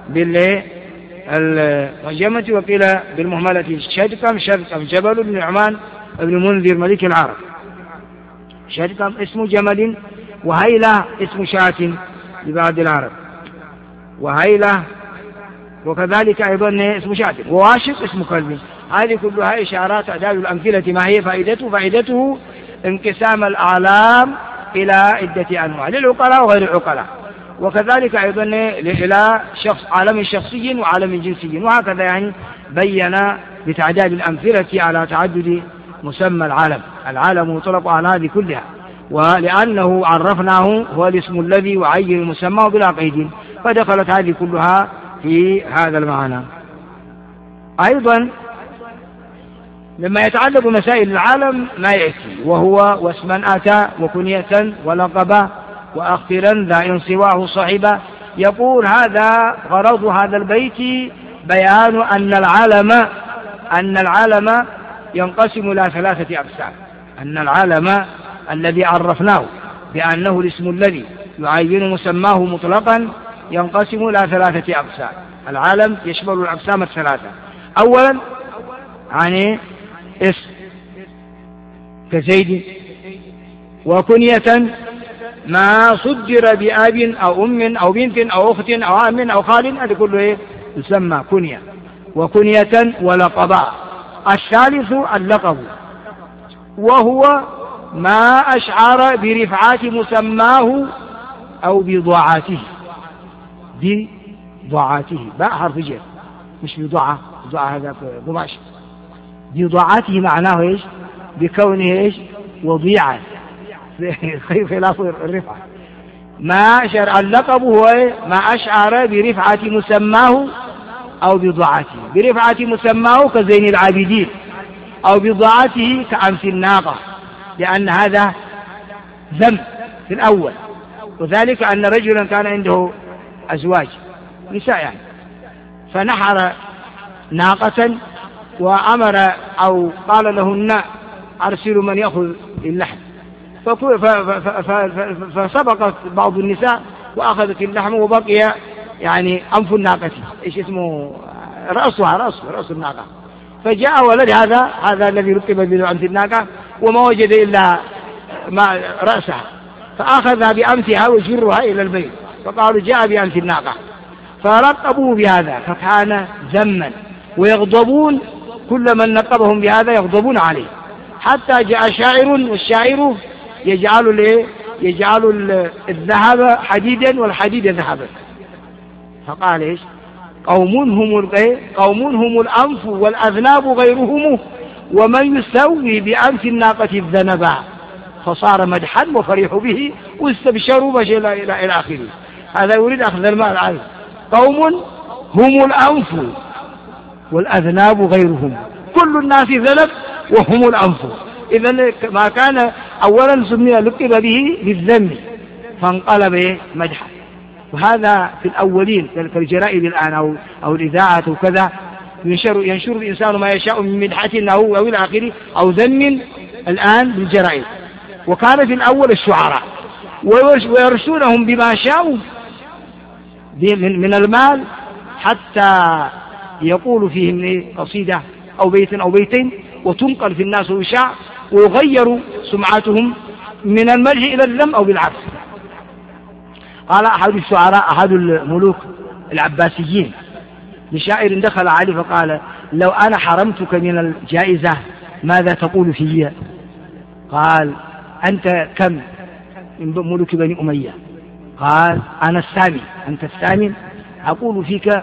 بالترجمة وقيل بالمهملة شدقم شدقم جبل بن نعمان بن منذر ملك العرب. شدقم اسم جمل، وهيلة اسم شاة لبعض العرب، وهيلة وكذلك أيضا اسم شاة، وواشق اسم كلب. هذه كلها إشارات أعداد الأمثلة. ما هي فائدته؟ فائدته انقسام الأعلام إلى عدة أنواع، للعقلاء وغير العقلاء، وكذلك أيضا إلى شخص عالم شخصي وعالم جنسي، وهكذا يعني بين بتعداد الأمثلة على تعدد مسمى العالم. العالم مطلق على هذه كلها، ولأنه عرفناه هو الاسم الذي يعين مسماه بلا قيد، فدخلت هذه كلها في هذا المعنى. أيضا لما يتعلق بمسائل العالم ما يأتي، وهو واسما أتى وكنية ولقبا وأخطرا ذا انصواه صاحبا. يقول هذا غرض هذا البيت بيان أن العالم أن العالم ينقسم إلى ثلاثة أقسام. أن العالم الذي عرفناه بأنه الاسم الذي يعين مسماه مطلقا ينقسم إلى ثلاثة أقسام. العالم يشمل الأقسام الثلاثة. أولا يعني اسم كزيد، وكنية ما صدر بأب أو أم أو بنت أو أخت أو عم أو خال، هذا كله يسمى كنية. وكنية ولقبا. الثالث اللقب، وهو ما أشعر برفعات مسماه أو بضاعته. بضاعته باء حرف جر، مش بضاعة. بضاعة هذا قماش. بضاعته معناه إيش؟ بكونه إيش؟ وضيعة، خلاف الرفعة. ما أشعر اللقب هو ما أشعر برفعة مسماه أو بضاعته. برفعة مسماه كزين العابدين، أو بضاعته كأمس الناقة، لأن هذا ذنب في الأول. وذلك أن رجلا كان عنده أزواج نساء يعني، فنحر ناقة وأمر أو قال لهن أرسلوا من يأخذ اللحم، فسبقت بعض النساء وأخذت اللحم، وبقي يعني أنف الناقة، إيش اسمه، رأسها، رأس رأس الناقة. فجاء ولد هذا هذا الذي ركب بأنف الناقة وما وجد إلا ما رأسها، فأخذ بأنفها وجرها إلى البيت، فقالوا جاء بأنف الناقة، فرقبوا بهذا، فكان ذما، ويغضبون كل من نقبهم بهذا يغضبون عليه، حتى جاء شاعر، والشاعر يجعل الايه يجعل الذهب حديدا والحديد ذهبا، فقال ايش؟ قوم هم قوم هم الأنف والأذناب غيرهم، ومن يسوي بأنف الناقة الذنبا، فصار مدحا وفرحوا به واستبشروا بشيء إلى إلى آخره. هذا يريد أخذ المال عنه. قوم هم الأنف والأذناب غيرهم، كل الناس ذنب وهم الأنف. إذن ما كان أولا سمي لقب به بالذم، فانقلب مدحا. وهذا في الأولين كالجرائد الآن أو أو الإذاعة وكذا، ينشر ينشر الإنسان ما يشاء من مدحة أو أو إلى آخره أو ذم الآن بالجرائد. وكان في الأول الشعراء ويرسونهم بما شاءوا من المال، حتى يقول فيهم قصيدة أو بيت أو بيتين وتنقل في الناس ويشاع، ويغير سمعتهم من المدح إلى الذم أو بالعكس. قال أحد الشعراء أحد الملوك العباسيين لشاعر دخل عليه فقال: لو أنا حرمتك من الجائزة ماذا تقول فيها؟ قال: أنت كم من ملوك بني أمية؟ قال: أنا الثامن. أنت الثامن؟ أقول فيك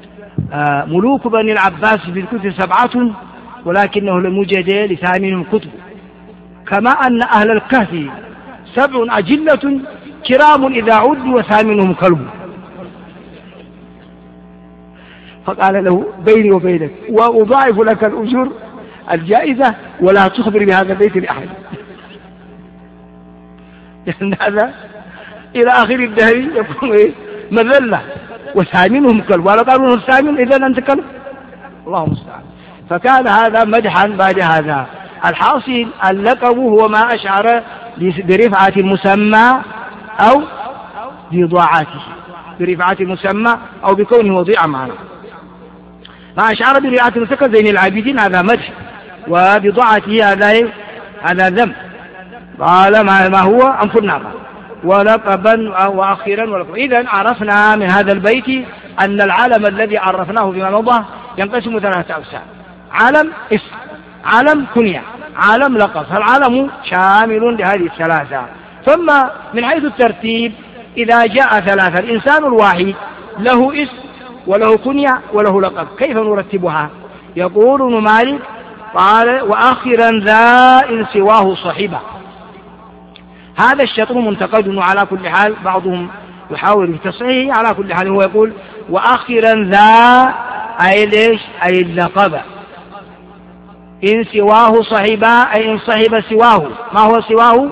ملوك بني العباس في الكتب سبعة ولكنه لم يوجد لثامنهم كتب، كما أن أهل الكهف سبع أجلة كرام إذا عدوا وثامنهم كلب. فقال له: بيني وبينك وأضاعف لك الأجور الجائزة ولا تخبر بهذا البيت لأحد. لأن هذا إلى آخر الدهر يكون إيه؟ مذلة. وثامنهم كلب، ولا قالوا الثامن إذا أنت كلب، الله المستعان. فكان هذا مدحا بعد هذا. الحاصل اللقب هو ما أشعر برفعة المسمى أو بضاعته. برفعة المسمى أو بكونه وضيعا معنا. ما أشعر برفعة المسمى زين العابدين هذا مدح، وبضاعته هذا هذا ذم. قال ما هو أنف الناقة ولقبا وأخيرا ولقبا. إذن عرفنا من هذا البيت أن العالم الذي عرفناه فيما مضى ينقسم ثلاثة أقسام: عالم اسم، عالم كنية، عالم لقب. فالعالم شامل لهذه الثلاثة. ثم من حيث الترتيب إذا جاء ثلاثة، الإنسان الواحد له اسم وله كنية وله لقب، كيف نرتبها؟ يقول ابن مالك قال: وآخرا ذا إن سواه صحبه. هذا الشطر منتقد على كل حال، بعضهم يحاول تصحيحه، على كل حال هو يقول: وآخرا ذا أي ليش؟ أي اللقب. إن سواه صحبا أي إن صحب سواه. ما هو سواه؟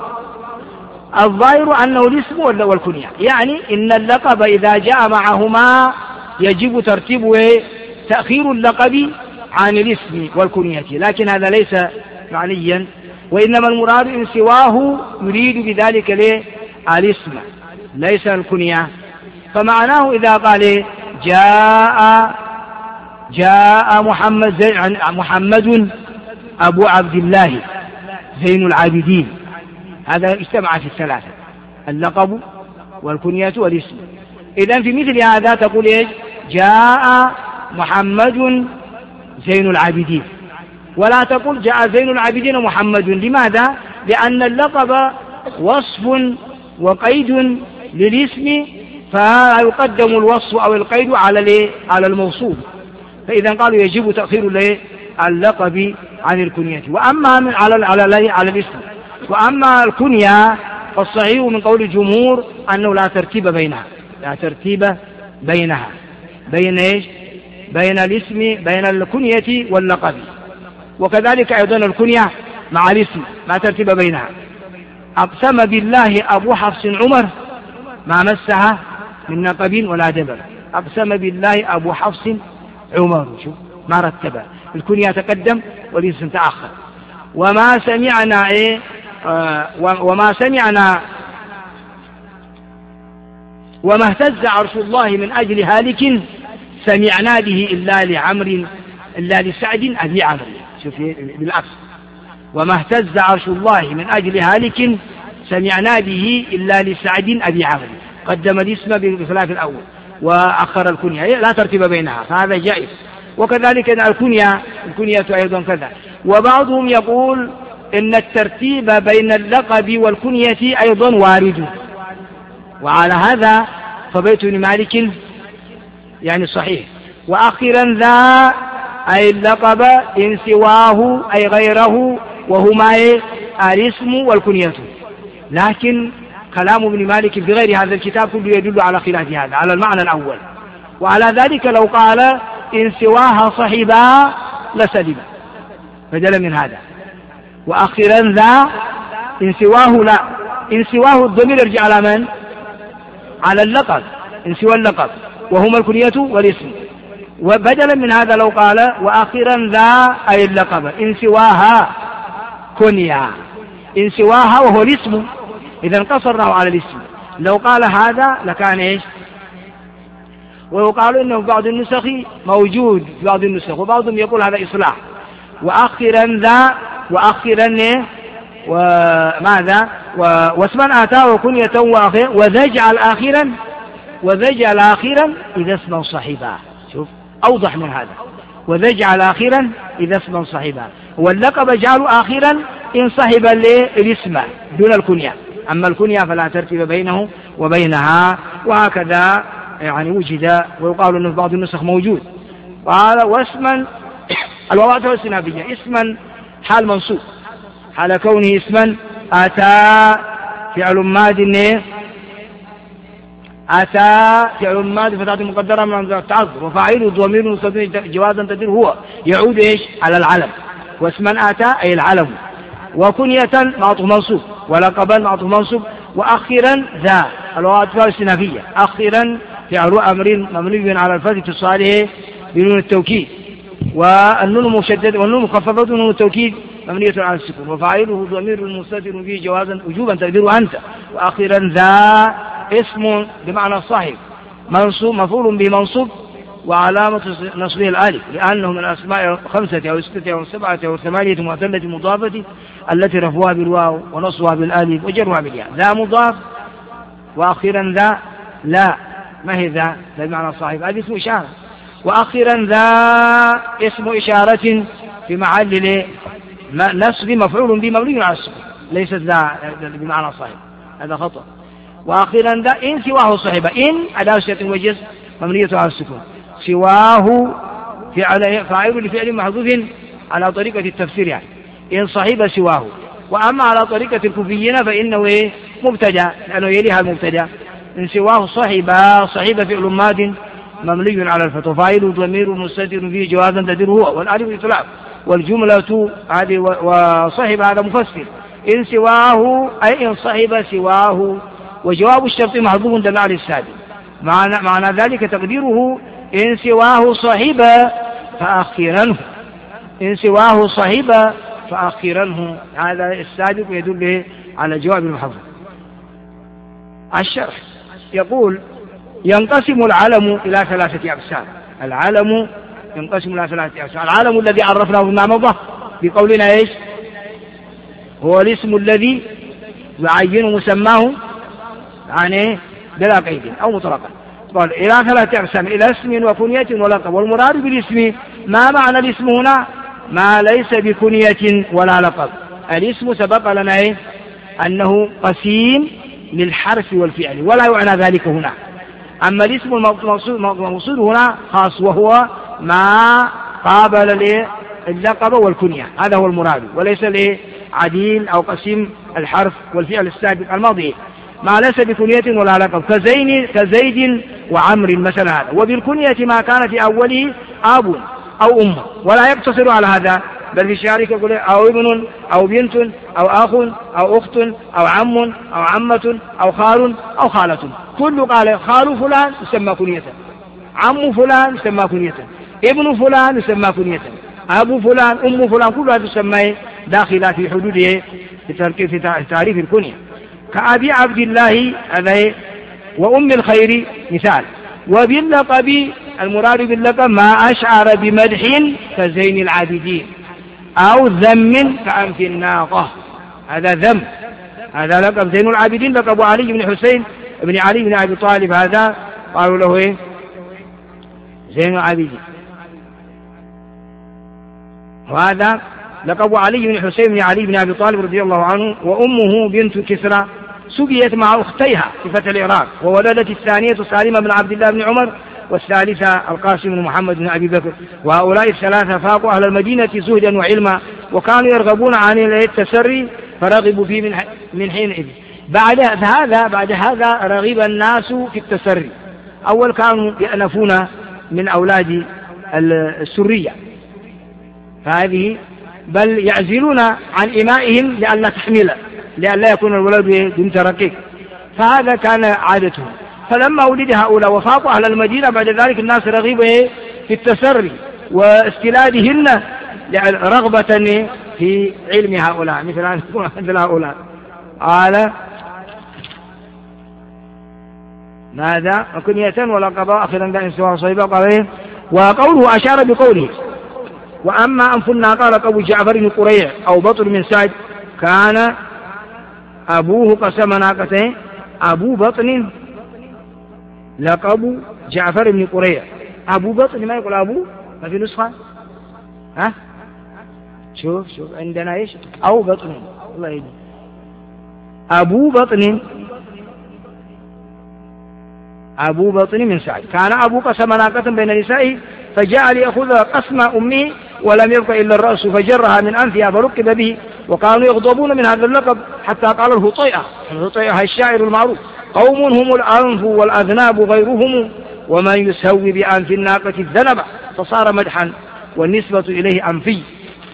الظاهر أنه الاسم والكنية، يعني إن اللقب إذا جاء معهما يجب ترتيب تأخير اللقب عن الاسم والكنية، لكن هذا ليس معنيا، وإنما المراد إن سواه يريد بذلك ليه الاسم ليس الكنية. فمعناه إذا قال جاء جاء محمد زين محمد أبو عبد الله زين العابدين، هذا اجتمع في الثلاثة: اللقب والكنية والاسم. إذن في مثل هذا تقول إيش؟ جاء محمد زين العابدين، ولا تقول جاء زين العابدين محمد. لماذا؟ لأن اللقب وصف وقيد للاسم، فيقدم الوصف أو القيد على على الموصوف، فإذا قالوا يجب تأخير اللقب عن الكنية. وأما من على على على الاسم، وأما الكنية فالصحيح من قول الجمهور أنه لا ترتيب بينها، لا ترتيب بينها بين إيش؟ بين الاسم، بين الكنية واللقب. وكذلك أيضا الكنية مع الاسم لا ترتيب بينها. أقسم بالله أبو حفص عمر ما مسها من نقب ولا دبر. أقسم بالله أبو حفص عمر، شوف ما رتب، الكنية تقدم والاسم تأخر. وما سمعنا إيه آه وما سمعنا وما اهتز عرش الله من أجل هالك سمعنا به إلا لعمر إلا لسعد أبي عمرو. شوف بالعكس: وما اهتز عرش الله من أجل هالك سمعنا به إلا لسعد أبي عمرو. قدم الاسم بخلاف الأول وأخر الكنية، لا ترتيب بينها، فهذا جائز. وكذلك الكنية الكنية أيضا كذا. وبعضهم يقول إن الترتيب بين اللقب والكنية أيضا وارد، وعلى هذا فبيت ابن مالك يعني صحيح. وأخيرا ذا أي اللقب إن سواه أي غيره، وهما الاسم والكنية. لكن كلام ابن مالك في غير هذا الكتاب كله يدل على خلاف هذا، على المعنى الأول. وعلى ذلك لو قال إن سواها صحبا لسلم بدلا من هذا. وأخيرا ذا إن سواه لا، إن سواه الضمير يرجع على من؟ على اللقب، إن سوى اللقب وهما الكنية والاسم. وبدلا من هذا لو قال وأخيرا ذا أي اللقب إن سواها كنية، إن سواها وهو الاسم، إذا قصرناه على الاسم. لو قال هذا لكان إيش؟ ويقال إنه بعض النسخ موجود في بعض النسخ، وبعضهم يقول هذا إصلاح. وأخيرا ذا وأخيرا وماذا واسما آتاه كنية وأخيرا وذجعل آخرا وذجعل آخرا إذا اسما صحبا. شوف أوضح من هذا: وذجعل آخرا إذا اسما صحبا. واللقب جعلوا آخرا إن صحب الاسم دون الكنية، أما الكنية فلا ترتيب بينه وبينها. وهكذا يعني وجد، ويقال أنه بعض النسخ موجود. قال واسما الواو والسنافية اسما حال منصوب حال كونه اسما. أتى فعل ماد أتى فعل ماد فتاة مقدرة من التعذر، وفاعله ضمير مستتر جوازا تدير هو يعود إيش؟ على العلم. واسما أتى أي العلم. وكنية معطوف منصوب، ولقبا معطوف منصوب. وأخيرا ذا الواو والسنافية أخيرا فعل أمر مبني على الفتح اتصاله بنون التوكيد، والنون مشدد والنون مخففة نون التوكيد مبنية على السكون، وفاعله ضمير مستتر فيه جوازا وجوبا تقديره أنت. وأخيرا ذا اسم بمعنى صاحب، منصوب مفعول به منصوب وعلامة نصبه الألف، لأنه من الأسماء الخمسة أو الستة أو السبعة أو الثمانية معتلة مضافة التي رفعها بالواو ونصبها بالألف وجرها بالياء. ذا مضاف وأخيرا ذا لا، ما هي ذا؟ ذا بمعنى صاحب، هذا اسم إشارة. وأخيرا ذا اسم إشارة في محل نصب مفعول به مبني على السكون، ليست ذا بمعنى صاحب، هذا خطأ. وأخيرا ذا إن سواه صاحب، إن أداة شرط وجزم مبنية على السكون، سواه فعل فاعل لفعل محذوف على طريقة التفسير، يعني إن صاحب سواه. وأما على طريقة الكوفيين فإنه إيه؟ مبتدأ، لأنه يليها المبتدأ. إن سواه صاحب، صاحب فعل ماد مبني على الفتح، فاعل ضمير مستتر فيه جوازا تدير هو والألف إطلاق، والجملة هذه وصاحب هذا مفسر. إن سواه أي إن صاحب سواه، وجواب الشرط محذوف دل على السابق. معنى, معنى ذلك تقديره إن سواه صاحب فأخيرنه، إن سواه صاحب فأخيرنه، هذا السابق يدل على جواب المحذوف. الشرح يقول ينقسم العلم إلى ثلاثة أقسام. العلم ينقسم إلى ثلاثة أقسام. العلم الذي عرفناه فيما مضى بقولنا إيش؟ هو الاسم الذي يعين مسماه يعني بلا قيد أو مطلقا. قال إلى ثلاثة أقسام، إلى اسم وكنية ولقب. والمراد بالاسم ما معنى الاسم هنا؟ ما ليس بكنية ولا لقب. الاسم سبق لنا إيه؟ أنه قسيم للحرف والفعل، ولا يعنى ذلك هنا. أما الاسم المقصود هنا خاص، وهو ما قابل اللقب والكنية، هذا هو المراد، وليس عديل أو قسيم الحرف والفعل السابق الماضي. ما ليس بكنية ولا لقب كزين كزيد وعمر مثلا هذا. وبالكنية ما كان في أوله أب أو أم، ولا يقتصر على هذا، بل في شعرك يقول أو ابن أو بنت أو أخ أو أخت أو عم أو عمة أو خال أو خالة. كل قال خال فلان يسمى كنية، عم فلان يسمى كنية، ابن فلان يسمى كنية، أبو فلان أم فلان، كلها تسمى داخلة في حدوده في تعريف الكنية. كأبي عبد الله هذا، وأم الخير مثال. وباللقب المراد باللقب ما أشعر بمدح كزين العابدين، أو ذم كأنف الناقة، هذا ذم، هذا لقب زين العابدين لقب علي بن حسين بن علي بن أبي طالب، هذا قالوا له إيه؟ زين العابدين. وهذا لقب علي بن حسين بن علي بن أبي طالب رضي الله عنه. وأمه بنت كسرى سقيت مع أختيها في فتح العراق، وولدت الثانية سالمة بن عبد الله بن عمر، والثالثة القاسم بن محمد بن أبي بكر. وهؤلاء الثلاثة فاقوا أهل المدينة زهدا وعلما، وكانوا يرغبون عن التسري فرغبوا فيه من من حينئذ. بعد هذا بعد هذا رغب الناس في التسري. أول كانوا يأنفون من أولاد السرية، فهذه بل يعزلون عن إمائهم لئلا تحمل، لئلا يكون الولد بنت رقيق، فهذا كان عادتهم. فلما ولد هؤلاء وفاقوا أهل المدينة بعد ذلك الناس رغبوا في التسري واستلادهن رغبة في علم هؤلاء، مثل هؤلاء. قال ماذا؟ وكنية ولقبا أخيرا دائما سواء صيبا. قال وقوله أشار بقوله وأما أنفنا قال أبو جعفر بن قريع أو بطن من سعد كان أبوه قسم ناقتين. أبو بطن لقب جعفر بن قريع. أبو بطن ما يقول أبو، ما في نسخة؟ ها شوف شوف عندنا إيش أو بطن، الله يجي أبو بطن، أبو بطن من سعد. كان أبو قسم ناقة بين نسائه فجاء ليأخذ قسم أمه ولم يبق إلا الرأس فجرها من أنفها فركب به. وكانوا يغضبون من هذا اللقب حتى قال الهطيئة، الهطيئة الشاعر المعروف قوم هم الأنف والأذناب غيرهم ومن يسوي بأنف الناقة الذنب، فصار مدحا والنسبة إليه أنفي.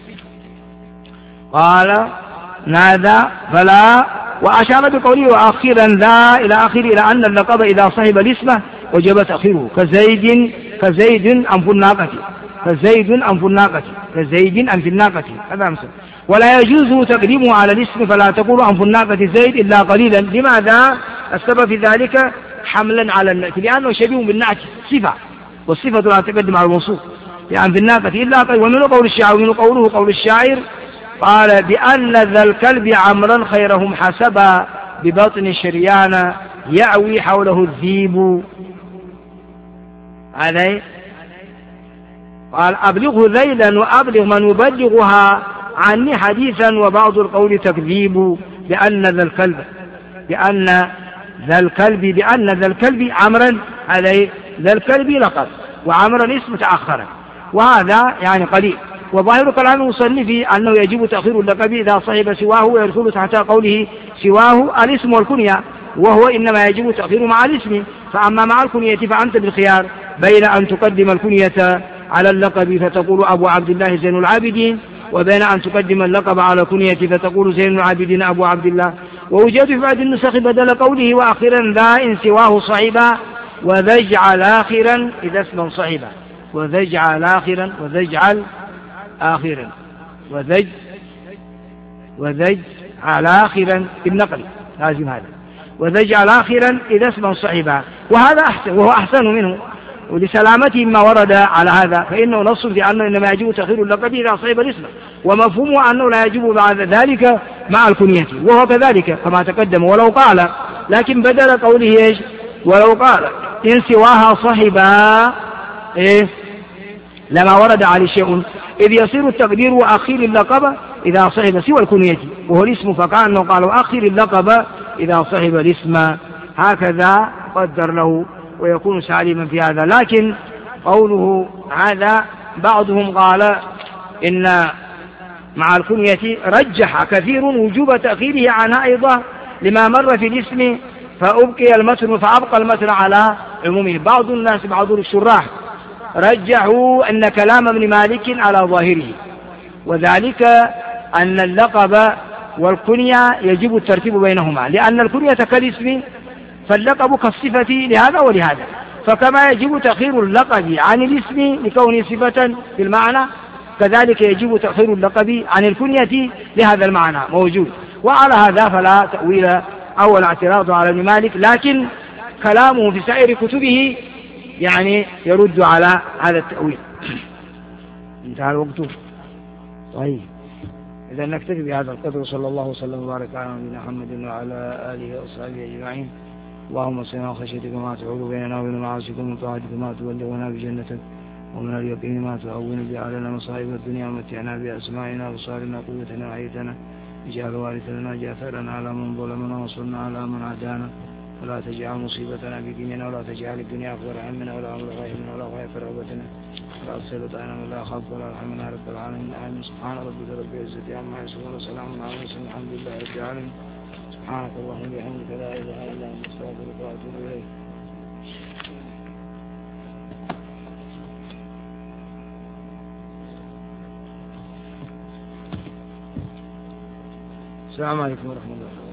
قال نادى فلا. وأشار بقوله وأخيرا ذا إلى آخر إلى أن اللقب إذا صحب الاسم وجب تأخيره كزيد كزيد أنف الناقة، كزيد أنف الناقة، كزيد أنف الناقة، هذا مثل. ولا يجوز تقديمه على الاسم، فلا تقول أنف الناقة زيد إلا قليلا. لماذا؟ السبب في ذلك حملا على النعت لأنه شبيه بالنعت صفة، والصفة لا تقدم على الموصوف يعني في الناقة إلا قال. ومن قول الشاعر ومن قوله قول الشاعر قال بأن ذا الكلب عمرا خيرهم حسبا ببطن شريان يأوي حوله الذيب. عليه قال أبلغه ذيلا وأبلغ من يبلغها عني حديثا وبعض القول تكذيب. بأن ذا الكلب بأن ذا الكلب بأن ذا الكلب عمرا عليه ذا الكلب لقب وعمرا اسم متأخرا، وهذا يعني قليل. وظاهر كلام المصنف أنه يجب تأخير اللقب إذا صحب سواه ويدخل تحت قوله سواه الاسم والكنية، وهو إنما يجب تأخير مع الاسم. فأما مع الكنية فأنت بالخيار بين أن تقدم الكنية على اللقب فتقول أبو عبد الله زين العابدين، وبين أن تقدم اللقب على الكنية فتقول زين العابدين أبو عبد الله. ووجد في بعض النسخ بدل قوله وآخرا ذا إن سواه صعبا وذا اجعل آخرا إذا اسما صعبا وذا اجعل آخرا وذا اجعل آخرا وذج وذج على آخرا بالنقل لازم هذا وذج على آخرا إذا اسما صعبا، وهذا أحسن وهو أحسن منه ولسلامته ما ورد على هذا، فإنه نص في أنه إنما يجب تأخير اللقب إذا صعب الاسم، ومفهومه أنه لا يجب بعد ذلك مع الكنية، وهو كذلك كما تقدم. ولو قال لكن بدل قوله إيش ولو قال إن سواها صحبا إيه لما ورد عليه شيء، إذ يصير التقدير وأخير اللقب إذا صحب سوى الكنية وهو الاسم، فكأنه قال وأخير اللقب إذا صحب الاسم، هكذا قدر له ويكون سالما في هذا. لكن قوله هذا بعضهم قال إن مع الكنية رجح كثير وجوب تأخيره عنها أيضا لما مر في الاسم فأبقي المتن فأبقى المتن على عمومه. بعض الناس بعض الشراح رجحوا أن كلام ابن مالك على ظاهره، وذلك أن اللقب والكنية يجب الترتيب بينهما، لأن الكنية كالاسم فاللقب كالصفة لهذا ولهذا، فكما يجب تأخير اللقب عن الاسم لكونه صفة في المعنى كذلك يجب تأخير اللقب عن الكنية لهذا المعنى موجود. وعلى هذا فلا تأويل أو الاعتراض على ابن مالك، لكن كلامه في سائر كتبه يعني يرد على هذا التأويل. انتهى الوقت. طيب إذا نكتفي بهذا القدر، صلى الله وسلم وبارك على نبينا محمد وعلى آله وصحبه أجمعين. اللهم صل خشيتك ما تحول بيننا وبين معاصيك ومن طاعتك ما تبلغنا بجنتك ومن اليقين ما تهون به علينا مصائب الدنيا ومتعنا بأسماعنا وبصارنا قوتنا وحيتنا اجعل وارثنا جاثرنا على من ظلمنا وانصرنا على من عادانا ولا تجعل مصيبتنا في ديننا ولا تجعل الدنيا أكبر همنا ولا مبلغ علمنا ولا غاية رغبتنا ولا تسلط علينا ولا خاف ولا رحمنا رب العالمين. آمين. سبحان ربك رب العزة عما يصفون وسلام على المرسلين الحمد لله رب العالمين. سبحانك اللهم وبحمدك لا إله إلا أنت أستغفرك وأتوب إليك. السلام عليكم ورحمة الله.